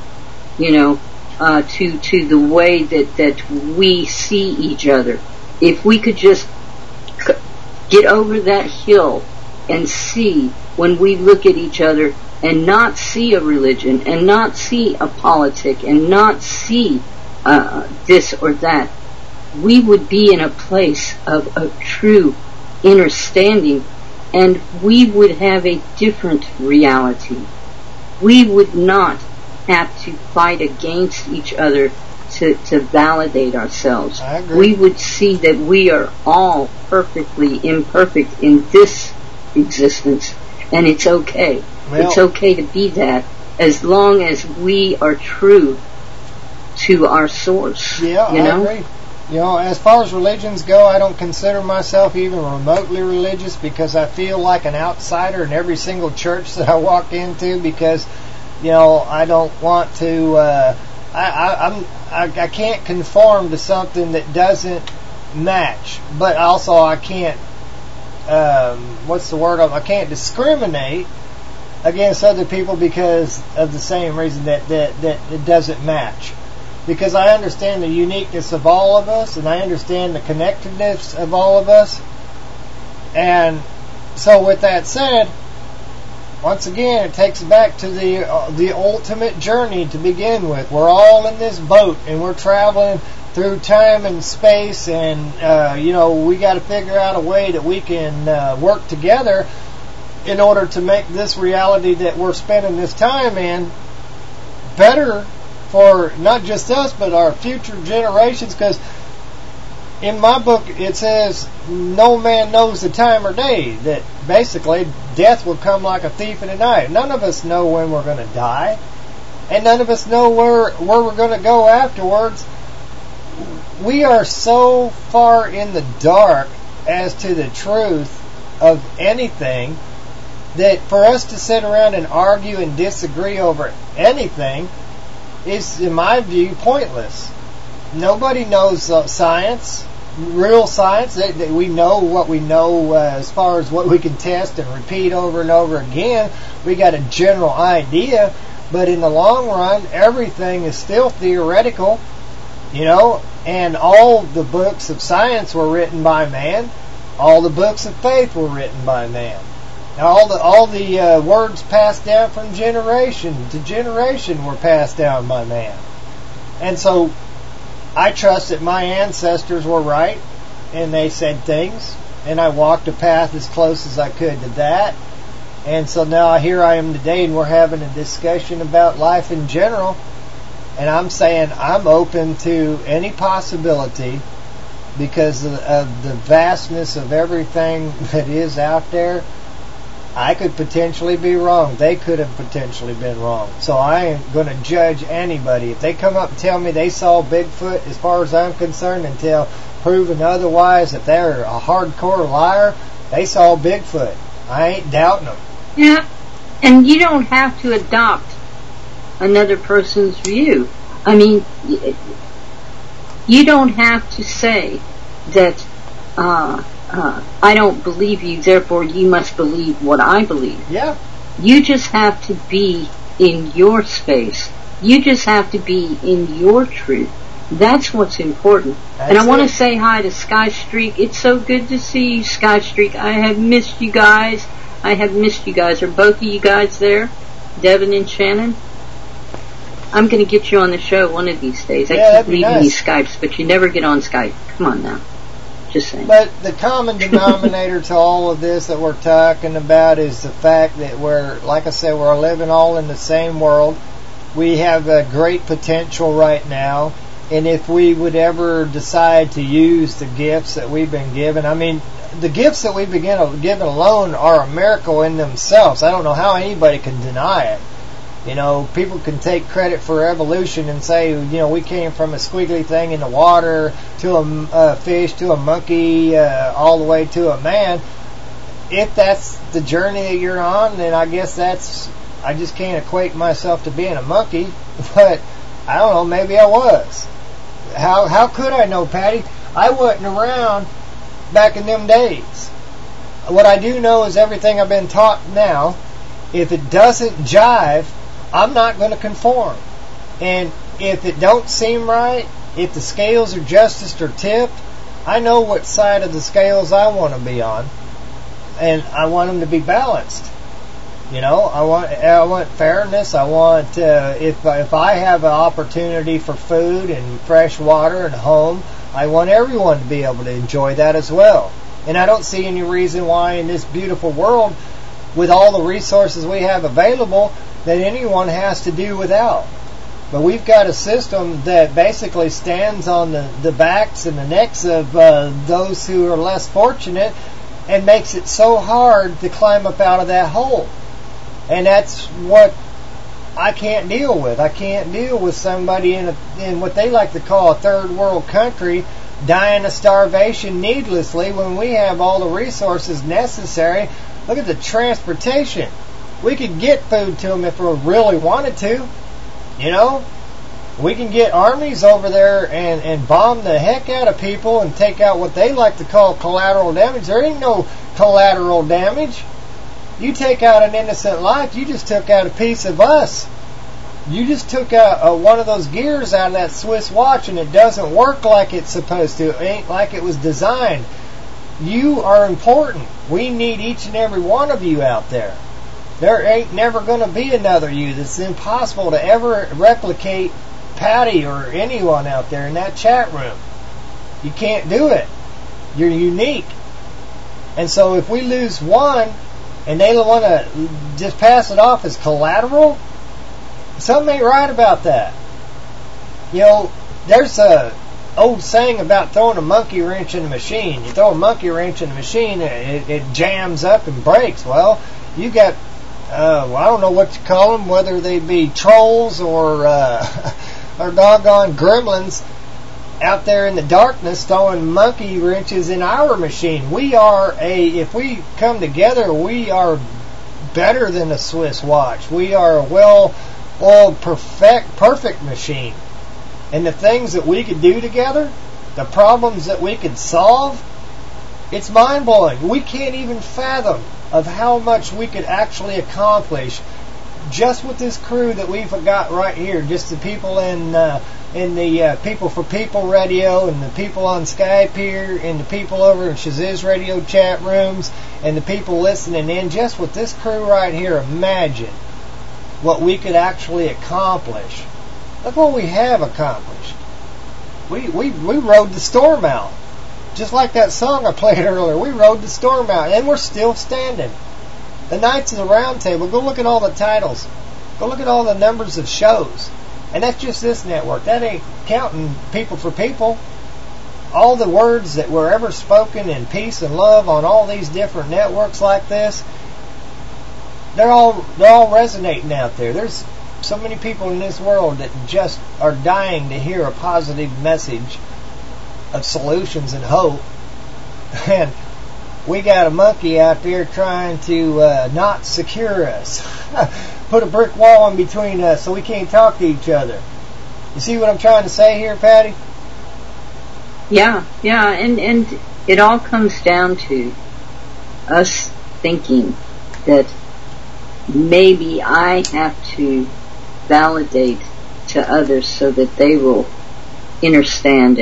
to the way that we see each other, if we could just get over that hill and see, when we look at each other, and not see a religion, and not see a politic, and not see this or that, we would be in a place of a true understanding, and we would have a different reality. We would not have to fight against each other to validate ourselves. I agree. We would see that we are all perfectly imperfect in this existence, and it's okay. Well, it's okay to be that, as long as we are true to our source. Yeah, I agree. As far as religions go, I don't consider myself even remotely religious, because I feel like an outsider in every single church that I walk into, because, I don't want to, I can't conform to something that doesn't match, but also I can't, I can't discriminate against other people because of the same reason that it doesn't match. Because I understand the uniqueness of all of us, and I understand the connectedness of all of us. And so with that said, once again, it takes back to the ultimate journey to begin with. We're all in this boat, and we're traveling through time and space, and we got to figure out a way that we can work together in order to make this reality that we're spending this time in better for not just us, but our future generations. Because in my book, it says no man knows the time or day, that basically death will come like a thief in the night. None of us know when we're going to die, and none of us know where we're going to go afterwards. We are so far in the dark as to the truth of anything that for us to sit around and argue and disagree over anything is, in my view, pointless. Nobody knows science, real science. We know what we know as far as what we can test and repeat over and over again. We got a general idea, but in the long run, everything is still theoretical, and all the books of science were written by man. All the books of faith were written by man. All the words passed down from generation to generation were passed down by man. And so I trust that my ancestors were right, and they said things, and I walked a path as close as I could to that. And so now here I am today, and we're having a discussion about life in general. And I'm saying I'm open to any possibility because of the vastness of everything that is out there. I could potentially be wrong. They could have potentially been wrong. So I ain't going to judge anybody. If they come up and tell me they saw Bigfoot, as far as I'm concerned, until proven otherwise, if they're a hardcore liar, they saw Bigfoot. I ain't doubting them. Yeah, and you don't have to adopt another person's view. I mean, you don't have to say that I don't believe you, therefore you must believe what I believe. Yeah. You just have to be in your space. You just have to be in your truth. That's what's important. And I want to say hi to Sky Streak. It's so good to see you, Sky Streak. I have missed you guys. Are both of you guys there? Devin and Shannon? I'm going to get you on the show one of these days. I keep leaving you Skypes, but you never get on Skype. Come on now. Just saying. But the common denominator to all of this that we're talking about is the fact that like I said, we're living all in the same world. We have a great potential right now. And if we would ever decide to use the gifts that we've been given, I mean, the gifts that we've been given alone are a miracle in themselves. I don't know how anybody can deny it. People can take credit for evolution and say, we came from a squiggly thing in the water to a fish to a monkey, all the way to a man. If that's the journey that you're on, then I guess I just can't equate myself to being a monkey. But I don't know, maybe I was. How could I know, Patty? I wasn't around back in them days. What I do know is everything I've been taught now. If it doesn't jive, I'm not going to conform. And if it don't seem right, if the scales are justiced or tipped, I know what side of the scales I want to be on. And I want them to be balanced. I want fairness. I want, if I have an opportunity for food and fresh water and home, I want everyone to be able to enjoy that as well. And I don't see any reason why in this beautiful world, with all the resources we have available, that anyone has to do without. But we've got a system that basically stands on the backs and the necks of those who are less fortunate and makes it so hard to climb up out of that hole. And that's what I can't deal with. I can't deal with somebody in what they like to call a third world country dying of starvation needlessly when we have all the resources necessary. Look at the transportation. We could get food to them if we really wanted to. We can get armies over there and bomb the heck out of people and take out what they like to call collateral damage. There ain't no collateral damage. You take out an innocent life, you just took out a piece of us. You just took out one of those gears out of that Swiss watch, and it doesn't work like it's supposed to. It ain't like it was designed. You are important. We need each and every one of you out there. There ain't never going to be another you. It's impossible to ever replicate Patty or anyone out there in that chat room. You can't do it. You're unique. And so if we lose one and they want to just pass it off as collateral, something ain't right about that. You know, there's a old saying about throwing a monkey wrench in a machine. You throw a monkey wrench in a machine, it jams up and breaks. Well, you got, I don't know what you call them, whether they be trolls or doggone gremlins out there in the darkness throwing monkey wrenches in our machine. If we come together, we are better than a Swiss watch. We are a well-oiled, perfect machine. And the things that we could do together, the problems that we could solve, it's mind-blowing. We can't even fathom of how much we could actually accomplish just with this crew that we've got right here. Just the people in the People for People radio, and the people on Skype here, and the people over in Shaziz radio chat rooms, and the people listening in. Just with this crew right here, imagine what we could actually accomplish. Look what we have accomplished. We rode the storm out. Just like that song I played earlier. We rode the storm out, and we're still standing. The Knights of the Round Table, go look at all the titles. Go look at all the numbers of shows. And that's just this network. That ain't counting People for People. All the words that were ever spoken in peace and love on all these different networks like this, they're all resonating out there. There's so many people in this world that just are dying to hear a positive message of solutions and hope. And we got a monkey out there trying to not secure us. Put a brick wall in between us so we can't talk to each other. You see what I'm trying to say here, Patty? Yeah, and it all comes down to us thinking that maybe I have to validate to others so that they will understand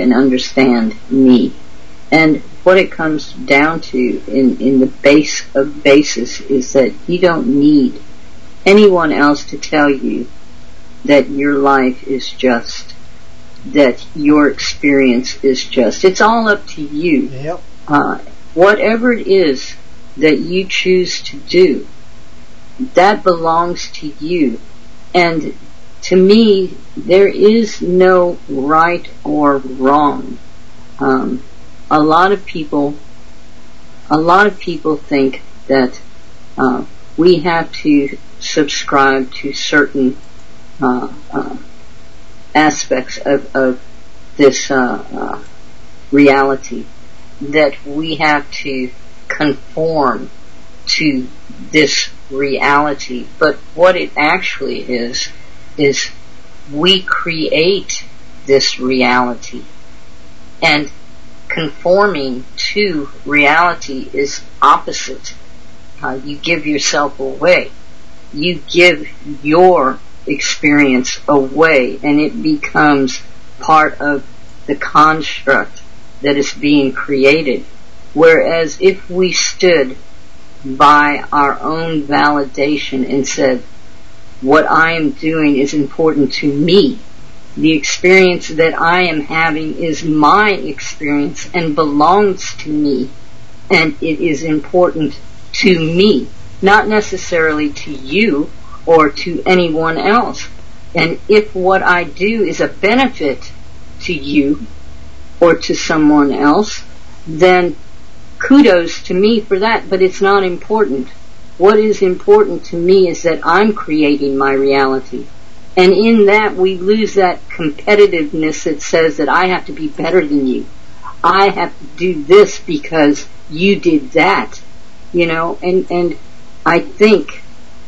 me. And what it comes down to in the basis is that you don't need anyone else to tell you that your life is just, that your experience is just. It's all up to you. Yep. Whatever it is that you choose to do, that belongs to you. And to me, there is no right or wrong. A lot of people think that we have to subscribe to certain aspects of this reality, that we have to conform to this reality. But what it actually is we create this reality. And conforming to reality is opposite. You give yourself away. You give your experience away, and it becomes part of the construct that is being created. Whereas if we stood by our own validation and said, what I am doing is important to me, the experience that I am having is my experience and belongs to me, and it is important to me, not necessarily to you or to anyone else. And if what I do is a benefit to you or to someone else, then kudos to me for that, but it's not important. What is important to me is that I'm creating my reality. And in that, we lose that competitiveness that says that I have to be better than you. I have to do this because you did that. You know, and I think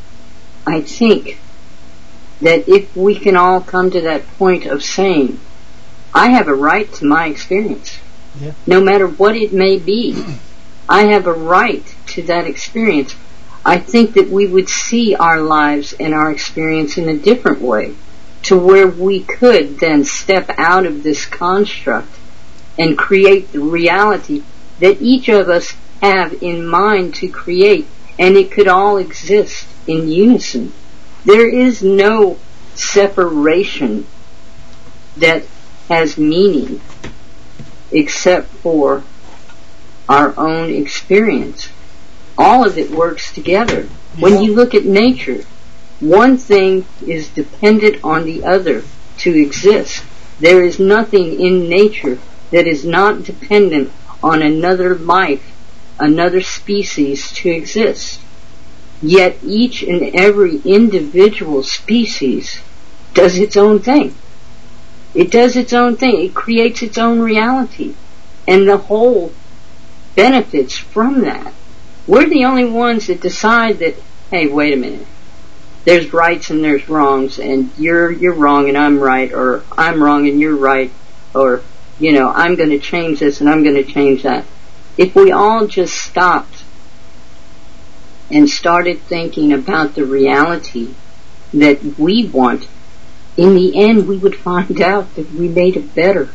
that if we can all come to that point of saying, I have a right to my experience, no matter what it may be, I have a right to that experience. I think that we would see our lives and our experience in a different way, to where we could then step out of this construct and create the reality that each of us have in mind to create, and it could all exist in unison. There is no separation that has meaning except for our own experience. All of it works together. When you look at nature, one thing is dependent on the other to exist. There is nothing in nature that is not dependent on another life, another species to exist. Yet each and every individual species does its own thing. It does its own thing. It creates its own reality. And the whole benefits from that. We're the only ones that decide that, hey, wait a minute. There's rights and there's wrongs, and you're wrong and I'm right, or I'm wrong and you're right, or, I'm going to change this and I'm going to change that. If we all just stopped and started thinking about the reality that we want, in the end we would find out that we made a better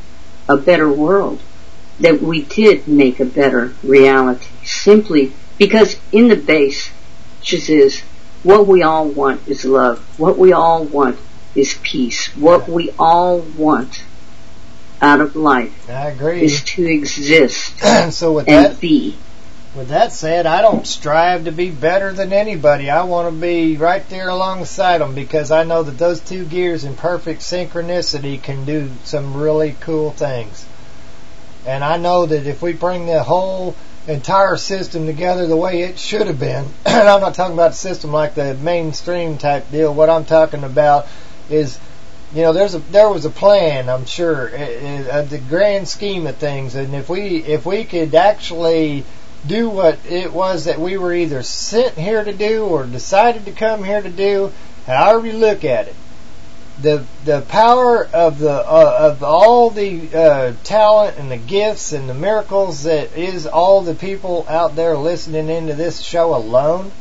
world, that we did make a better reality, simply because in the base just is what we all want is love, what we all want is peace, what we all want out of life I agree. is to exist so with and be. With that said, I don't strive to be better than anybody. I want to be right there alongside them, because I know that those two gears in perfect synchronicity can do some really cool things. And I know that if we bring the whole entire system together the way it should have been, and I'm not talking about a system like the mainstream type deal. What I'm talking about is, there was a plan, I'm sure, the grand scheme of things. And if we could actually do what it was that we were either sent here to do or decided to come here to do, however you look at it, the power of all the talent and the gifts and the miracles that is all the people out there listening into this show alone,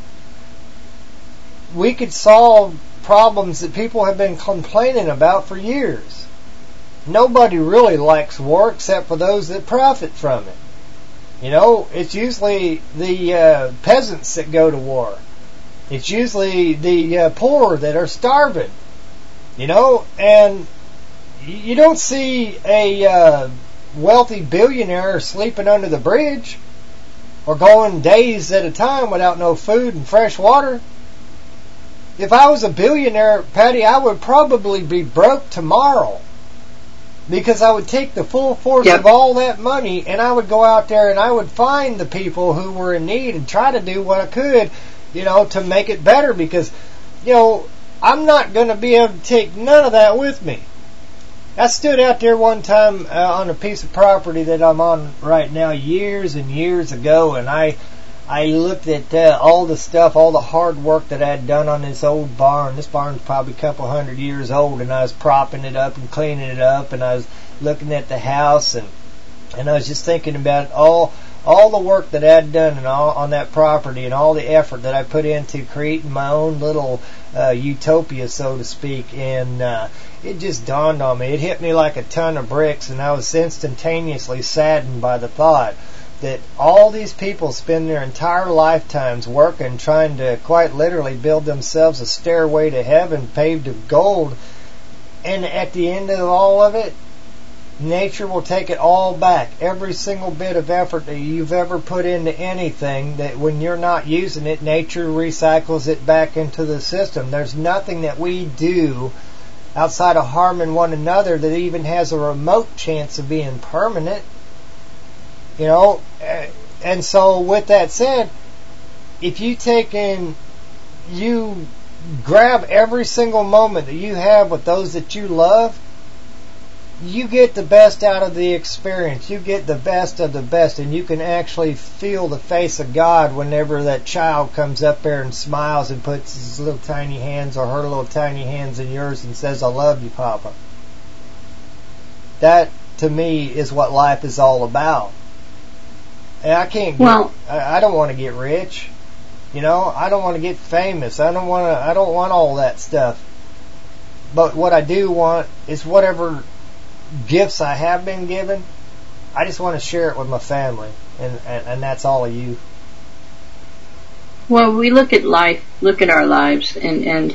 we could solve problems that people have been complaining about for years. Nobody really likes war except for those that profit from it. It's usually the peasants that go to war. It's usually the poor that are starving. And you don't see a wealthy billionaire sleeping under the bridge or going days at a time without no food and fresh water. If I was a billionaire, Patty, I would probably be broke tomorrow, because I would take the full force of all that money and I would go out there and I would find the people who were in need and try to do what I could, to make it better, because, I'm not going to be able to take none of that with me. I stood out there one time on a piece of property that I'm on right now years and years ago, and I looked at all the stuff, all the hard work that I had done on this old barn. This barn's probably a couple 100 years old, and I was propping it up and cleaning it up, and I was looking at the house, and I was just thinking about all the work that I had done and all on that property, and all the effort that I put into creating my own little utopia, so to speak. And it just dawned on me. It hit me like a ton of bricks, and I was instantaneously saddened by the thought that all these people spend their entire lifetimes working, trying to quite literally build themselves a stairway to heaven paved with gold, and at the end of all of it, nature will take it all back. Every single bit of effort that you've ever put into anything, that when you're not using it, nature recycles it back into the system. There's nothing that we do outside of harming one another that even has a remote chance of being permanent. And so with that said, if you take and you grab every single moment that you have with those that you love, you get the best out of the experience. You get the best of the best, and you can actually feel the face of God whenever that child comes up there and smiles and puts his little tiny hands or her little tiny hands in yours and says, "I love you, Papa." That, to me, is what life is all about. And I don't want to get rich. You know, I don't want to get famous. I don't want all that stuff. But what I do want is whatever gifts I have been given, I just want to share it with my family, and that's all of you. Well, we look at our lives, and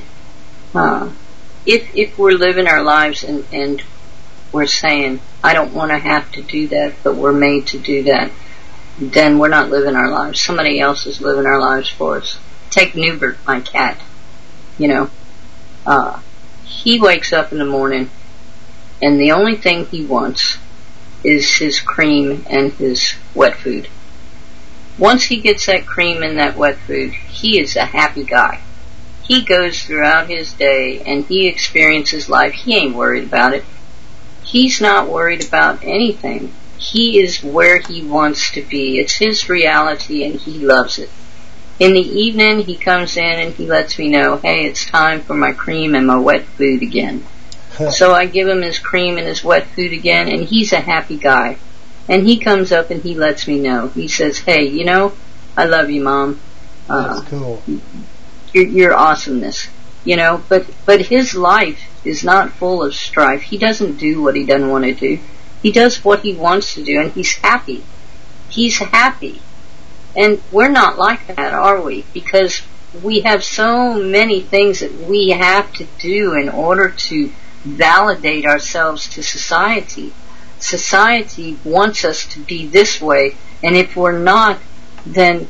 if we're living our lives and we're saying, I don't want to have to do that, but we're made to do that, then we're not living our lives. Somebody else is living our lives for us. Take Newbert, my cat. You know, he wakes up in the morning, and the only thing he wants is his cream and his wet food. Once he gets that cream and that wet food, he is a happy guy. He goes throughout his day and he experiences life. He ain't worried about it. He's not worried about anything. He is where he wants to be. It's his reality and he loves it. In the evening, he comes in and he lets me know, hey, it's time for my cream and my wet food again. So I give him his cream and his wet food again, and he's a happy guy. And he comes up and he lets me know. He says, hey, you know, I love you, Mom. That's cool. Your awesomeness. You know, but his life is not full of strife. He doesn't do what he doesn't want to do. He does what he wants to do, and he's happy. He's happy. And we're not like that, are we? Because we have so many things that we have to do in order to validate ourselves to society. Society wants us to be this way, and if we're not, then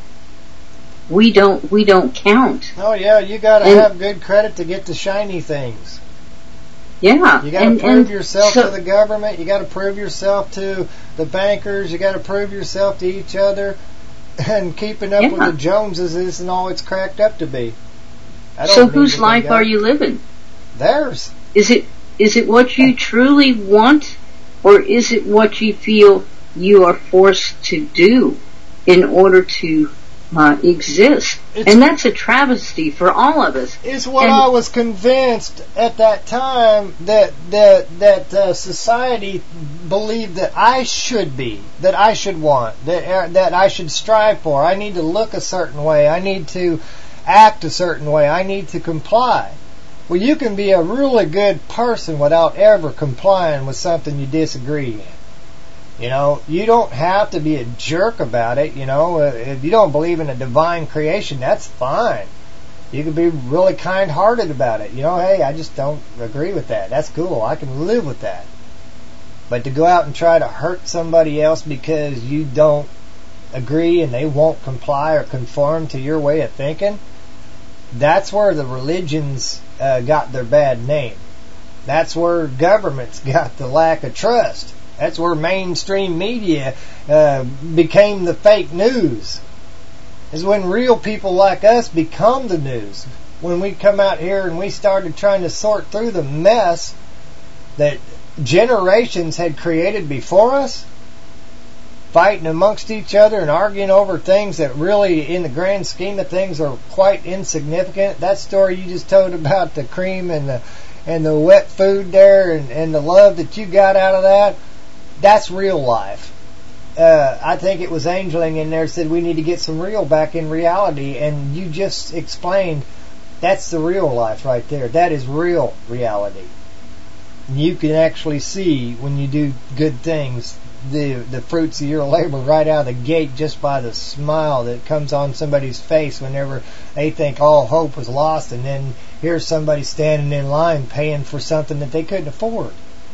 we don't count. Oh yeah, you gotta have good credit to get the shiny things. Yeah. You gotta prove yourself to the government, you gotta prove yourself to the bankers, you gotta prove yourself to each other, and keeping up with the Joneses isn't all it's cracked up to be. So whose life are you living? Theirs. Is it what you truly want, or is it what you feel you are forced to do in order to exist? And that's a travesty for all of us. It's what I was convinced at that time that society believed that I should be, that I should want, that I should strive for. I need to look a certain way. I need to act a certain way. I need to comply. Well, you can be a really good person without ever complying with something you disagree in. You know, you don't have to be a jerk about it. You know, if you don't believe in a divine creation, that's fine. You can be really kind-hearted about it. You know, hey, I just don't agree with that. That's cool. I can live with that. But to go out and try to hurt somebody else because you don't agree and they won't comply or conform to your way of thinking, that's where the religions got their bad name. That's where governments got the lack of trust. That's where mainstream media became the fake news. Is when real people like us become the news. When we come out here and we started trying to sort through the mess that generations had created before us, fighting amongst each other and arguing over things that really, in the grand scheme of things, are quite insignificant. That story you just told about the cream and the wet food there and the love that you got out of that, that's real life. I think it was Angeling in there said we need to get some real back in reality, and you just explained that's the real life right there. That is real reality. You can actually see when you do good things the fruits of your labor right out of the gate just by the smile that comes on somebody's face whenever they think all hope was lost, and then here's somebody standing in line paying for something that they couldn't afford.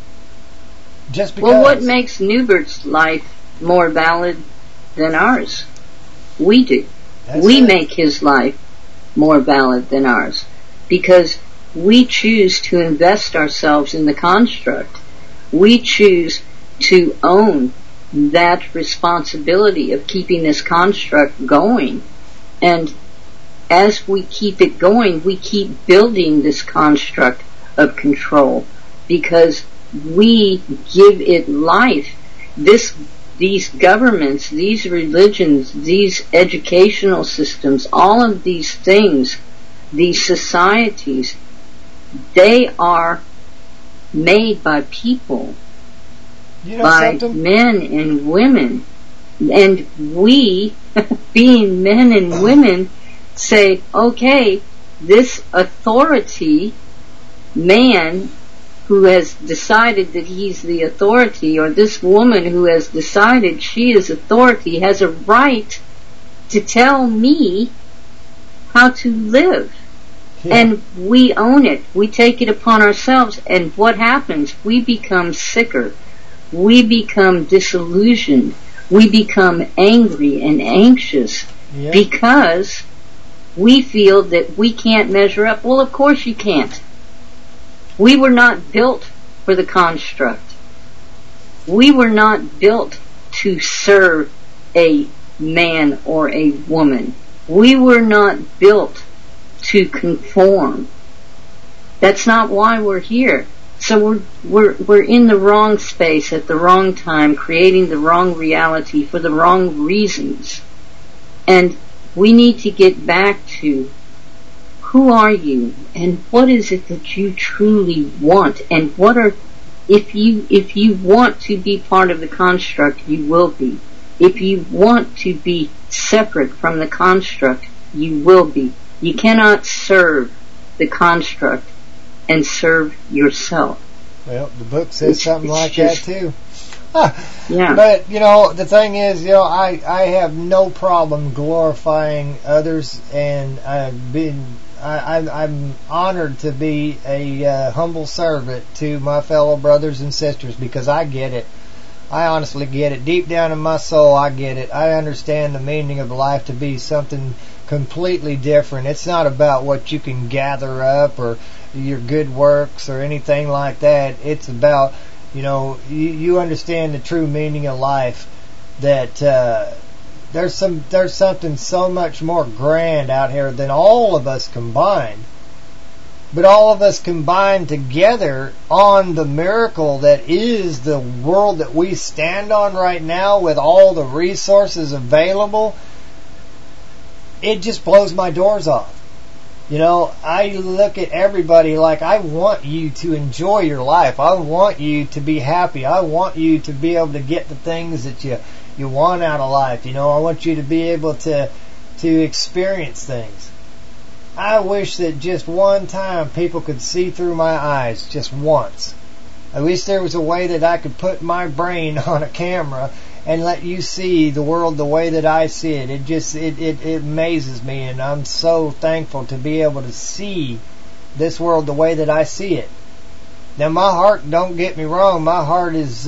Just because. Well, what makes Newbert's life more valid than ours? We do. We make his life more valid than ours because we choose to invest ourselves in the construct. We choose to own that responsibility of keeping this construct going. And as we keep it going, we keep building this construct of control because we give it life. These governments, these religions, these educational systems, all of these things, these societies, they are made by people, by men and women. And we, being men and women, say, okay, this authority man who has decided that he's the authority, or this woman who has decided she is authority, has a right to tell me how to live. Yeah. And we own it. We take it upon ourselves. And what happens? We become sicker. We become disillusioned. We become angry and anxious because we feel that we can't measure up. Well, of course you can't. We were not built for the construct. We were not built to serve a man or a woman. We were not built to conform. That's not why we're here. So we're in the wrong space at the wrong time, creating the wrong reality for the wrong reasons. And we need to get back to who are you and what is it that you truly want, and what are, if you want to be part of the construct, you will be. If you want to be separate from the construct, you will be. You cannot serve the construct and serve yourself. Well, the book says something like that too. Yeah. But, the thing is, I have no problem glorifying others, and I'm honored to be a humble servant to my fellow brothers and sisters, because I get it. I honestly get it. Deep down in my soul, I get it. I understand the meaning of life to be something completely different. It's not about what you can gather up or your good works or anything like that. It's about, you understand the true meaning of life, that there's something so much more grand out here than all of us combined. But all of us combined together on the miracle that is the world that we stand on right now, with all the resources available, it just blows my doors off. I look at everybody like, I want you to enjoy your life. I want you to be happy. I want you to be able to get the things that you want out of life. I want you to be able to experience things. I wish that just one time people could see through my eyes, just once. At least there was a way that I could put my brain on a camera and let you see the world the way that I see it. It amazes me, and I'm so thankful to be able to see this world the way that I see it. Now, my heart, don't get me wrong, my heart is,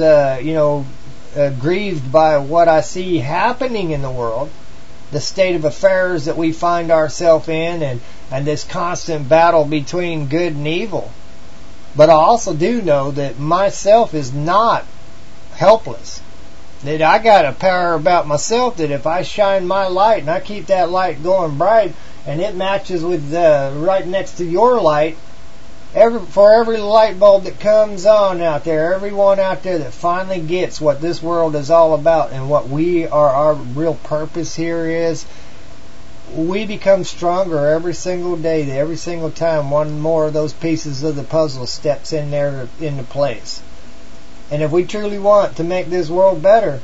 grieved by what I see happening in the world, the state of affairs that we find ourselves in, and this constant battle between good and evil. But I also do know that myself is not helpless. That I got a power about myself, that if I shine my light and I keep that light going bright, and it matches with right next to your light, for every light bulb that comes on out there, everyone out there that finally gets what this world is all about and what our real purpose here is, we become stronger every single day, every single time one more of those pieces of the puzzle steps in there into place. And if we truly want to make this world better,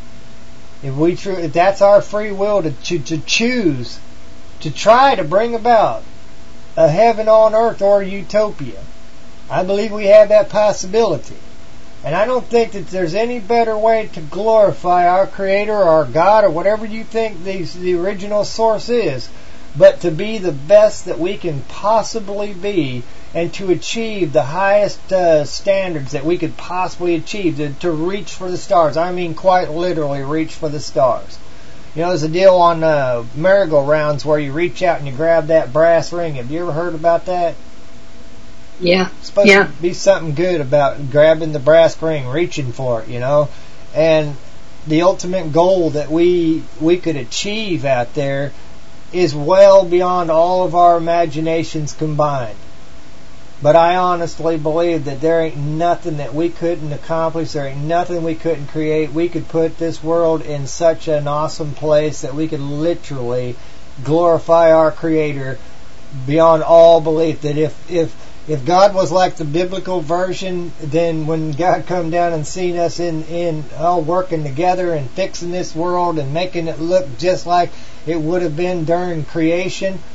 if that's our free will to choose to try to bring about a heaven on earth or a utopia, I believe we have that possibility. And I don't think that there's any better way to glorify our Creator or our God or whatever you think the original source is, but to be the best that we can possibly be, and to achieve the highest standards that we could possibly achieve, to reach for the stars. I mean, quite literally reach for the stars. There's a deal on merry-go-rounds where you reach out and you grab that brass ring. Have you ever heard about that? Yeah. It's supposed to be something good about grabbing the brass ring, reaching for it, And the ultimate goal that we could achieve out there is well beyond all of our imaginations combined. But I honestly believe that there ain't nothing that we couldn't accomplish. There ain't nothing we couldn't create. We could put this world in such an awesome place that we could literally glorify our Creator beyond all belief. That if God was like the biblical version, then when God come down and seen us in all working together and fixing this world and making it look just like it would have been during creation,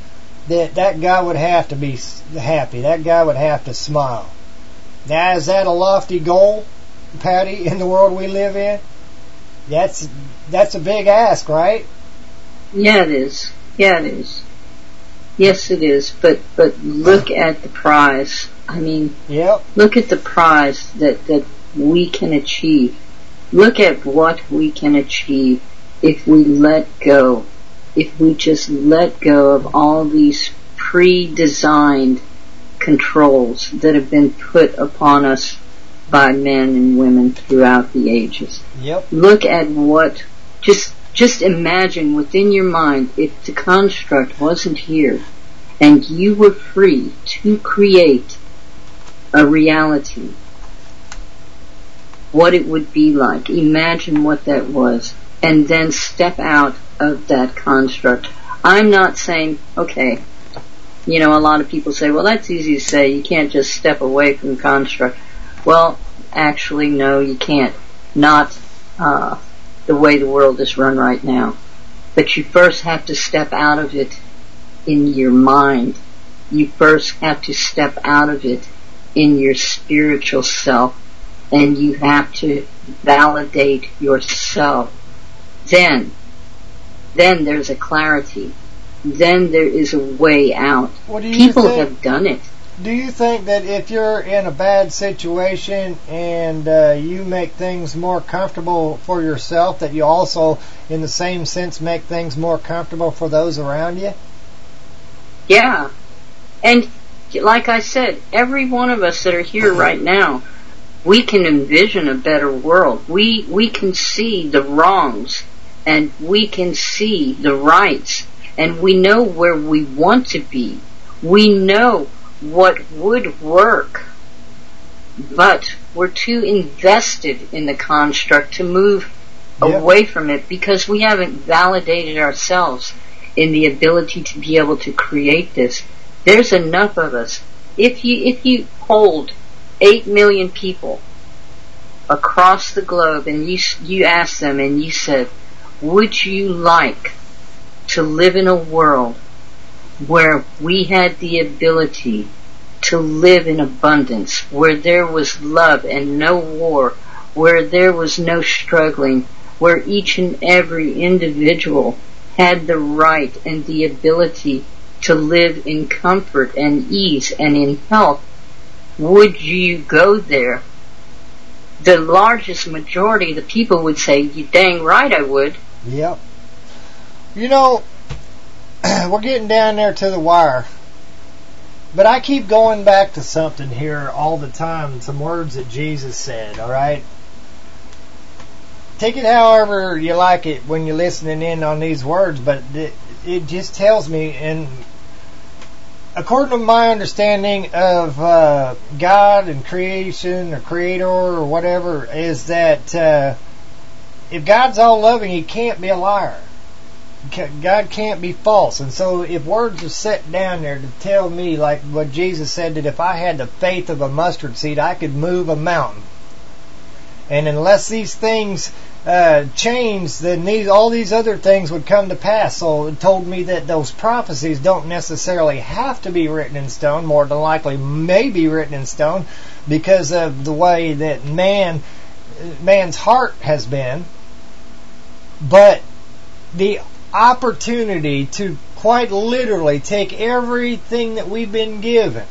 that guy would have to be happy. That guy would have to smile. Now, is that a lofty goal, Patty, in the world we live in? That's a big ask, right? Yeah, it is. Yeah, it is. Yes, it is. But look at the prize. I mean, look at the prize that we can achieve. Look at what we can achieve if we let go. If we just let go of all these pre-designed controls that have been put upon us by men and women throughout the ages. Yep. Look at what, just imagine within your mind, if the construct wasn't here and you were free to create a reality, what it would be like. Imagine what that was, and then step out of that construct. I'm not saying, okay, you know, a lot of people say, well, that's easy to say, you can't just step away from the construct. Well, actually, no, you can't. Not the way the world is run right now. But you first have to step out of it in your mind. You first have to step out of it in your spiritual self, and you have to validate yourself. Then there's a clarity. Then there is a way out. People have done it. Do you think that if you're in a bad situation and you make things more comfortable for yourself, that you also, in the same sense, make things more comfortable for those around you? Yeah. And like I said, every one of us that are here right now, we can envision a better world. We can see the wrongs, and we can see the rights, and we know where we want to be. We know what would work, but we're too invested in the construct to move away from it because we haven't validated ourselves in the ability to be able to create this. There's enough of us. If you hold 8 million people across the globe and you ask them and you said, would you like to live in a world where we had the ability to live in abundance, where there was love and no war, where there was no struggling, where each and every individual had the right and the ability to live in comfort and ease and in health, would you go there? The largest majority of the people would say, you dang right I would. Yep. You know, we're getting down there to the wire. But I keep going back to something here all the time, some words that Jesus said, alright? Take it however you like it when you're listening in on these words, but it just tells me, and according to my understanding of God and creation or creator or whatever, is that if God's all loving, He can't be a liar. God can't be false. And so if words are set down there to tell me, like what Jesus said, that if I had the faith of a mustard seed, I could move a mountain. And unless these things change, then all these other things would come to pass. So it told me that those prophecies don't necessarily have to be written in stone. More than likely may be written in stone because of the way that man's heart has been. But the opportunity to quite literally take everything that we've been given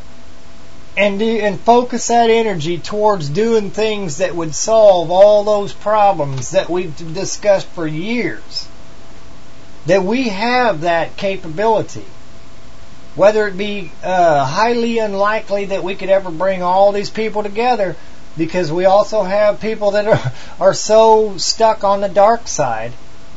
and focus that energy towards doing things that would solve all those problems that we've discussed for years. That we have that capability. Whether it be highly unlikely that we could ever bring all these people together, because we also have people that are so stuck on the dark side.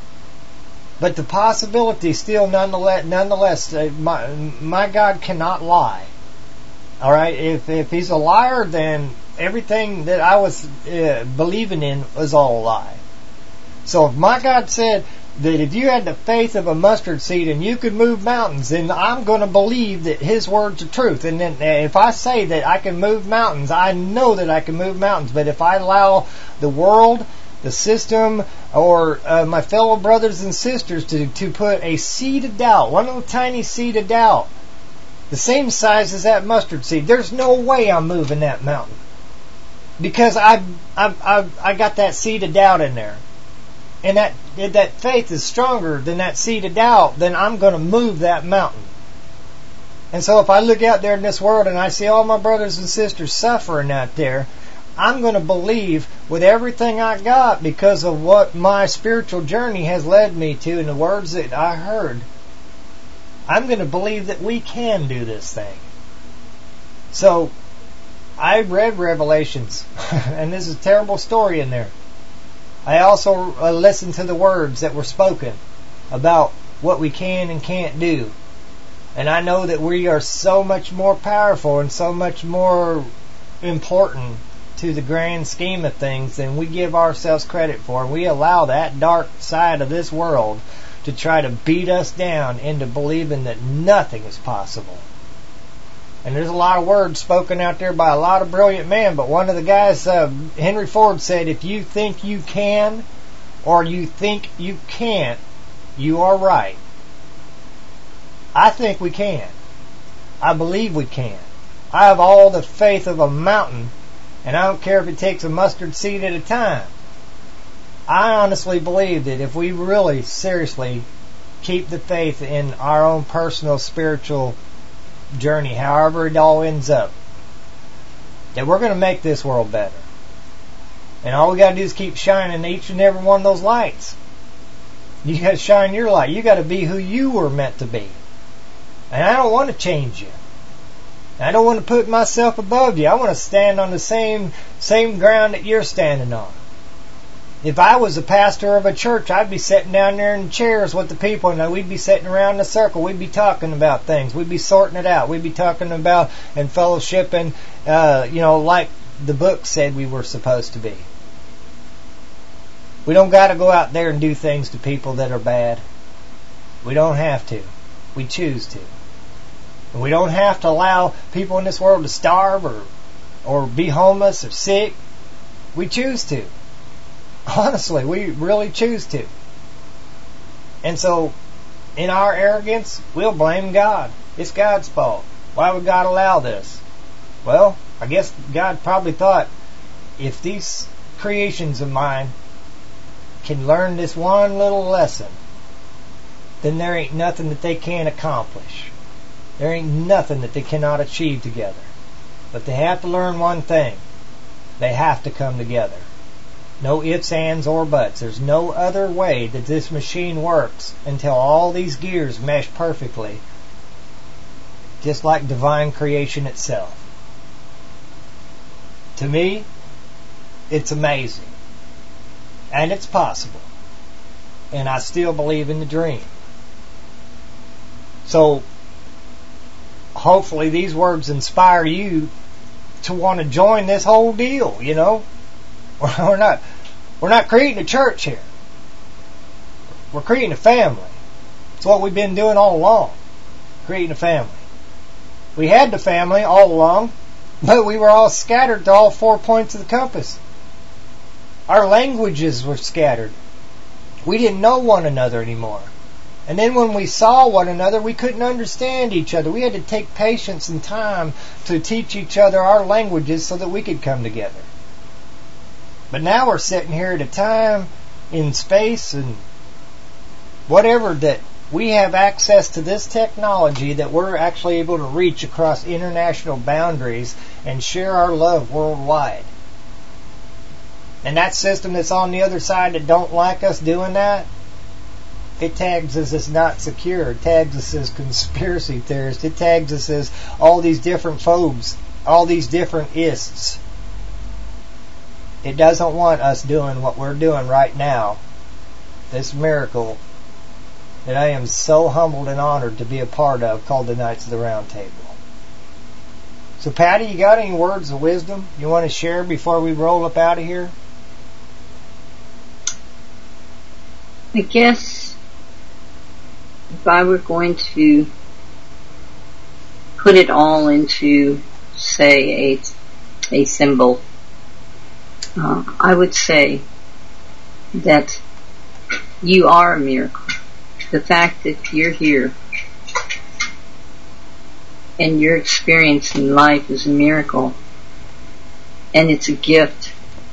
But the possibility still, nonetheless, my God cannot lie. All right, if He's a liar, then everything that I was believing in was all a lie. So if my God said that if you had the faith of a mustard seed and you could move mountains, then I'm going to believe that His words are truth. And then if I say that I can move mountains, I know that I can move mountains. But if I allow the world the system or my fellow brothers and sisters to put a seed of doubt, one little tiny seed of doubt, the same size as that mustard seed. There's no way I'm moving that mountain, because I got that seed of doubt in there, and that faith is stronger than that seed of doubt. Then I'm going to move that mountain. And so if I look out there in this world and I see all my brothers and sisters suffering out there, I'm going to believe with everything I got, because of what my spiritual journey has led me to and the words that I heard. I'm going to believe that we can do this thing. So I read Revelations, and there's a terrible story in there. I also listened to the words that were spoken about what we can and can't do. And I know that we are so much more powerful and so much more important to the grand scheme of things than we give ourselves credit for. We allow that dark side of this world to try to beat us down into believing that nothing is possible. And there's a lot of words spoken out there by a lot of brilliant men, but one of the guys, Henry Ford, said, if you think you can or you think you can't, you are right. I think we can. I believe we can. I have all the faith of a mountain, and I don't care if it takes a mustard seed at a time. I honestly believe that if we really seriously keep the faith in our own personal spiritual journey, however it all ends up, that we're going to make this world better. And all we got to do is keep shining each and every one of those lights. You got to shine your light. You got to be who you were meant to be. And I don't want to change you. I don't want to put myself above you. I want to stand on the same ground that you're standing on. If I was a pastor of a church, I'd be sitting down there in chairs with the people, and we'd be sitting around in a circle. We'd be talking about things. We'd be sorting it out. We'd be talking about and fellowshipping, like the book said we were supposed to be. We don't got to go out there and do things to people that are bad. We don't have to. We choose to. And we don't have to allow people in this world to starve or be homeless or sick. We choose to. Honestly, we really choose to. And so, in our arrogance, we'll blame God. It's God's fault. Why would God allow this? Well, I guess God probably thought, if these creations of mine can learn this one little lesson, then there ain't nothing that they can't accomplish. There ain't nothing that they cannot achieve together. But they have to learn one thing. They have to come together. No ifs, ands, or buts. There's no other way that this machine works until all these gears mesh perfectly, just like divine creation itself. To me, it's amazing. And it's possible. And I still believe in the dream. So, hopefully these words inspire you to want to join this whole deal, you know. We're not creating a church here. We're creating a family. It's what we've been doing all along. Creating a family. We had the family all along, but we were all scattered to all 4 points of the compass. Our languages were scattered. We didn't know one another anymore. And then when we saw one another, we couldn't understand each other. We had to take patience and time to teach each other our languages so that we could come together. But now we're sitting here at a time in space and whatever that we have access to this technology that we're actually able to reach across international boundaries and share our love worldwide. And that system that's on the other side that don't like us doing that, it tags us as not secure. It tags us as conspiracy theorists. It tags us as all these different phobes, all these different ists. It doesn't want us doing what we're doing right now. This miracle that I am so humbled and honored to be a part of, called the Knights of the Round Table. So Patty, you got any words of wisdom you want to share before we roll up out of here? I guess if I were going to put it all into, say, a symbol, I would say that you are a miracle. The fact that you're here and your experience in life is a miracle, and it's a gift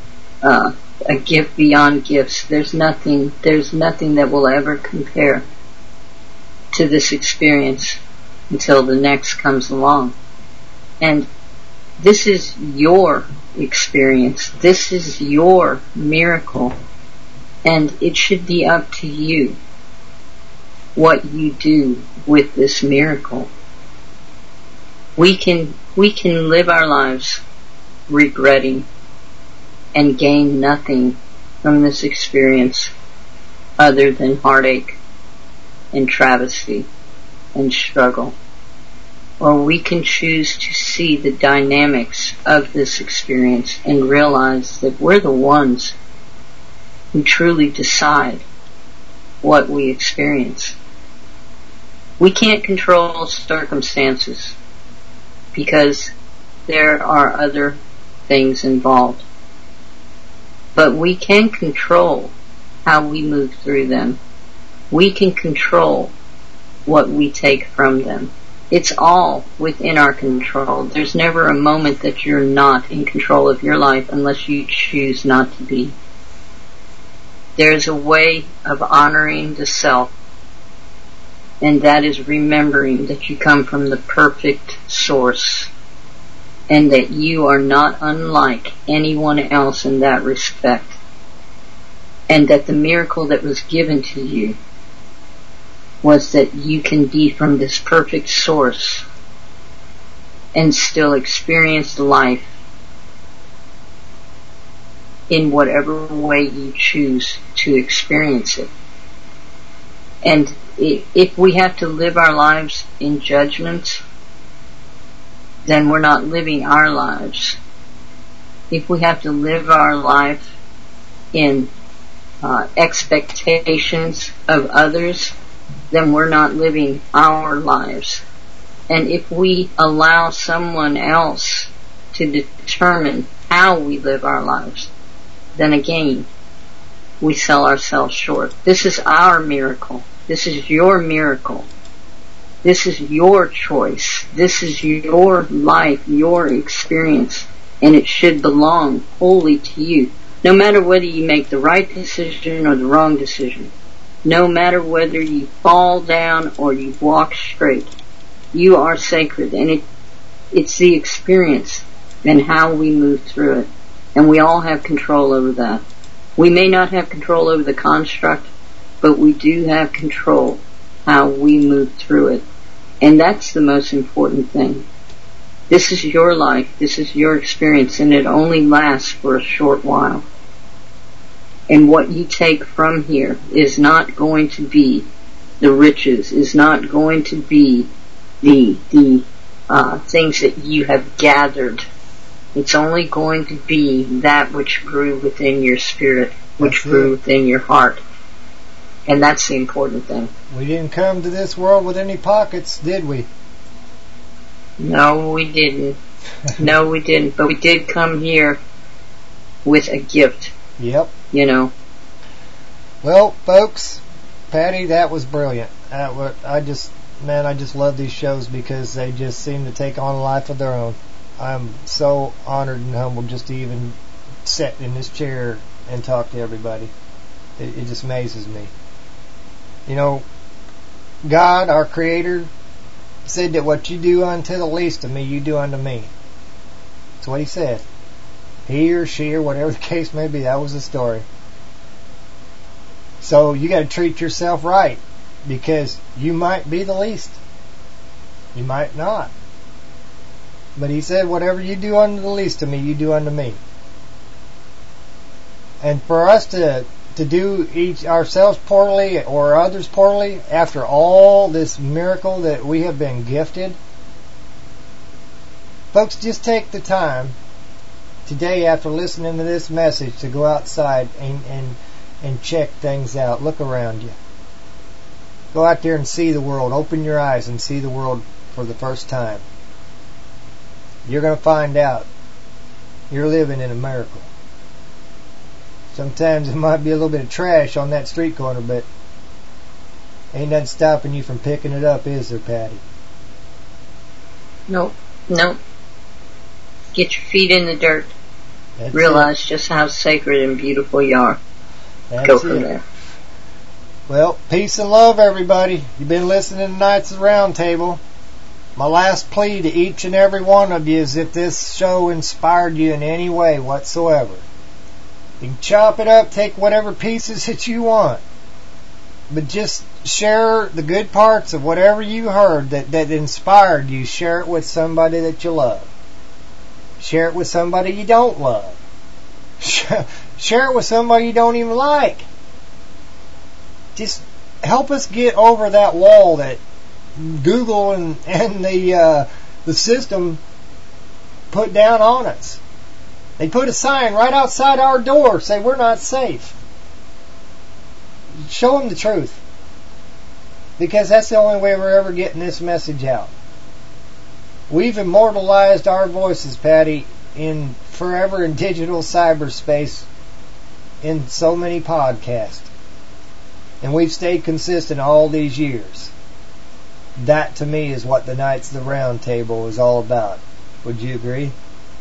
beyond gifts. There's nothing that will ever compare to this experience until the next comes along. And this is your experience. This is your miracle. And it should be up to you what you do with this miracle. We can live our lives regretting and gain nothing from this experience other than heartache and travesty and struggle. Or we can choose to see the dynamics of this experience and realize that we're the ones who truly decide what we experience. We can't control circumstances because there are other things involved. But we can control how we move through them. We can control what we take from them. It's all within our control. There's never a moment that you're not in control of your life unless you choose not to be. There's a way of honoring the self, and that is remembering that you come from the perfect source and that you are not unlike anyone else in that respect, and that the miracle that was given to you was that you can be from this perfect source and still experience life in whatever way you choose to experience it. And if we have to live our lives in judgment, then we're not living our lives. If we have to live our life in expectations of others, then we're not living our lives. And if we allow someone else to determine how we live our lives, then again, we sell ourselves short. This is our miracle. This is your miracle. This is your choice. This is your life, your experience, and it should belong wholly to you. No matter whether you make the right decision or the wrong decision, no matter whether you fall down or you walk straight, you are sacred, and it's the experience and how we move through it. And we all have control over that. We may not have control over the construct, but we do have control how we move through it. And that's the most important thing. This is your life, this is your experience, and it only lasts for a short while. And what you take from here is not going to be the riches, is not going to be the things that you have gathered. It's only going to be that which grew within your spirit, which grew within your heart. And that's the important thing. We didn't come to this world with any pockets, did we? No, we didn't. No, we didn't. But we did come here with a gift. Yep. You know. Well, folks, Patty, that was brilliant. I just love these shows because they just seem to take on a life of their own. I'm so honored and humbled just to even sit in this chair and talk to everybody. It just amazes me. You know, God, our Creator, said that what you do unto the least of me, you do unto me. That's what He said. He or she or whatever the case may be, that was the story. So you got to treat yourself right, because you might be the least. You might not. But He said, whatever you do unto the least of me, you do unto me. And for us to do ourselves poorly or others poorly after all this miracle that we have been gifted, folks, just take the time today after listening to this message to go outside and check things out. Look around you. Go out there and see the world. Open your eyes and see the world for the first time. You're going to find out you're living in a miracle. Sometimes it might be a little bit of trash on that street corner, but ain't nothing stopping you from picking it up, is there, Patty? Nope. Get your feet in the dirt. That's Realize just how sacred and beautiful you are. That's Go from there. Well, peace and love, everybody. You've been listening to Knights of the Round Table. My last plea to each and every one of you is if this show inspired you in any way whatsoever, you can chop it up, take whatever pieces that you want, but just share the good parts of whatever you heard that inspired you. Share it with somebody that you love. Share it with somebody you don't love. Share it with somebody you don't even like. Just help us get over that wall that Google and the system put down on us. They put a sign right outside our door, say we're not safe. Show them the truth, because that's the only way we're ever getting this message out. We've immortalized our voices, Patty, in forever in digital cyberspace in so many podcasts. And we've stayed consistent all these years. That, to me, is what the Knights of the Round Table is all about. Would you agree?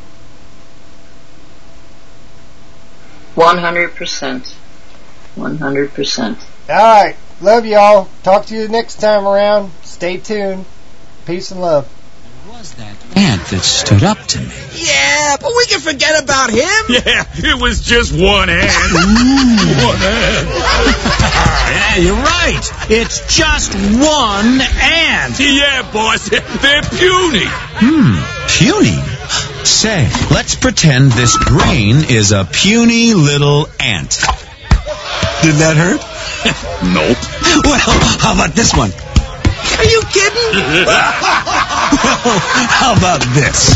100%. 100%. Alright. Love y'all. Talk to you next time around. Stay tuned. Peace and love. Was that ant that stood up to me? Yeah, but we can forget about him. Yeah, it was just one ant. One ant. Yeah, you're right. It's just one ant. Yeah, boss. They're puny. Puny? Say, let's pretend this brain is a puny little ant. Did that hurt? Nope. Well, how about this one? Are you kidding? Well, how about this?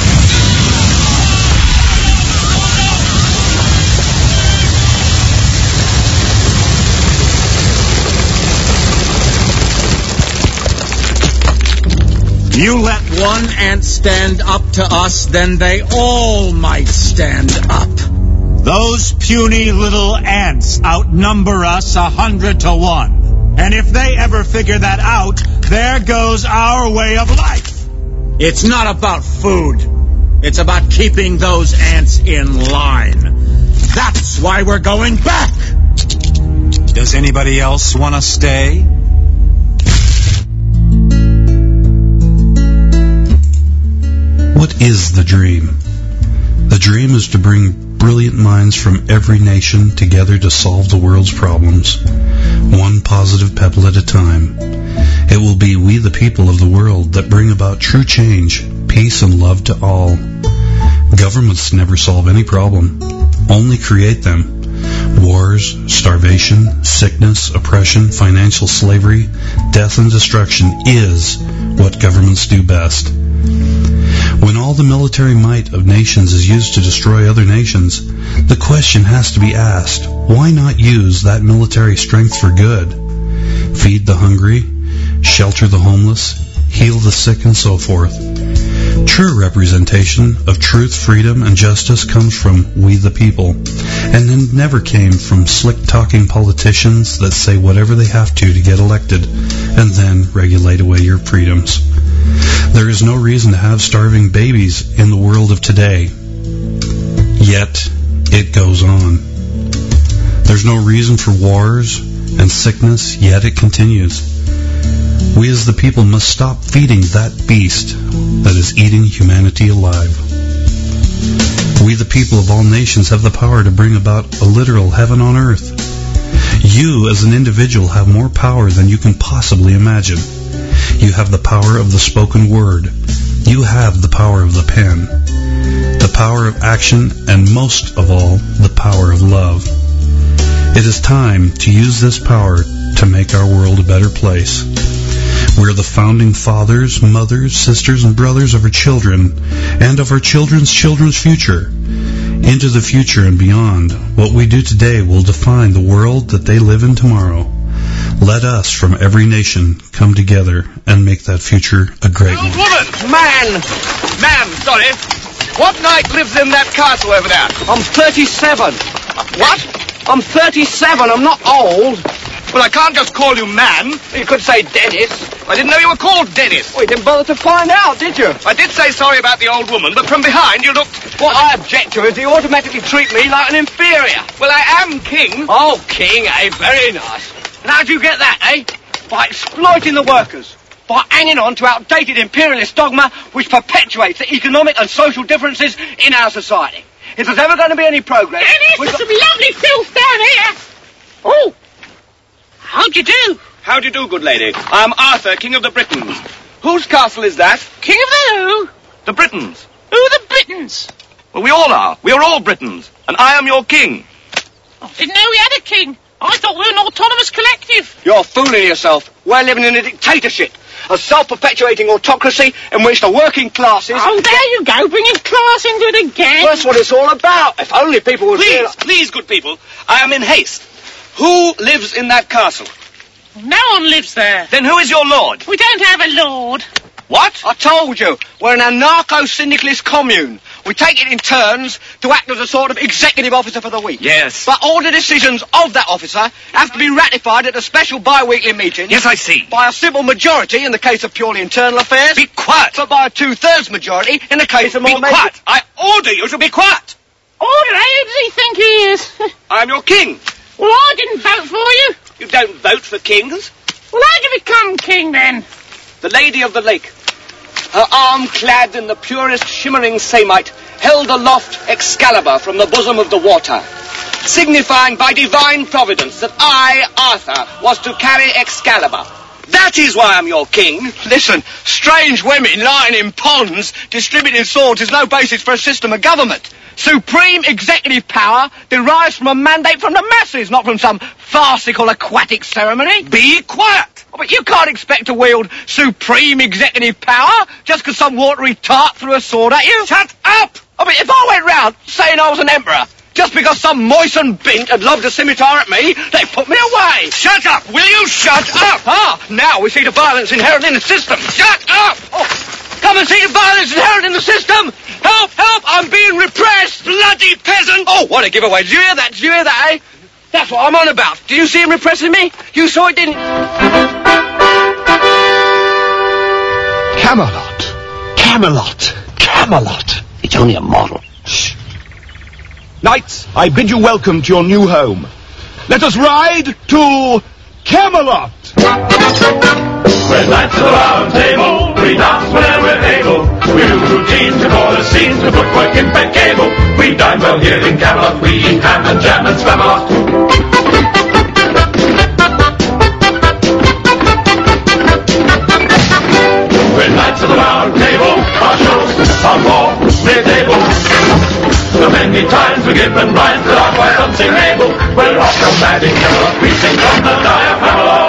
You let one ant stand up to us, then they all might stand up. Those puny little ants outnumber us 100 to 1. And if they ever figure that out, there goes our way of life. It's not about food. It's about keeping those ants in line. That's why we're going back. Does anybody else want to stay? What is the dream? The dream is to bring brilliant minds from every nation together to solve the world's problems, one positive pebble at a time. It will be we the people of the world that bring about true change, peace and love to all. Governments never solve any problem, only create them. Wars, starvation, sickness, oppression, financial slavery, death and destruction is what governments do best. When all the military might of nations is used to destroy other nations, the question has to be asked, why not use that military strength for good? Feed the hungry, shelter the homeless, heal the sick, and so forth. True representation of truth, freedom, and justice comes from we the people, and it never came from slick-talking politicians that say whatever they have to get elected, and then regulate away your freedoms. There is no reason to have starving babies in the world of today. Yet, it goes on. There's no reason for wars and sickness, yet it continues. We as the people must stop feeding that beast that is eating humanity alive. We the people of all nations have the power to bring about a literal heaven on earth. You as an individual have more power than you can possibly imagine. You have the power of the spoken word. You have the power of the pen, the power of action, and most of all, the power of love. It is time to use this power to make our world a better place. We're the founding fathers, mothers, sisters, and brothers of our children and of our children's children's future. Into the future and beyond, what we do today will define the world that they live in tomorrow. Let us from every nation come together and make that future a great one. Woman! Ma'am, sorry. What knight lives in that castle over there? I'm 37. What? I'm 37, I'm not old. Well, I can't just call you man. You could say Dennis. I didn't know you were called Dennis. Well, you didn't bother to find out, did you? I did say sorry about the old woman, but from behind you looked... What I object to is you automatically treat me like an inferior. Well, I am king. Oh, king, eh? Very nice. And how'd you get that, eh? By exploiting the workers. By hanging on to outdated imperialist dogma which perpetuates the economic and social differences in our society. If there's ever going to be any progress... Dennis, there's some lovely filth down here. Oh, how'd you do? How do you do, good lady? I'm Arthur, King of the Britons. Whose castle is that? King of the who? The Britons. Who are the Britons? Well, we all are. We are all Britons. And I am your king. I didn't know we had a king. I thought we were an autonomous collective. You're fooling yourself. We're living in a dictatorship. A self-perpetuating autocracy in which the working classes... Oh, there you go, bringing class into it again. Well, that's what it's all about. If only people would... Please, good people. I am in haste. Who lives in that castle? No one lives there. Then who is your lord? We don't have a lord. What? I told you, we're an anarcho-syndicalist commune. We take it in turns to act as a sort of executive officer for the week. Yes. But all the decisions of that officer have to be ratified at a special bi-weekly meeting. Yes, I see. By a simple majority in the case of purely internal affairs. Be quiet. But by a 2/3 majority in the case of more... Be quiet. I order you to be quiet. Order? Who does he think he is? I'm your king. Well, I didn't vote for you. You don't vote for kings. Well, how'd you become king, then? The Lady of the Lake, her arm clad in the purest shimmering samite, held aloft Excalibur from the bosom of the water, signifying by divine providence that I, Arthur, was to carry Excalibur. That is why I'm your king. Listen, strange women lying in ponds distributing swords is no basis for a system of government. Supreme executive power derives from a mandate from the masses, not from some farcical aquatic ceremony. Be quiet. Oh, but you can't expect to wield supreme executive power just because some watery tart threw a sword at you. Shut up! I mean, if I went round saying I was an emperor, just because some moistened bint had lobbed a scimitar at me, they put me away. Shut up! Will you shut up? Ah, now we see the violence inherent in the system. Shut up! Oh, come and see the violence inherent in the system. Help, help, I'm being repressed. Bloody peasant! Oh, what a giveaway. Did you hear that? Did you hear that, eh? That's what I'm on about. Do you see him repressing me? You saw it, didn't you? Camelot. Camelot. Camelot. It's only a model. Shh. Knights, I bid you welcome to your new home. Let us ride to Camelot. We're knights of the round table, we dance whenever we're able. We do routines, we call the scenes, we footwork impeccable. We dine well here in Camelot, we eat ham and jam and Spamalot. We're knights of the round table, our shows are more mid-table. So many times we're given rhymes that are quite unsingable. We're off the mad in Camelot, we sing from the diaphragm.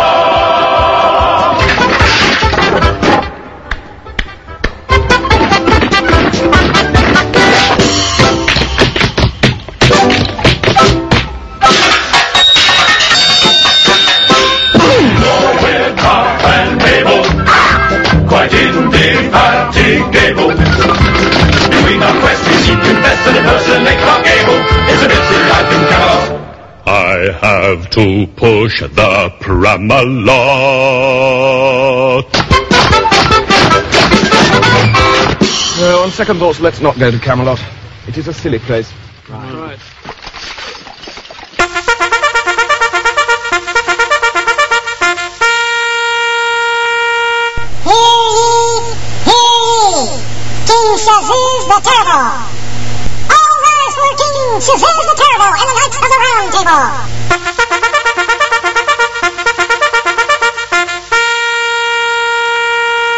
Quite indefatigable. Doing our quest, we seek confess and impersonate our gable. It's a busy life in Camelot. I have to push the Pramalot. On second thoughts, let's not go to Camelot. It is a silly place. Right. King Shazuz the Terrible. All rise for King Shazuz the Terrible and the Knights of the Round Table.